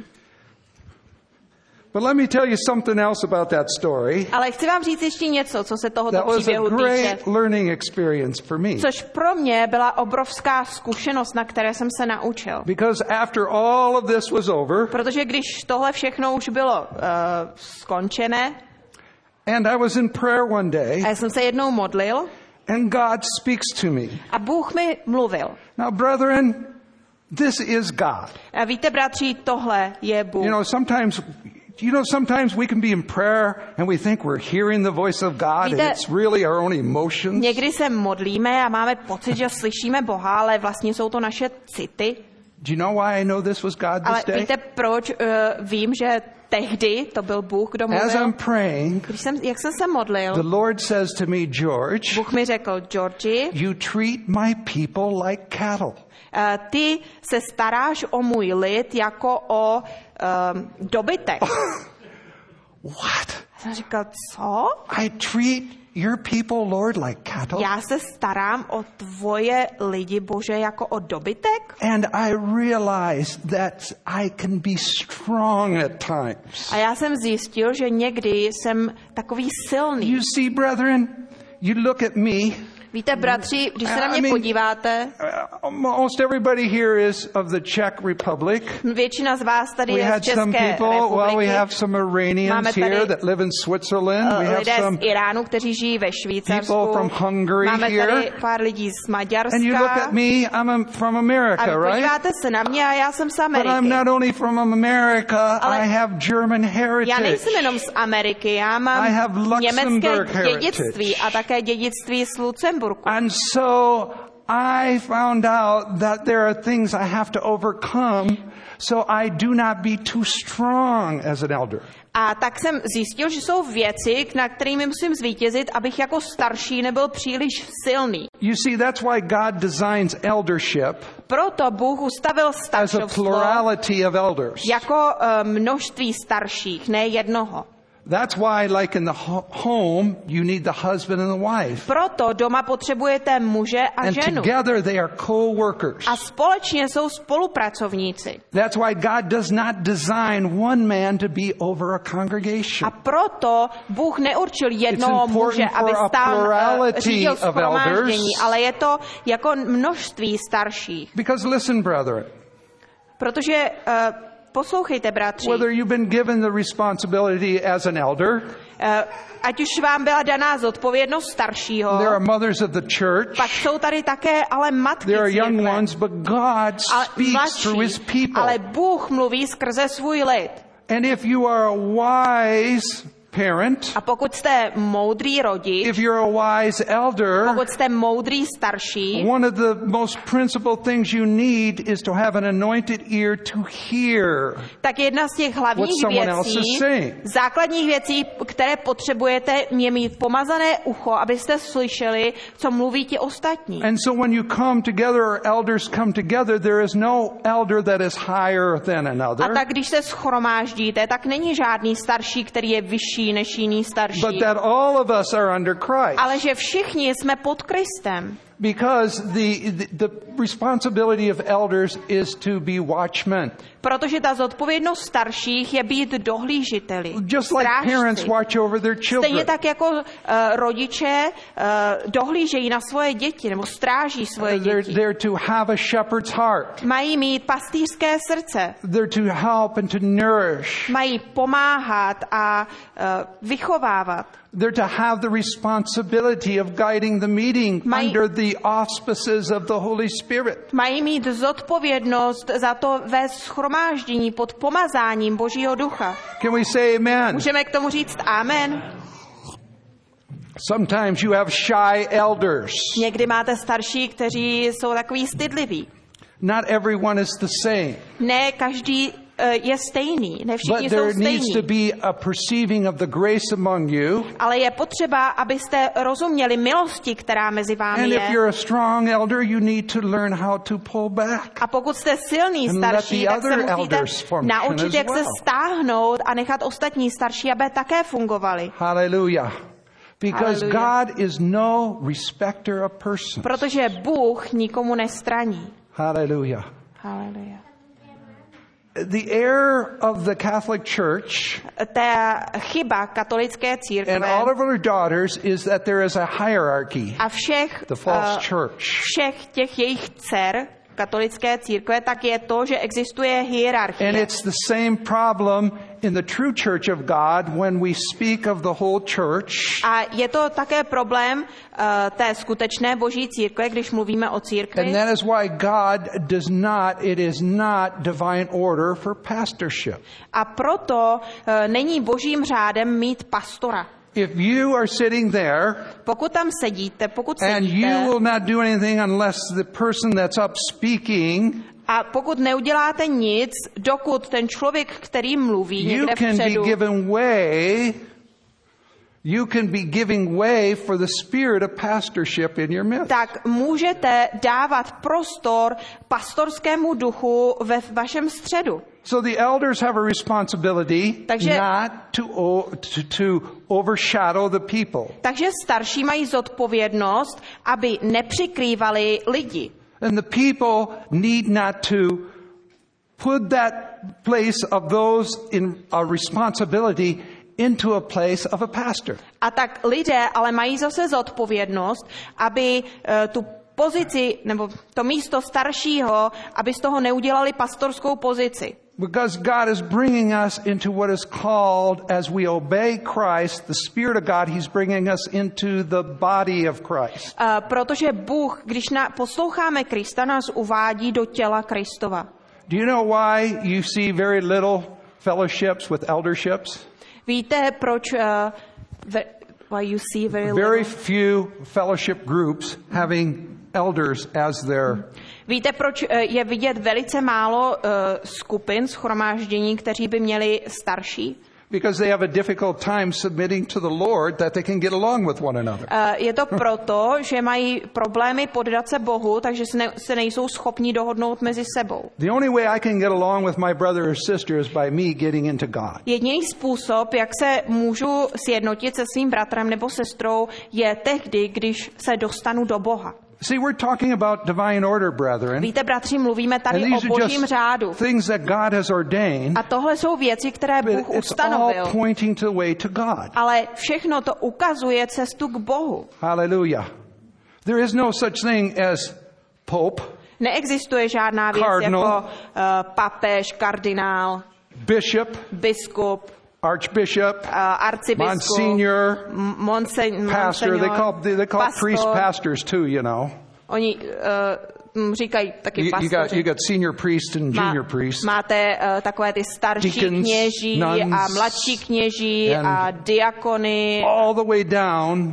A: But let me tell you something else about that story.
B: Ale chci vám říct ještě něco, co se tohoto
A: That was a
B: příběhu týče.
A: great learning experience for me.
B: Což pro mě byla obrovská zkušenost, na které jsem se naučil.
A: Because after all of this was over,
B: Protože když tohle všechno už bylo uh, skončené,
A: and I was in prayer one day,
B: a já jsem se jednou modlil,
A: and God speaks to me.
B: a Bůh mi mluvil.
A: Now, brethren, this is God.
B: A víte, bratři, tohle je Bůh.
A: You know, sometimes, you know, sometimes we can be in prayer and we think we're hearing the voice of God, and
B: Víte,
A: it's really our own emotions.
B: Někdy se modlíme a máme pocit, že slyšíme Boha, ale vlastně jsou to naše city.
A: Do you know why I know this was God
B: Ale
A: this day?
B: víte, proč uh, vím, že tehdy to byl Bůh, kdo
A: As
B: mluvil?
A: I'm praying,
B: Když jsem, jak jsem se modlil,
A: the Lord says to me, George,
B: Bůh mi řekl, Georgi,
A: you treat my people like cattle.
B: uh, ty se staráš o můj lid jako o um, dobytek.
A: What?
B: Já jsem říkal, co?
A: I treat your people, Lord, like cattle?
B: Já se starám o tvoje lidi, Bože, jako o dobytek?
A: And I realized that I can be strong at times.
B: A já jsem zjistil, že někdy jsem takový silný.
A: You see, brethren, you look at me.
B: Víte, bratři, když se na mě
A: I mean,
B: podíváte,
A: uh, most everybody here is of the Czech Republic.
B: většina z vás tady
A: We
B: je z
A: had some
B: České
A: people, well, we
B: republiky.
A: have some
B: Máme
A: Iranians
B: tady,
A: here that live in Switzerland. We have
B: lidé
A: some
B: z Iránu, kteří žijí ve Švýcarsku.
A: people from Hungary
B: Máme
A: here.
B: tady pár lidí z Maďarska.
A: And you look at me, I'm um, from
B: A
A: America,
B: vy
A: right?
B: podíváte se na mě a já jsem z
A: But I'm
B: Ameriky.
A: not only from America,
B: Ale
A: I have German
B: Já
A: heritage.
B: nejsem jenom z Ameriky, já mám
A: I have
B: německé
A: Luxembourg
B: dědictví
A: heritage.
B: a také dědictví z Lucemburku.
A: And so I found out that there are things I have to overcome, so I do not be too strong as an elder.
B: A tak jsem zjistil, že jsou věci, na kterými musím zvítězit, abych jako starší nebyl příliš silný.
A: You see, that's why God designs eldership
B: Proto Bůh ustavil
A: as a
B: staršovstvo
A: plurality of elders.
B: jako uh, množství starších, ne jednoho.
A: That's why, like in the ho- home, you need the husband and the wife.
B: Proto doma potřebujete muže a
A: And
B: ženu.
A: together they are co-workers.
B: A společně jsou spolupracovníci.
A: That's why God does not design one man to be over a congregation.
B: A proto Bůh neurčil jednoho
A: It's
B: muže,
A: important
B: aby
A: for a
B: stál uh,
A: plurality
B: řídil
A: of
B: shromáždění,
A: elders.
B: ale je to jako množství starších.
A: Because listen, brethren,
B: Protože uh, poslouchejte, bratři,
A: whether you've been given the responsibility as an elder,
B: uh, ať už vám byla daná zodpovědnost staršího,
A: there are mothers of the church,
B: pak jsou tady také ale matky
A: there are young
B: církve.
A: ones, but God
B: Ale
A: speaks
B: mladší,
A: through His people.
B: ale Bůh mluví skrze svůj lid.
A: And if you are a wise parent,
B: A pokud jste moudrý rodič,
A: if you're a wise elder,
B: pokud jste moudrý starší,
A: one of the most principal things you need is to have an anointed ear to hear.
B: tak jedna z těch hlavních
A: What someone else
B: věcí,
A: is saying.
B: základních věcí, které potřebujete, je mít pomazané ucho, abyste slyšeli, co mluví ti ostatní.
A: And so when you come together, or elders come together, there is no elder that is higher than
B: A
A: another,
B: tak, když se schromáždíte, tak není žádný starší, který je vyšší než jiný starší.
A: but that all of us are under Christ.
B: Ale že všichni jsme pod Kristem.
A: Because the, the, the responsibility of elders is to be watchmen.
B: Protože ta zodpovědnost starších je být dohlížiteli,
A: Just like
B: strážci.
A: parents watch over their
B: Stejně
A: children.
B: tak jako uh, rodiče uh, dohlížejí na svoje děti nebo stráží svoje
A: They're,
B: děti.
A: they're to have a shepherd's heart.
B: Mají mít pastýřské srdce,
A: They're to help and to nourish.
B: mají pomáhat a uh, vychovávat.
A: They're to have the responsibility of guiding the meeting
B: Mají-
A: under the auspices of the Holy Spirit.
B: Mají mít zodpovědnost za to vést shromáždění pod pomazáním Božího ducha.
A: Can we say amen?
B: Můžeme k tomu říct amen?
A: Sometimes you have shy elders.
B: Někdy máte starší, kteří jsou takový stydliví.
A: Not everyone is the same.
B: Ne každý je stejný, ne všichni
A: But
B: jsou
A: there needs to
B: stejní.
A: be a perceiving of the grace among you.
B: Ale je potřeba, abyste rozuměli milosti, která mezi vámi
A: And if
B: je.
A: you're a strong elder, you need to learn how to pull back.
B: A pokud jste silný
A: And let
B: starší,
A: the
B: tak se
A: other
B: musíte
A: elders function
B: naučit,
A: as
B: jak se
A: well.
B: stáhnout a nechat ostatní starší, aby také fungovali.
A: Hallelujah. Because
B: Hallelujah.
A: God is no respecter of persons.
B: Protože Bůh nikomu nestraní.
A: Hallelujah.
B: Haleluja.
A: The error of the Catholic Church
B: Ta chyba katolické
A: and
B: církve
A: all of her daughters is that there is a hierarchy.
B: a všech,
A: The false
B: uh,
A: church.
B: všech těch jejich dcer katolické církve, tak je to, že existuje
A: And
B: hierarchie.
A: it's the same problem in the true church of God when we speak of the whole church.
B: A je to také problém uh, té skutečné boží církve, když mluvíme o
A: And
B: církvi.
A: that is why God does not, it is not divine order for pastorship.
B: A proto uh, není božím řádem mít pastora.
A: If you are sitting there
B: Pokud tam sedíte, pokud
A: and you
B: sedíte
A: will not do anything unless the person that's up speaking,
B: a pokud neuděláte nic, dokud ten člověk, který mluví
A: you
B: někde
A: can be
B: vpředu,
A: given way, you can be giving way for the spirit of pastorship in your midst.
B: tak můžete dávat prostor pastorskému duchu ve vašem středu.
A: So the elders have a responsibility
B: Takže-
A: not to, o, to, to overshadow the people.
B: Takže starší mají zodpovědnost, aby nepřikrývali lidi.
A: And the people need not to put that place of those in a responsibility into a place of a pastor.
B: A tak lidé ale mají zase zodpovědnost, aby eh, tu pozici, nebo to místo staršího, aby z toho neudělali pastorskou pozici.
A: Because God is bringing us into what is called, as we obey Christ, the Spirit of God, He's bringing us into the body of Christ.
B: Uh, protože Bůh, když na, posloucháme Krista, nás uvádí do těla Kristova.
A: Do you know why you see very little fellowships with elderships?
B: Víte, proč uh, ve, why you see very
A: Very
B: little?
A: few fellowship groups having elders as their...
B: Víte, proč uh, je vidět velice málo uh, skupin, shromáždění, kteří by měli starší?
A: Because they have a difficult time submitting to the Lord that they can get along with one another.
B: Uh, je to proto, že mají problémy poddat se Bohu, takže se, ne, se nejsou schopni dohodnout mezi sebou.
A: The only way I can get along with my brother or sister is by me getting into God.
B: Jediný způsob, jak se můžu sjednotit se svým bratrem nebo sestrou, je tehdy, když se dostanu do Boha.
A: See, we're talking about divine order, brethren.
B: Víte, bratři, mluvíme
A: And
B: tady o
A: these are
B: božím
A: just
B: řádu.
A: things that God has ordained,
B: A tohle jsou věci, které
A: but
B: Bůh
A: it's all
B: ustanovil.
A: pointing to the way to God.
B: Ale všechno to ukazuje cestu k Bohu.
A: Hallelujah. There is no such thing as pope,
B: Neexistuje žádná věc
A: Cardinal.
B: jako uh, papež, kardinál,
A: bishop,
B: biskup,
A: archbishop,
B: uh, arcibiskup,
A: monsignor,
B: m- monse-
A: pastor. They call they, they call
B: pastor.
A: priests pastors too, you know.
B: Oni uh, říkají taky
A: You, you got
B: pastoři.
A: you got senior priest and
B: Má-
A: junior priest.
B: Máte uh, takové ty starší
A: Deacons,
B: kněží
A: nuns,
B: a mladší kněží
A: and
B: a diakony
A: all the way down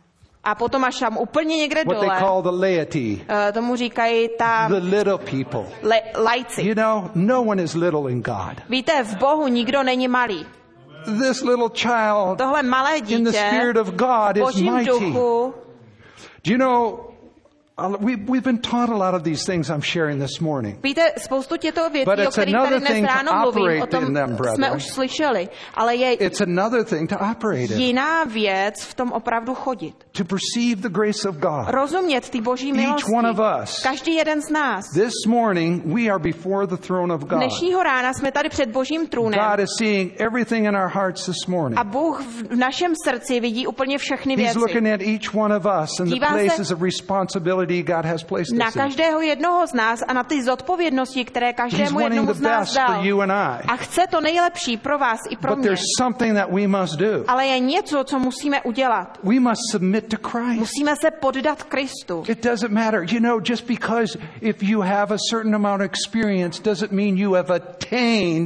B: a potom až tam úplně někde
A: what they
B: dole.
A: call the laity,
B: Uh, tomu říkají ta
A: the little people.
B: le, lajci.
A: You know, no one is little in God.
B: Víte, v Bohu nikdo není malý.
A: This little child
B: Tohle malé
A: in the
B: dítě
A: Spirit of God
B: v
A: is
B: božím
A: mighty.
B: duchu,
A: Do you know, uh, we, we've been taught a lot of these things I'm sharing this morning.
B: víte, spoustu těchto věcí,
A: But
B: o
A: it's
B: kterých
A: another
B: tady dnes
A: thing to
B: ráno mluvím,
A: operate
B: o tom
A: in them, brethren.
B: jsme už slyšeli, ale je
A: It's another thing to operate in,
B: jiná věc v tom opravdu chodit.
A: to perceive the grace of God.
B: Rozumět ty boží
A: Each
B: milosti.
A: one of us.
B: Každý jeden z nás.
A: This morning, we are before the throne of God.
B: Dnešního rána jsme tady před božím trůnem
A: God is seeing everything in our hearts this morning.
B: a Bůh v našem srdci vidí úplně všechny
A: He's
B: věci.
A: looking at each one of us and the
B: Dívá se
A: places of responsibility God has placed
B: Na
A: us in.
B: každého jednoho z nás a na ty zodpovědnosti, které
A: He's
B: každému
A: wanting
B: jednomu
A: the
B: z nás
A: best for
B: dal.
A: you and I.
B: A chce to nejlepší pro vás i pro
A: But
B: mě.
A: there's something that we must do.
B: Ale je něco, co musíme udělat.
A: We must submit to Christ.
B: Musíme se poddat Kristu.
A: It doesn't matter. You know, just because if you have a certain amount of experience doesn't mean you have attained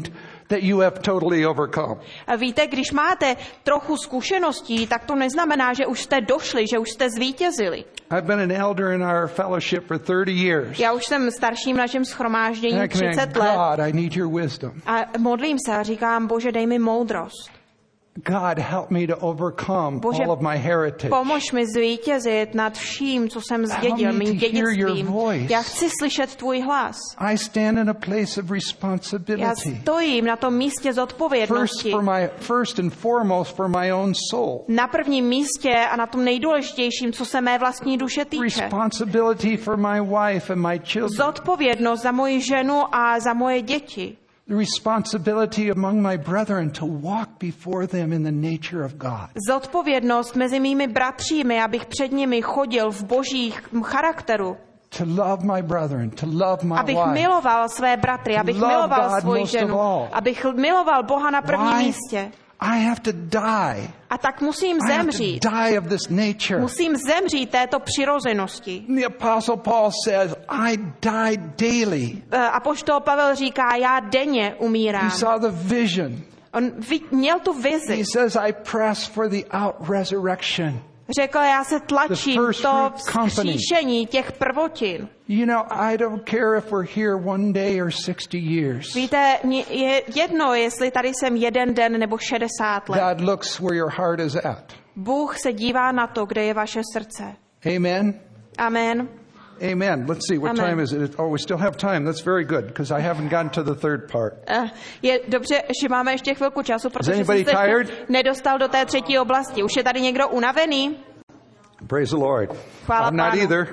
A: that you have totally overcome.
B: A víte, když máte trochu zkušeností, tak to neznamená, že už jste došli, že už jste zvítězili.
A: I've been an elder in our fellowship for thirty years.
B: Já už jsem starším v našem shromáždění třicet let.
A: God, I need your wisdom.
B: A modlím se a říkám, Bože, dej mi moudrost.
A: God, help me to overcome
B: Bože,
A: all of my heritage.
B: Pomož mi zvítězit nad vším, co jsem zdědil, mým dědictvím. Já chci slyšet tvůj hlas.
A: I stand in a place of responsibility.
B: Já stojím na tom místě zodpovědnosti.
A: First, for my, first and foremost for my own soul.
B: Na prvním místě a na tom nejdůležitějším, co se mé vlastní duše týče.
A: Responsibility for my wife and my children.
B: Zodpovědnost za moji ženu a za moje děti.
A: The responsibility among my brethren to walk before them in the nature of God.
B: Zodpovědnost mezi mými bratřími, abych před nimi chodil v božích charakteru.
A: To love my brethren, to love my
B: abych
A: wife.
B: miloval své bratry, abych miloval svoji ženu, abych miloval Boha na prvním
A: Why?
B: místě.
A: I have to die.
B: A tak musím
A: I have
B: zemřít.
A: to die of this nature.
B: Musím zemřít této přirozenosti.
A: The Apostle Paul says, I die daily.
B: Apoštol Pavel říká, já denně umírám.
A: He saw the vision.
B: On měl tu vizi.
A: He says, I press for the out resurrection.
B: Řekl, já se tlačím to vzkříšení těch prvotin.
A: You know, I don't care if we're here one day or sixty years.
B: Víte, je jedno, jestli tady jsem jeden den nebo šedesát let.
A: God looks where your heart is at.
B: Bůh se dívá na to, kde je vaše srdce.
A: Amen.
B: Amen.
A: Amen. Let's see, what
B: Amen.
A: time is it? Oh, we still have time. That's very good, because I haven't gotten to the third part.
B: Uh, je dobře, že máme ještě chvilku času, protože jsem se nedostal do té třetí oblasti. Už je tady někdo unavený?
A: Praise the Lord.
B: Chvála
A: I'm not
B: Pánu.
A: either,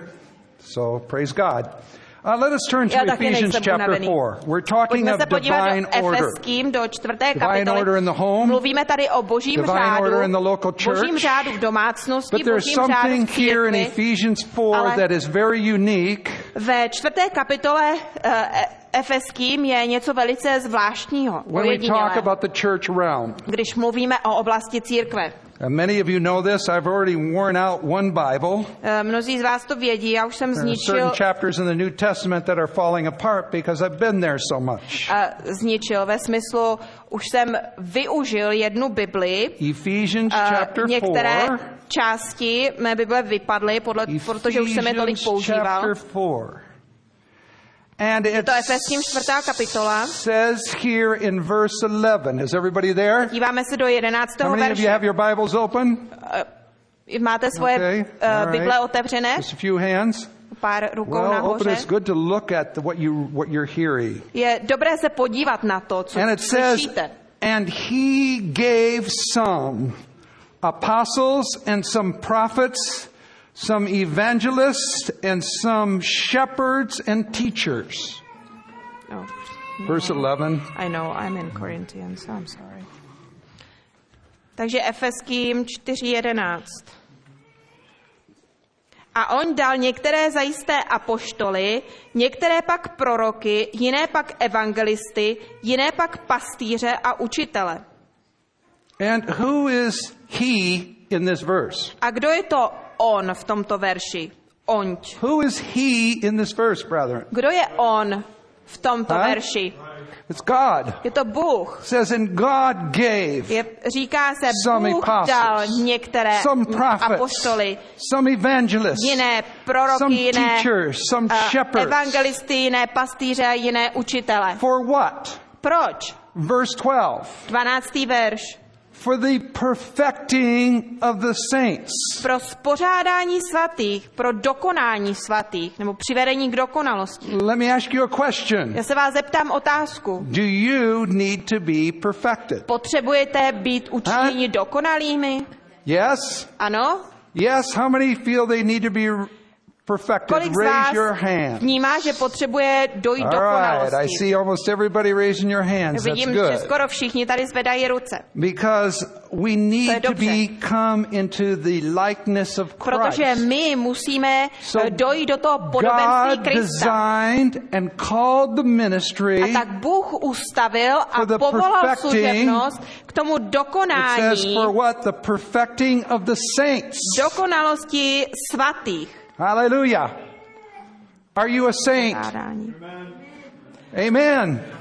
A: so praise God. Uh, let us turn to
B: Já taky
A: Ephesians
B: nejsem
A: chapter
B: unavený.
A: four. We're talking
B: Pojďme
A: of
B: se podívat
A: divine
B: do
A: order.
B: Efeským, do čtvrté
A: Divine
B: kapitoly.
A: order in the home.
B: Mluvíme tady o božím
A: Divine
B: řádu,
A: order in the local church.
B: božím řádu v domácnosti,
A: But there's
B: božím řádu
A: something
B: v
A: here in
B: církvi.
A: Ephesians four
B: Ale
A: that is very unique.
B: Ve čtvrté kapitole uh, Efeským je něco velice zvláštního,
A: When we talk
B: ojedinělé,
A: about the church realm.
B: když mluvíme o oblasti církve.
A: And many of you know this. I've already worn out one Bible.
B: Uh, mnozí z vás to vědí, já už jsem
A: There are
B: zničil,
A: certain chapters in the New Testament that are falling apart because I've been there so much.
B: uh, zničil ve smyslu, už jsem využil jednu Bibli,
A: Ephesians
B: uh,
A: chapter
B: některé
A: four.
B: části mé Bible vypadly, podle, protože už jsem je tolik používal.
A: Chapter four. And it
B: To je Efeským čtvrtá kapitola.
A: says here in verse eleven. Is everybody there?
B: Díváme se do jedenáctého
A: How many of you
B: verše.
A: have your Bibles open?
B: Uh, máte svoje
A: Okay,
B: uh,
A: all right.
B: Bible otevřené?
A: Just a few hands.
B: Pár rukou
A: Well, open.
B: nahoře.
A: It's good to look at the, what you what you're hearing.
B: Je dobré se podívat na to, co
A: And it says,
B: slyšíte.
A: and he gave some apostles and some prophets, some evangelists and some shepherds and teachers.
B: Oh,
A: Verse eleven.
B: I know, I'm in Corinthians, so I'm sorry. Takže Efeským čtyři jedenáct. A on dal některé zajisté apoštoly, některé pak proroky, jiné pak evangelisty, jiné pak pastýře a učitele.
A: And who is he in this verse?
B: A kdo je to on v tomto verši? Onť.
A: Who is he in this verse, brethren?
B: Kdo je on v tomto
A: Huh?
B: verši?
A: It's God.
B: Je to Bůh.
A: It says, and God gave
B: Je, říká se,
A: some
B: Bůh dal
A: apostles,
B: některé
A: some prophets,
B: apoštoly,
A: some evangelists,
B: jiné proroky,
A: some
B: jiné
A: teachers, some
B: uh,
A: shepherds.
B: evangelisty, jiné pastýře, jiné učitele.
A: For what?
B: Proč?
A: Verse twelve.
B: dvanáctý verš.
A: For the perfecting of the saints.
B: Pro spořádání svatých, pro dokonání svatých, nebo přivedení k dokonalosti.
A: Let me ask you a question.
B: Já se vás zeptám otázku.
A: Do you need to be perfected?
B: Potřebujete být učiněni dokonalými?
A: Yes?
B: Ano?
A: Yes, how many feel they need to be perfected?
B: Kolik z
A: Raise
B: vás
A: your hand.
B: vnímá, že potřebuje dojít
A: All right, I
B: dokonalosti?
A: see almost everybody raising your hands. That's
B: Vidím, že
A: good.
B: skoro všichni tady zvedají ruce.
A: Because we
B: To je
A: need to
B: dobře.
A: become into the likeness of
B: Protože
A: Christ.
B: my musíme
A: So
B: eh, dojít do toho podobenství
A: God
B: Krista.
A: designed and called the ministry.
B: A tak Bůh ustavil a
A: for the
B: povolal
A: perfecting.
B: služebnost k tomu
A: It says
B: dokonání,
A: for what? The perfecting of the saints.
B: dokonalosti svatých.
A: Hallelujah. Are you a saint?
B: Zádání.
A: Amen.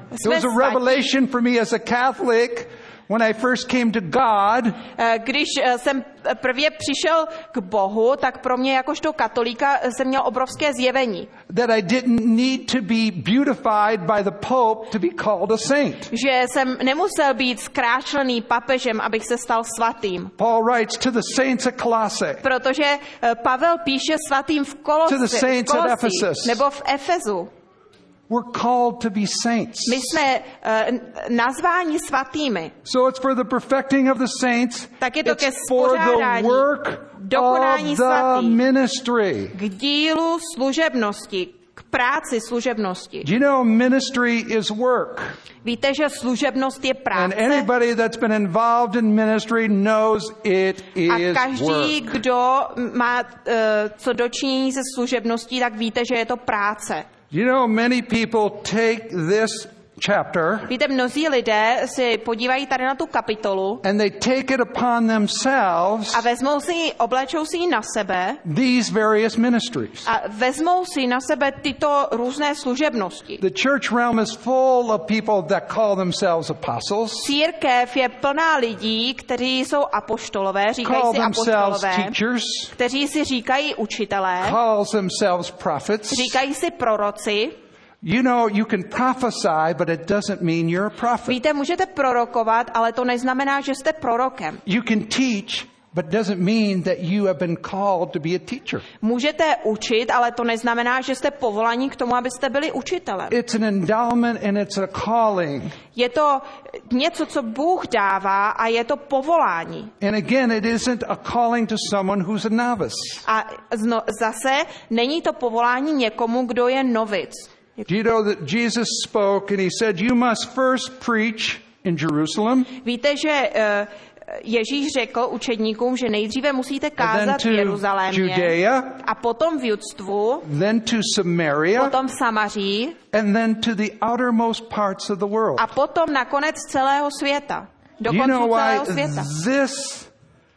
A: It was a revelation for me as a Catholic when I first came to God.
B: Když jsem prvně přišel k Bohu, tak pro mě jakožto katolíka jsem měl obrovské zjevení.
A: That I didn't need to be beautified by the Pope to be called a saint.
B: Že jsem nemusel být zkrášlený papežem, abych se stal svatým.
A: Paul writes to the saints at Colossae.
B: Protože Pavel píše svatým v Kolosi,
A: to the saints at Ephesus.
B: Nebo v Efezu.
A: We're called to be saints.
B: My jsme uh, nazváni svatými.
A: So it's for the perfecting of the saints.
B: Tak je to
A: it's
B: ke
A: for the work
B: dokonání
A: of the
B: svatých.
A: ministry.
B: K dílu služebnosti, k práci služebnosti.
A: Do you know ministry is work?
B: Víte, že služebnost je práce?
A: And anybody that's been involved in ministry knows it is
B: A každý,
A: work.
B: kdo má uh, co dočinění se služebností, tak víte, že je to práce.
A: You know, many people take this chapter.
B: Víte, mnozí lidé si podívají tady na tu kapitolu
A: and they take it upon themselves.
B: A vezmou si ji, oblečou si ji na sebe.
A: These various ministries.
B: A vezmou si na sebe tyto různé služebnosti.
A: The church realm is full of people that call themselves apostles.
B: Církev je plná lidí, kteří jsou apoštolové, říkají
A: call
B: si apoštolové,
A: teachers,
B: kteří si říkají učitelé,
A: calls themselves prophets.
B: říkají si proroci.
A: You know, you can prophesy, but it doesn't mean you're a prophet.
B: Víte, můžete prorokovat, ale to neznamená, že jste prorokem.
A: You can teach, but it doesn't mean that you have been called to be a teacher.
B: Můžete učit, ale to neznamená, že jste povolaní k tomu, abyste byli učitelem.
A: It's an endowment and it's a calling.
B: Je to něco, co Bůh dává a je to povolání.
A: And again, it isn't a calling to someone who's a novice.
B: A zno, zase není to povolání někomu, kdo je novic.
A: Do you know that Jesus spoke and he said, you must first preach in Jerusalem?
B: Víte, že uh, Ježíš řekl učedníkům, že nejdříve musíte kázat v Jeruzalémě
A: Judea,
B: a potom v Judstvu,
A: then to Samaria,
B: potom v Samaří
A: and then to the outermost parts of the world.
B: A potom nakonec celého světa. Do
A: you know why
B: celého světa.
A: this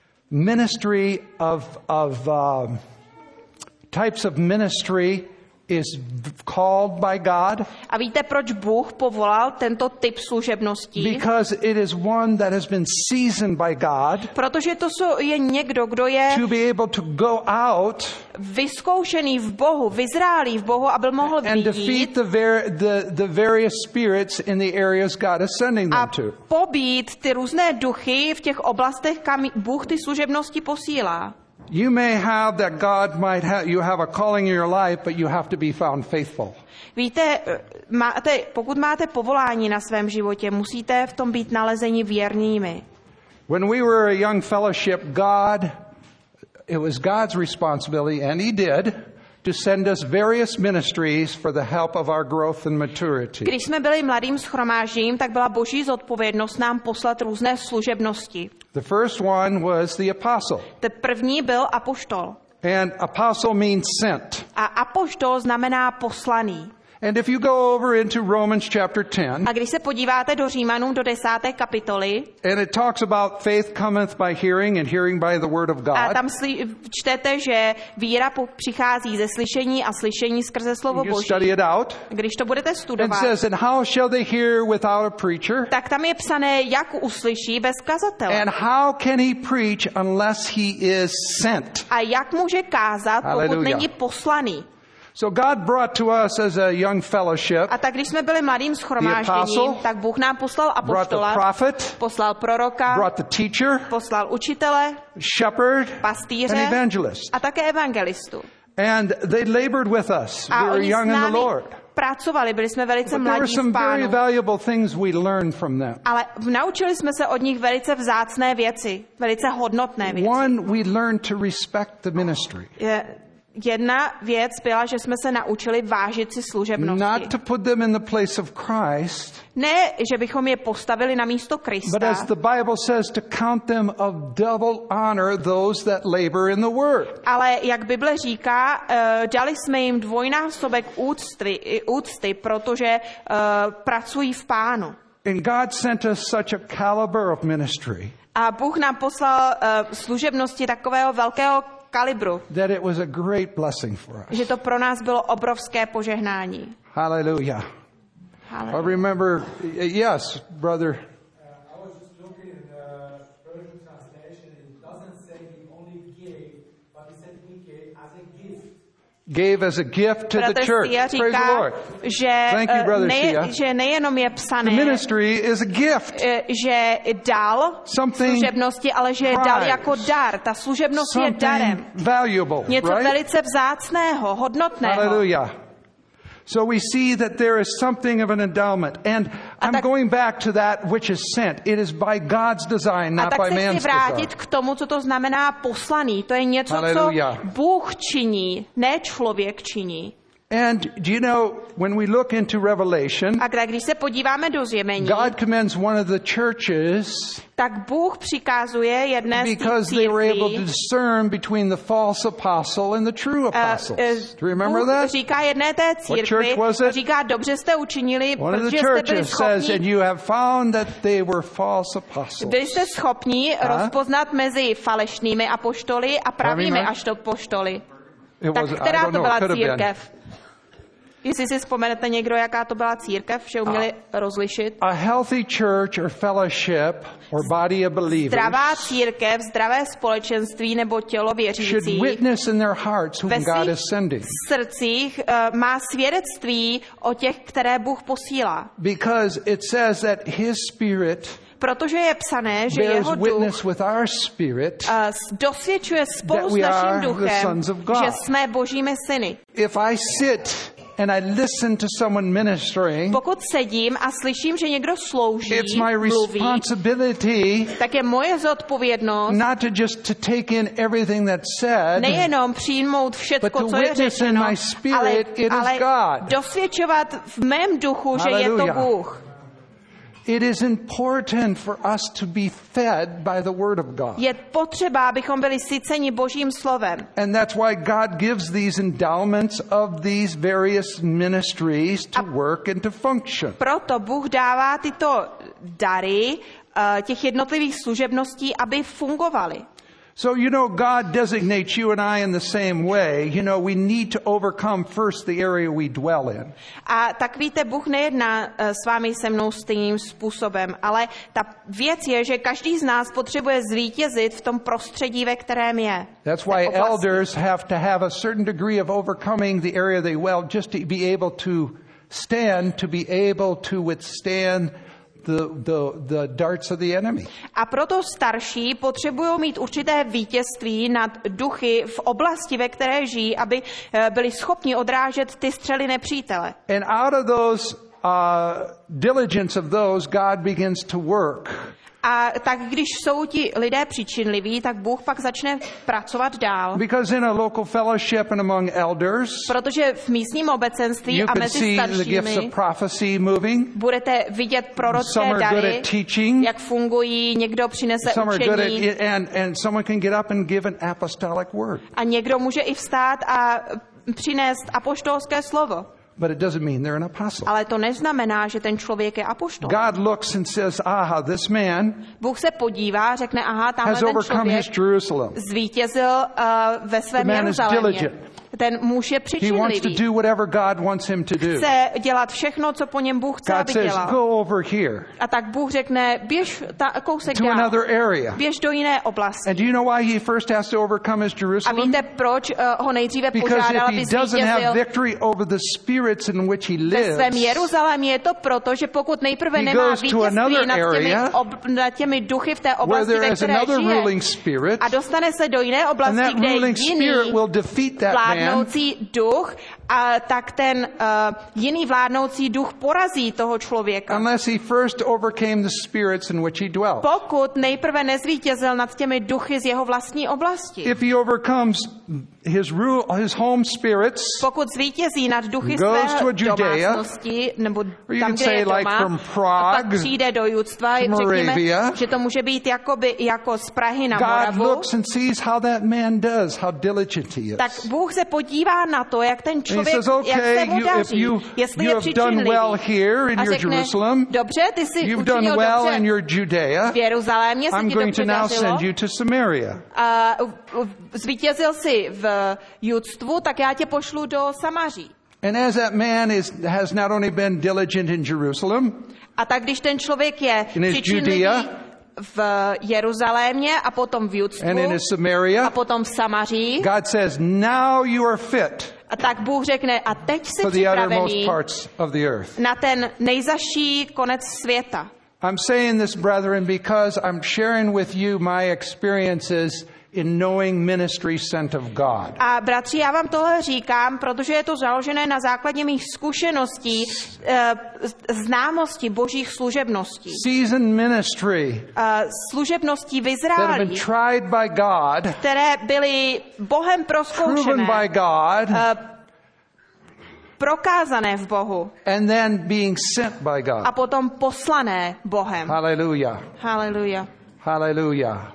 A: ministry of, of uh, types of ministry is called by God?
B: A víte, proč Bůh povolal tento typ služebností?
A: Because it is one that has been seasoned by God.
B: Protože to je někdo, kdo je
A: to be able to go out
B: vyzkoušený v Bohu, vyzrálý v Bohu, aby mohl
A: and defeat
B: vyjít
A: the, ver- the, the various spirits in the areas God is sending them
B: a
A: to.
B: pobít ty různé duchy v těch oblastech, kam Bůh ty služebnosti posílá.
A: You may have that God might have, you have a calling in your life, but you have to be found faithful.
B: Víte, máte, pokud máte povolání na svém životě, musíte v tom být nalezeni věrnými.
A: When we were a young fellowship, God, it was God's responsibility, and He did, to send us various ministries for the help of our growth and maturity.
B: Když jsme byli mladým shromážděním, tak byla Boží zodpovědnost nám poslat různé služebnosti.
A: The first one was the apostle.
B: Ten první byl apoštol.
A: And apostle means sent.
B: A apoštol znamená poslaný.
A: And if you go over into Romans chapter ten,
B: a když se podíváte do Římanům do desáté kapitoly,
A: and it talks about faith cometh by hearing and hearing by the word of God.
B: A tam sli- čtete, že víra přichází ze slyšení a slyšení skrze slovo
A: you
B: Boží.
A: study it out.
B: Když to budete
A: It
B: studovat,
A: says, and how shall they hear without a preacher?
B: tak tam je psané, jak uslyší bez kazatele.
A: And how can he preach unless he is sent?
B: A jak může kázat, pokud
A: Hallelujah.
B: není poslaný?
A: So God brought to us as a young fellowship,
B: A tak když jsme byli mladým
A: The
B: shromážděním,
A: apostle,
B: tak Bůh nám poslal
A: brought the
B: apoštola,
A: prophet,
B: poslal proroka,
A: brought the teacher,
B: poslal učitele,
A: shepherd, and
B: pastýře
A: evangelist.
B: a také evangelistu.
A: And they labored with us.
B: A
A: We were
B: oni s
A: young in the
B: námi
A: Lord.
B: pracovali, byli jsme velice
A: But there were
B: mladí
A: some
B: v
A: very
B: Pánu.
A: valuable things we learned from them.
B: Ale naučili jsme se od nich velice vzácné věci, velice hodnotné věci.
A: One, we learned to respect the ministry.
B: Je, jedna věc byla, že jsme se naučili vážit si služebnosti.
A: Not to put them in the place of Christ,
B: Ne, že bychom je postavili na místo Krista,
A: but as the Bible says, to count them of double honor those that labor in the word.
B: ale jak Bible říká, uh, dali jsme jim dvojnásobek úcty, úcty protože uh, pracují v Pánu.
A: And God sent us such a caliber of ministry
B: A Bůh nám poslal uh, služebnosti takového velkého kalibru,
A: that it was a great blessing for us.
B: že to pro nás bylo obrovské požehnání.
A: Hallelujah. I remember, yes, brother. Gave as a gift to the church.
B: Praise
A: the Lord.
B: Že,
A: Thank you, brother
B: ne,
A: Sia.
B: že nejenom je psané,
A: the ministry is a gift.
B: Že dal
A: Something
B: služebnosti, ale že je dal jako dar. Ta služebnost je darem.
A: Valuable,
B: Něco
A: right?
B: velice vzácného, hodnotného.
A: Hallelujah. So we see that there is something of an endowment. And I'm
B: tak,
A: going back to that which is sent. It is by God's design, not by man's design. A tak se chci vrátit k tomu, co to znamená poslaný. To je něco, Hallelujah.
B: co Bůh činí, ne člověk činí.
A: And do you know, when we look into Revelation,
B: a když se podíváme do Zjevení,
A: God commends one of the churches
B: tak Bůh přikazuje jedné z těch
A: because they were able to discern between the false apostle and the true apostles. Uh, uh, Do you remember
B: Bůh
A: that?
B: říká jedné té církvi, říká, dobře jste učinili,
A: one
B: protože
A: of the
B: jste byli schopni,
A: says, and you have found that they were false apostles.
B: Byli jste schopni huh? rozpoznat mezi falešnými apoštoly a pravými apoštoly. Tak která to byla církev? Jestli si vzpomenete někdo, jaká to byla církev, že uměli uh, rozlišit.
A: A healthy church or fellowship or body of believers.
B: Zdravá církev, zdravé společenství nebo tělo věřících.
A: Should witness in their hearts whom God is sending.
B: V srdcích uh, má svědectví o těch, které Bůh posílá.
A: Because it says that his spirit
B: protože je psané, že jeho duch
A: spirit,
B: uh, dosvědčuje spolu s naším duchem, že jsme Božími syny.
A: If I sit and I listen to someone ministering,
B: pokud sedím a slyším, že někdo slouží,
A: it's my
B: mluví,
A: responsibility
B: tak je moje zodpovědnost
A: not to just to take in everything that's said,
B: nejenom přijmout všechno, co je řečeno, ale, ale dosvědčovat v mém duchu, že Hallelujah. Je to Bůh.
A: It is important for us to be fed by the word of God.
B: Je potřeba, abychom byli syceni Božím slovem.
A: And that's why God gives these endowments of these various ministries to work and to function.
B: Proto Bůh dává tyto dary uh, těch jednotlivých služebností, aby fungovaly.
A: So, you know, God designates you and I in the same way. You know, we need to overcome first the area we dwell in.
B: A tak víte, Bůh nejedná uh, s vámi se mnou stejným způsobem, ale ta věc je, že každý z nás potřebuje zvítězit v tom prostředí, ve kterém je.
A: That's why elders have to have a certain degree of overcoming the area they dwell just to be able to stand, to be able to withstand The, the, the darts of the enemy.
B: A proto starší potřebují mít určité vítězství nad duchy v oblasti, ve které žijí, aby byli schopni odrážet ty střely nepřítele.
A: And out of those uh, diligence of those, God begins to work.
B: A tak když jsou ti lidé přičinliví, tak Bůh pak začne pracovat dál.
A: Because in a local fellowship and among elders,
B: protože v místním obecenství a mezi staršími budete vidět prorocké dary, teaching, jak fungují, někdo přinese učení
A: at, and, and someone can get up and give an apostolic word.
B: A někdo může i vstát a přinést apoštolské slovo.
A: But it doesn't mean they're an apostle.
B: Ale to neznamená, že ten člověk je apoštol.
A: God looks and says, aha, this man
B: Bůh se podívá, řekne, aha, tamhle ten člověk zvítězil uh, ve svém Jeruzalémě. Ten muž je přičinlivý. Chce dělat všechno, co po něm Bůh chce, aby dělal. A tak Bůh řekne, běž ta, kousek dál. Běž do jiné oblasti. A víte, proč uh, ho nejdříve požádal, aby zvítězil ve svém Jeruzalémě? Je to proto, že pokud nejprve nemá vítězství nad těmi, ob, nad těmi duchy v té oblasti, ve které žije, a dostane se do jiné oblasti, kde je jiný vládnoucí duch, a tak ten uh, jiný vládnoucí duch porazí toho člověka.
A: Unless he first overcame the spirits in which he dwelt.
B: Pokud nejprve nezvítězil nad těmi duchy z jeho vlastní oblasti.
A: If he overcomes his rule, his home spirits,
B: pokud zvítězí nad duchy svého domácnosti, nebo tam, kde je doma, like from Prague, a pak přijde do judstva, řekněme, že to může být jakoby, jako z Prahy na Moravu,
A: God looks and sees how that man does, how diligent he is.
B: Tak Bůh se podívá na to, jak ten člověk,
A: says, okay,
B: jak se mu daří,
A: you,
B: jestli
A: you
B: je
A: přičinlivý. Well here in
B: a
A: your
B: řekne,
A: Jerusalem,
B: dobře, ty jsi
A: you've done well in your Judea,
B: v Jeruzalémě se
A: I'm
B: ti
A: going
B: to
A: to now send you to Samaria.
B: A zvítězil jsi v judstvu, tak já tě pošlu do Samaří.
A: And as that man is, has not only been diligent in Jerusalem,
B: A tak když ten člověk je
A: in his
B: přičinlivý
A: Judea,
B: v Jeruzalémě a potom v Judsku
A: and in his Samaria,
B: a potom v Samaří,
A: God says, now you are fit
B: a tak Bůh řekne, a teď jsi
A: for the uttermost
B: připravený
A: parts of the earth.
B: na ten nejzaší konec světa.
A: I'm saying this, brethren, because I'm sharing with you my experiences in knowing ministry sent of God.
B: A bratři, já vám tohle říkám, protože je to založené na základě mých zkušeností, eh, známosti božích služebností.
A: Seasoned ministry
B: Eh, služebností v
A: that have been
B: Izraeli,
A: tried by God,
B: které byly Bohem
A: proven
B: prozkoušené,
A: by God,
B: eh, prokázané v Bohu
A: and then being sent by God.
B: a potom poslané Bohem.
A: Hallelujah.
B: Haleluja.
A: Hallelujah.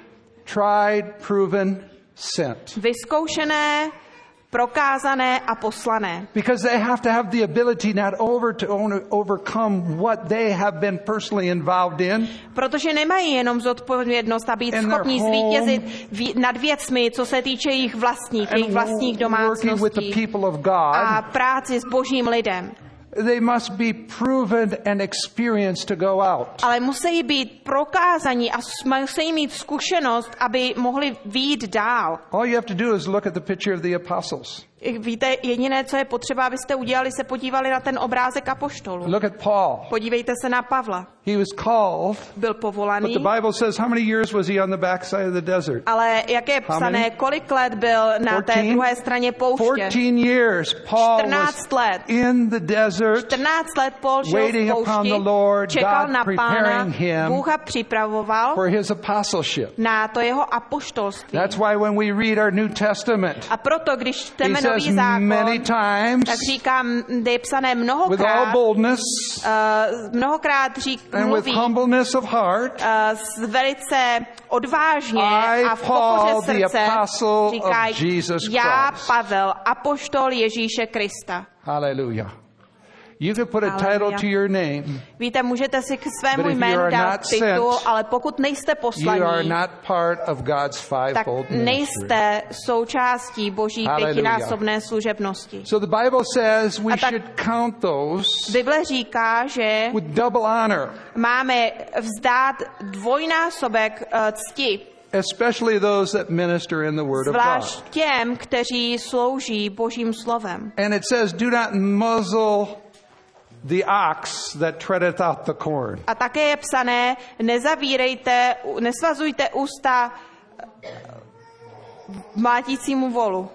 A: Tried, proven, sent.
B: Vyzkoušené, prokázané a poslané.
A: Because they have to have the ability not over to own- overcome what they have been personally involved in,
B: Protože nemají jenom zodpovědnost a být
A: In their
B: schopní
A: home,
B: zvítězit ví- nad věcmi, co se týče jejich vlastních, jejich vlastních
A: and working with the
B: domácností
A: people of
B: a
A: God.
B: práci s božím lidem.
A: They must be proven and experienced to go out.
B: Ale musí být prokázaní a s- musí mít zkušenost, aby mohli vyjít dál.
A: All you have to do is look at the picture of the apostles.
B: Víte, jediné, co je potřeba, abyste udělali, se podívali na ten obrázek apoštolů.
A: Look at Paul.
B: Podívejte se na Pavla.
A: He was called,
B: Byl
A: but
B: povolaný,
A: the Bible says how many years was he on the backside of the desert?
B: ale jak je
A: How many?
B: psané, kolik let byl na té
A: Fourteen?
B: druhé straně pouště?
A: fourteen years Paul was
B: čtrnáct let.
A: in the desert,
B: čtrnáct let Paul žil
A: waiting
B: v
A: upon
B: poušti,
A: the Lord,
B: čekal
A: God
B: na Pána,
A: preparing him
B: Bůh ho připravoval
A: for his apostleship.
B: na to jeho apoštolství.
A: That's why when we read our New Testament,
B: A proto, když
A: he
B: čteme
A: says
B: nový zákon,
A: many times,
B: tak říkám, kde je psané
A: with all
B: mnohokrát,
A: boldness
B: uh, mnohokrát řík,
A: and with
B: mluví
A: humbleness of heart,
B: uh, s velice odvážně
A: I,
B: a v
A: Paul,
B: pokoře
A: the
B: srdce
A: apostle of
B: říká,
A: Jesus
B: já,
A: Christ.
B: Pavel, apoštol Ježíše Krista.
A: Hallelujah. You could put a title
B: Hallelujah.
A: to your name.
B: Víte, můžete si k
A: But
B: svému
A: if you
B: jménu
A: are
B: dát
A: not
B: titul,
A: sent,
B: ale pokud nejste
A: You are
B: poslaní,
A: not part of God's
B: tak
A: fivefold ministry.
B: nejste součástí Boží
A: Hallelujah.
B: pětinásobné služebnosti.
A: So the Bible says we
B: A tak-
A: should count those
B: Bible říká, že
A: with double honor,
B: máme vzdát dvojnásobek eh, cti,
A: especially those that minister in the Word of
B: zvlášť
A: God.
B: těm, kteří slouží Božím slovem.
A: And it says, do not muzzle the ox that treadeth out the corn.
B: A také je psané, nezavírejte, nesvazujte ústa eh, mlátícímu volu.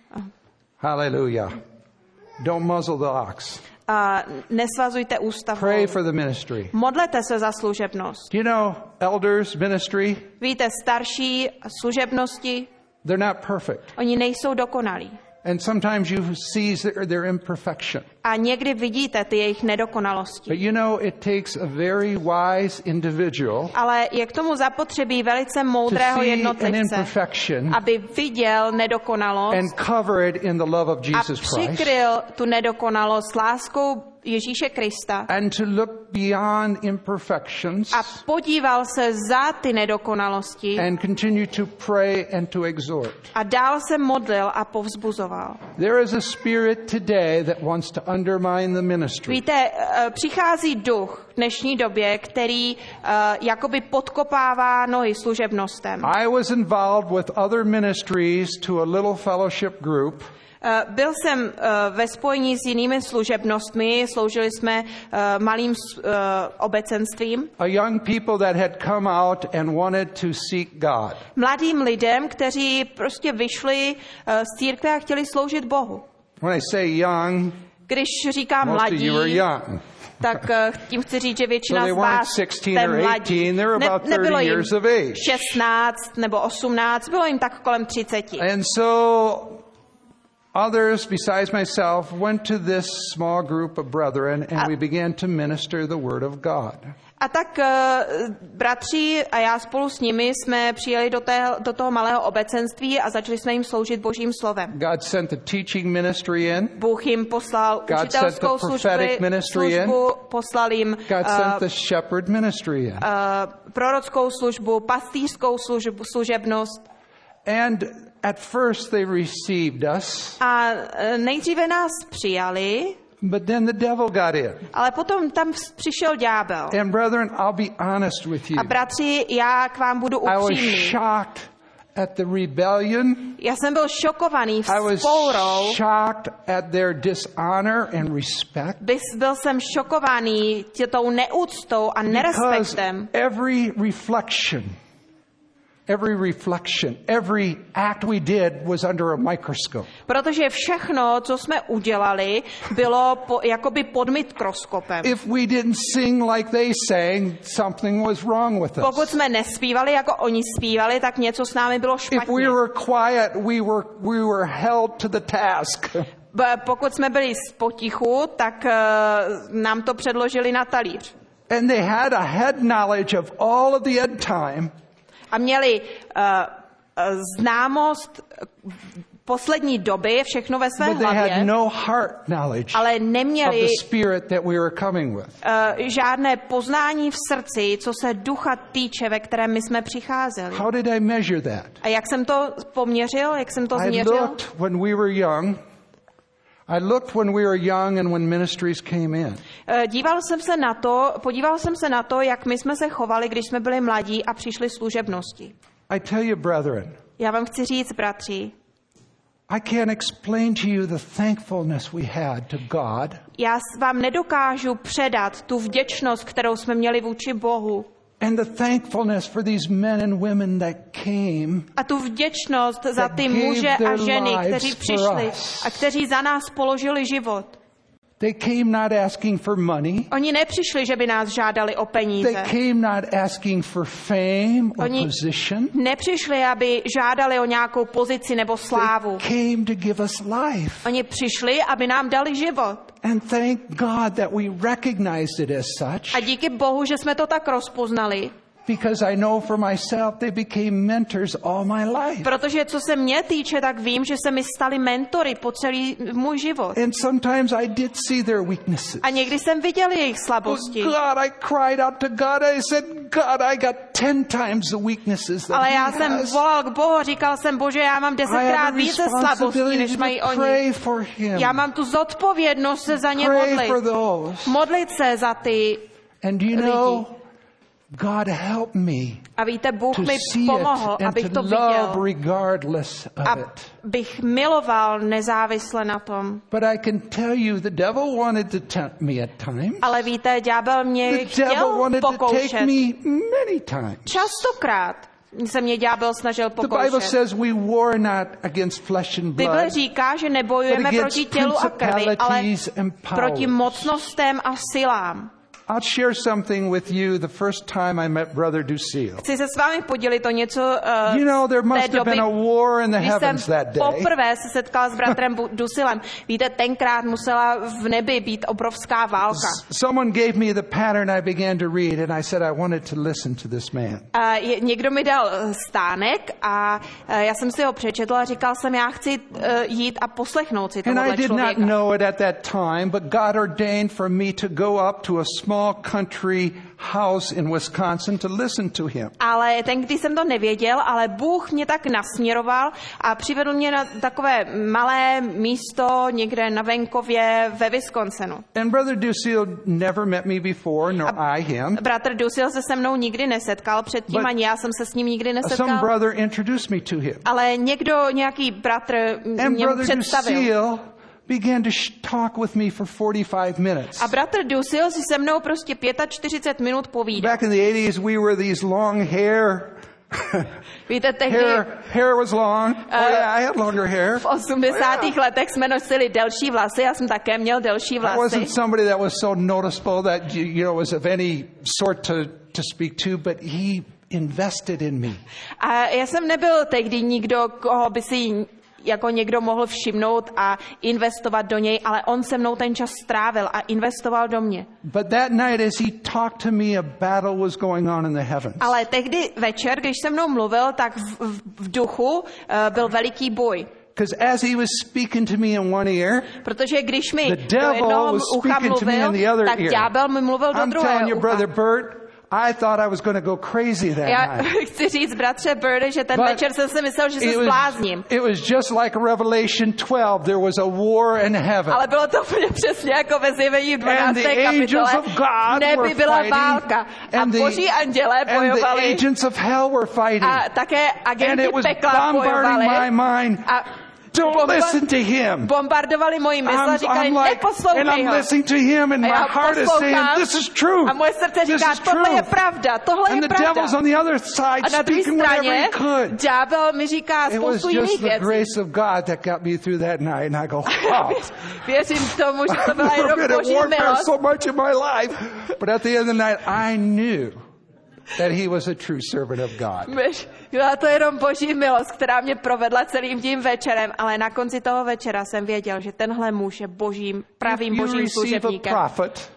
A: Hallelujah. Don't muzzle the ox.
B: A nesvazujte ústa
A: Pray
B: volu.
A: for the ministry.
B: Modlete se za služebnost.
A: Do you know elders ministry?
B: Víte, starší služebnosti,
A: They're not perfect.
B: oni nejsou dokonalí.
A: And sometimes you see their, their imperfection.
B: A někdy vidíte ty jejich nedokonalosti.
A: But you know, it takes a very wise individual
B: Ale je k tomu zapotřebí velice
A: to
B: moudrého
A: see an
B: jednotlivce,
A: imperfection
B: aby viděl nedokonalost
A: and cover it in the love of
B: a
A: Jesus Christ.
B: přikryl tu nedokonalost láskou Ježíše Krista
A: And to look beyond imperfections
B: a podíval se za ty nedokonalosti
A: and continue to pray and to exhort.
B: a dál se modlil a povzbuzoval.
A: There is a spirit today that wants to undermine the ministry.
B: Víte, eh, přichází duch v dnešní době, který eh, jakoby podkopává nohy služebnostem.
A: I was involved with other ministries to a little fellowship group.
B: Eh, Byl jsem eh, ve spojení s jinými služebnostmi, sloužili jsme eh, malým s- eh, obecenstvím,
A: A young people that had come out and wanted to seek God.
B: mladým lidem, kteří prostě vyšli eh, z církve a chtěli sloužit Bohu.
A: When I say young,
B: Když říkám
A: most of
B: mladí,
A: you are young.
B: tak eh, tím chci říct, že většina
A: So they
B: z
A: weren't
B: vás
A: sixteen
B: jste
A: or
B: mladí.
A: eighteen, they were about
B: nebylo
A: thirty
B: jim
A: years of age.
B: šestnáct nebo osmnáct, bylo jim tak kolem třiceti.
A: And so others besides myself went to this small group of brethren and we began to minister the word of God.
B: A tak eh, bratři a já spolu s nimi jsme přijeli do, té, do toho malého obecenství a začali jsme jim sloužit Božím slovem.
A: God sent the teaching ministry in.
B: Bůh jim poslal
A: God
B: učitelskou
A: sent the prophetic
B: službu,
A: ministry in.
B: službu, poslal jim
A: God
B: eh,
A: sent the shepherd ministry in.
B: eh, prorockou službu, pastýřskou službu, služebnost.
A: And at first they received us,
B: A e, nejdříve nás přijali,
A: but then the devil got in.
B: ale potom tam přišel ďábel.
A: And brethren, I'll be honest with you.
B: A bratři, já k vám budu
A: I was
B: upřímný.
A: shocked at the rebellion.
B: Já jsem byl šokovaný
A: I was
B: vzpourou.
A: shocked at their dishonor and respect.
B: Bys- Byl jsem šokovaný tou neúctou a
A: Because
B: nerespektem.
A: every reflection, every reflection, every act we did was under a microscope.
B: Protože všechno, co jsme udělali, bylo po, jakoby pod mikroskopem.
A: If we didn't sing like they sang, something was wrong with
B: Pokud
A: us.
B: jsme nespívali, jako oni zpívali, tak něco s námi bylo
A: If
B: špatně.
A: we were quiet, we were we were held to the task.
B: B- Pokud jsme byli potichu, tak uh, nám to předložili na talíř.
A: And they had a head knowledge of all of the end time.
B: A měli uh, uh, známost poslední doby, všechno ve svém
A: But they had
B: hlavě,
A: no heart knowledge
B: ale
A: of
B: neměli
A: the spirit that we were coming with.
B: uh, žádné poznání v srdci, co se ducha týče, ve kterém my jsme přicházeli.
A: How did I measure that?
B: A jak jsem to poměřil, jak jsem to
A: I
B: změřil?
A: looked when we were young. I looked when we were young and when ministries came in.
B: Uh, Díval jsem se na to, podíval jsem se na to, jak my jsme se chovali, když jsme byli mladí a přišli služebnosti.
A: I tell you, brethren,
B: Já vám chci říct, bratři,
A: I can't explain to you the thankfulness we had to God
B: já s- vám nedokážu předat tu vděčnost, kterou jsme měli vůči Bohu.
A: and the thankfulness for these men and women that came.
B: A tu vděčnost za ty
A: that gave
B: muže a
A: their
B: ženy,
A: lives
B: kteří
A: for
B: přišli
A: us.
B: a kteří za nás položili život.
A: They came not asking for money.
B: Oni nepřišli, že by nás žádali o
A: They
B: peníze.
A: came not asking for fame or
B: Oni
A: position.
B: nepřišli, aby žádali o nějakou pozici nebo slávu.
A: They came to give us life.
B: Oni přišli, aby nám dali život.
A: And thank God that we recognized it as such,
B: A díky Bohu, že jsme to tak rozpoznali,
A: because I know for myself they became mentors all my life.
B: protože co se mě týče, tak vím, že se mi stali mentory po celý můj život.
A: And sometimes I did see their weaknesses.
B: A někdy jsem viděl jejich
A: Oh
B: slabosti.
A: God, I cried out to God. I said, God, I got ten times the weaknesses that
B: Ale
A: he
B: já jsem
A: has.
B: volal k Bohu, říkal jsem, Bože, já mám
A: I
B: desetkrát
A: have a
B: více slabostí,
A: responsibility
B: než
A: to
B: mají oni.
A: pray for him.
B: Já mám tu zodpovědnost se za ně
A: Pray for
B: modlit.
A: those.
B: Modlit se za ty
A: And you
B: lidi.
A: know, God help me
B: A víte, Bůh
A: to
B: mi
A: see
B: pomohl,
A: it and
B: abych
A: to
B: to
A: love
B: viděl.
A: regardless of it.
B: Abych miloval nezávisle na tom.
A: But I can tell you, the devil wanted to tempt me at times.
B: Ale víte, ďábel mě
A: The devil
B: chtěl
A: wanted to take
B: pokoušet.
A: me many times.
B: Častokrát se mě ďábel snažil
A: The Bible
B: pokoušet.
A: says we war not against flesh and
B: Bible
A: blood,
B: říká, že
A: but
B: nebojujeme
A: against
B: proti tělu a krvi, ale
A: principalities and
B: proti
A: powers.
B: mocnostem a silám.
A: I'll share something with you the first time I met Brother Ducille.
B: Chci se s vámi podělit o něco uh,
A: You know, there
B: té
A: must have
B: doby,
A: been a war in the
B: když jsem
A: heavens that day.
B: poprvé se setkala s bratrem Bu- Dusilem. Víte, tenkrát musela v nebi být obrovská válka.
A: Someone gave me the pattern I began to read, and I said I wanted to listen to this man.
B: A je, někdo mi dal eh, stánek a eh, já jsem si ho přečetl a říkal jsem, já chci eh, jít a poslechnout si
A: And I
B: tohohle
A: did not
B: člověka.
A: know it at that time, but God ordained for me to go up to a small country house in Wisconsin to listen to him.
B: Ale tehdy jsem to nevěděl, ale Bůh mě tak nasměroval a přivedl mě na takové malé místo někde na venkově ve Wisconsinu.
A: And Brother Ducille never met me before, nor I him.
B: Bratr Dusil se se mnou nikdy nesetkal předtím,
A: But
B: ani já jsem se s ním nikdy
A: Some
B: nesetkal.
A: brother introduced me to him.
B: Ale někdo, nějaký bratr
A: And
B: mě
A: Brother
B: představil.
A: Ducille began to sh- talk with me for forty-five minutes.
B: A bratr Dusil si se mnou prostě čtyřicet pět minut povídal.
A: Back in the eighties, we were these long hair.
B: Víte, tehdy
A: hair, hair was long. Oh yeah, I had longer hair.
B: v osmdesátých letech jsme nosili delší vlasy, já jsem také měl delší
A: I
B: vlasy.
A: wasn't somebody that was so noticeable that you, you know was of any sort to to speak to, but he invested in me.
B: A já jsem nebyl tehdy nikdo, koho by si jako někdo mohl všimnout a investovat do něj, ale on se mnou ten čas strávil a investoval do mě.
A: But that night, as he talked to me, a battle was going on in the heavens.
B: Ale tehdy večer, když se mnou mluvil, tak v, v, v duchu uh, byl veliký boj.
A: Because as he was speaking to me in one ear,
B: Protože když mi
A: the
B: do
A: devil
B: jednoho
A: was
B: ucha
A: speaking to me in
B: mluvil,
A: the other
B: tak
A: ear.
B: ďábel mi mluvil do
A: I'm telling
B: druhého
A: you,
B: ucha.
A: Brother Bert, I thought I was going to go crazy that
B: Já
A: night.
B: chci říct, bratře Birdy, že ten
A: But
B: večer jsem si myslel, že se
A: It was,
B: zblázním.
A: it was just like Revelation twelve. There was a war in heaven.
B: Ale bylo to úplně přesně jako ve Zjevení
A: And
B: dvanácté
A: the angels
B: kapitole.
A: of God
B: Neby
A: were
B: byla
A: fighting.
B: válka. A
A: And the,
B: boží anděle
A: and the
B: bojovali.
A: agents of hell were fighting.
B: A také
A: And
B: agenti
A: it was
B: pekla
A: bombarding
B: bojovali.
A: my mind.
B: A
A: Don't
B: bomba-
A: listen to him.
B: bombardovali moji mysl a
A: I'm,
B: říkali,
A: I'm like, and
B: neposlouchej
A: I'm
B: ho.
A: listening to him, and
B: A
A: my
B: já
A: heart is saying,
B: poslouchám
A: "This is true.
B: a moje srdce
A: This
B: říká,
A: is
B: tohle je
A: true."
B: pravda, tohle
A: And
B: je
A: the devil's
B: pravda.
A: on the other side,
B: A na druhé
A: speaking whatever
B: straně
A: he could.
B: ďábel mi říká
A: It was
B: spoustu
A: just
B: jiných
A: the
B: věcí.
A: grace of God that got me through that night, and I go, "Wow."
B: Věřím tomu, že to byla
A: I've
B: jenom
A: been at
B: boží
A: warfare
B: milost.
A: so much in my life, but at the end of the night, I knew that he was a true servant of God.
B: Myš, byla to jenom boží milost, která mě provedla celým tím večerem, ale na konci toho večera jsem věděl, že tenhle muž je božím, pravým
A: If you
B: božím
A: receive a
B: služebníkem.
A: prophet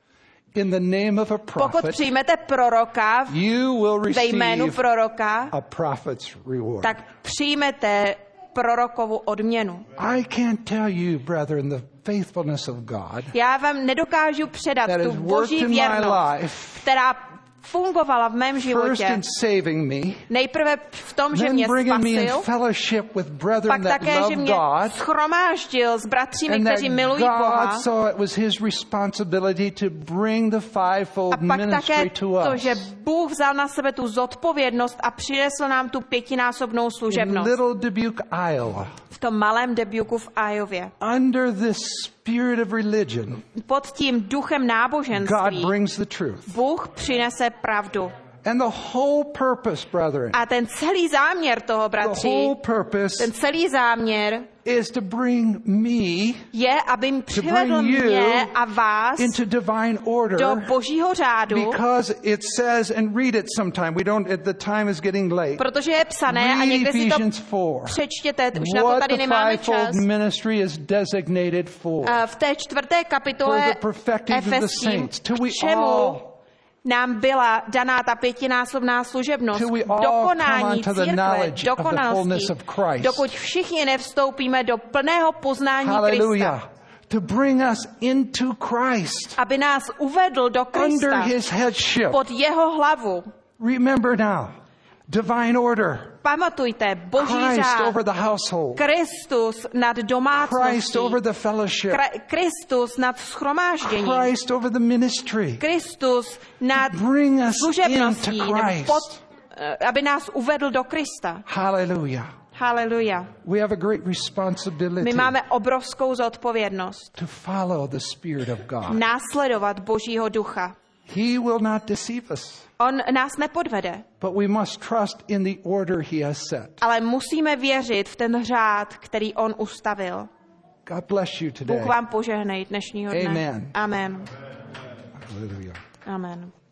A: in the name of a
B: Pokud
A: prophet,
B: přijmete proroka
A: you will
B: ve jménu
A: receive
B: proroka,
A: a prophet's reward.
B: tak přijmete prorokovu odměnu.
A: I can't tell you, brethren, the faithfulness of God
B: Já vám nedokážu předat
A: that
B: tu
A: has worked
B: boží
A: in my
B: věrnost,
A: life,
B: která fungovala v mém
A: first
B: životě.
A: in saving me,
B: Nejprve v tom, že
A: then
B: mě
A: bringing me in
B: spasil,
A: fellowship with brethren
B: pak
A: that
B: také, že
A: love
B: mě
A: God,
B: schromáždil s bratřími,
A: and that
B: kteří milují Boha.
A: God saw it was his responsibility to bring the fivefold
B: A pak také
A: ministry to
B: to,
A: us.
B: že Bůh vzal na sebe tu zodpovědnost a přinesl nám tu pětinásobnou
A: In
B: služebnost.
A: Little Dubuque, Iowa,
B: V tom malém Dubuque v Iově.
A: under this spirit of religion,
B: Pod tím duchem
A: God
B: náboženství
A: brings the truth.
B: Bůh přinese pravdu.
A: And the whole purpose, brethren,
B: A ten celý záměr toho,
A: the
B: bratři,
A: whole purpose
B: ten celý záměr
A: is to bring me
B: je, aby mi přivedl
A: bring you
B: mě a vás
A: into divine order,
B: do božího řádu,
A: because it says, and read it sometime, we don't, the time is getting late.
B: protože je psané a
A: Read
B: někde si to
A: Ephesians four.
B: přečtěte, už na to
A: What
B: tady
A: the
B: nemáme čas.
A: fivefold ministry is designated for.
B: A v té čtvrté
A: For
B: kapitole
A: the perfecting of the
B: Efeským,
A: saints, till we
B: k čemu
A: all
B: nám byla daná ta pětinásobná služebnost,
A: till we
B: k
A: all come
B: dokonání
A: unto the
B: církve,
A: knowledge of the
B: dokonalosti,
A: fullness of Christ.
B: dokud všichni nevstoupíme do plného poznání Krista,
A: Hallelujah. To bring us into Christ,
B: aby nás uvedl do
A: under
B: Krista,
A: his headship.
B: pod jeho hlavu.
A: Remember now, divine order.
B: Pamatujte, boží
A: Christ
B: řád,
A: over the household.
B: Kristus nad
A: Christ
B: domácností,
A: over the fellowship.
B: Kra- Kristus nad schromážděním,
A: Christ over the ministry.
B: Kristus nad
A: Bring us
B: služebností,
A: into
B: nebo
A: Christ.
B: pod, eh, aby nás uvedl do Krista.
A: Hallelujah.
B: Haleluja.
A: We have a great
B: My
A: responsibility
B: máme obrovskou zodpovědnost
A: to follow the Spirit of God.
B: následovat Božího ducha.
A: He will not deceive us,
B: On nás nepodvede,
A: but we must trust in the order he has set.
B: ale musíme věřit v ten řád, který on ustavil.
A: God bless you today.
B: Bůh vám požehnej dnešního dne.
A: Amen.
B: Amen.
A: Hallelujah.
B: Amen.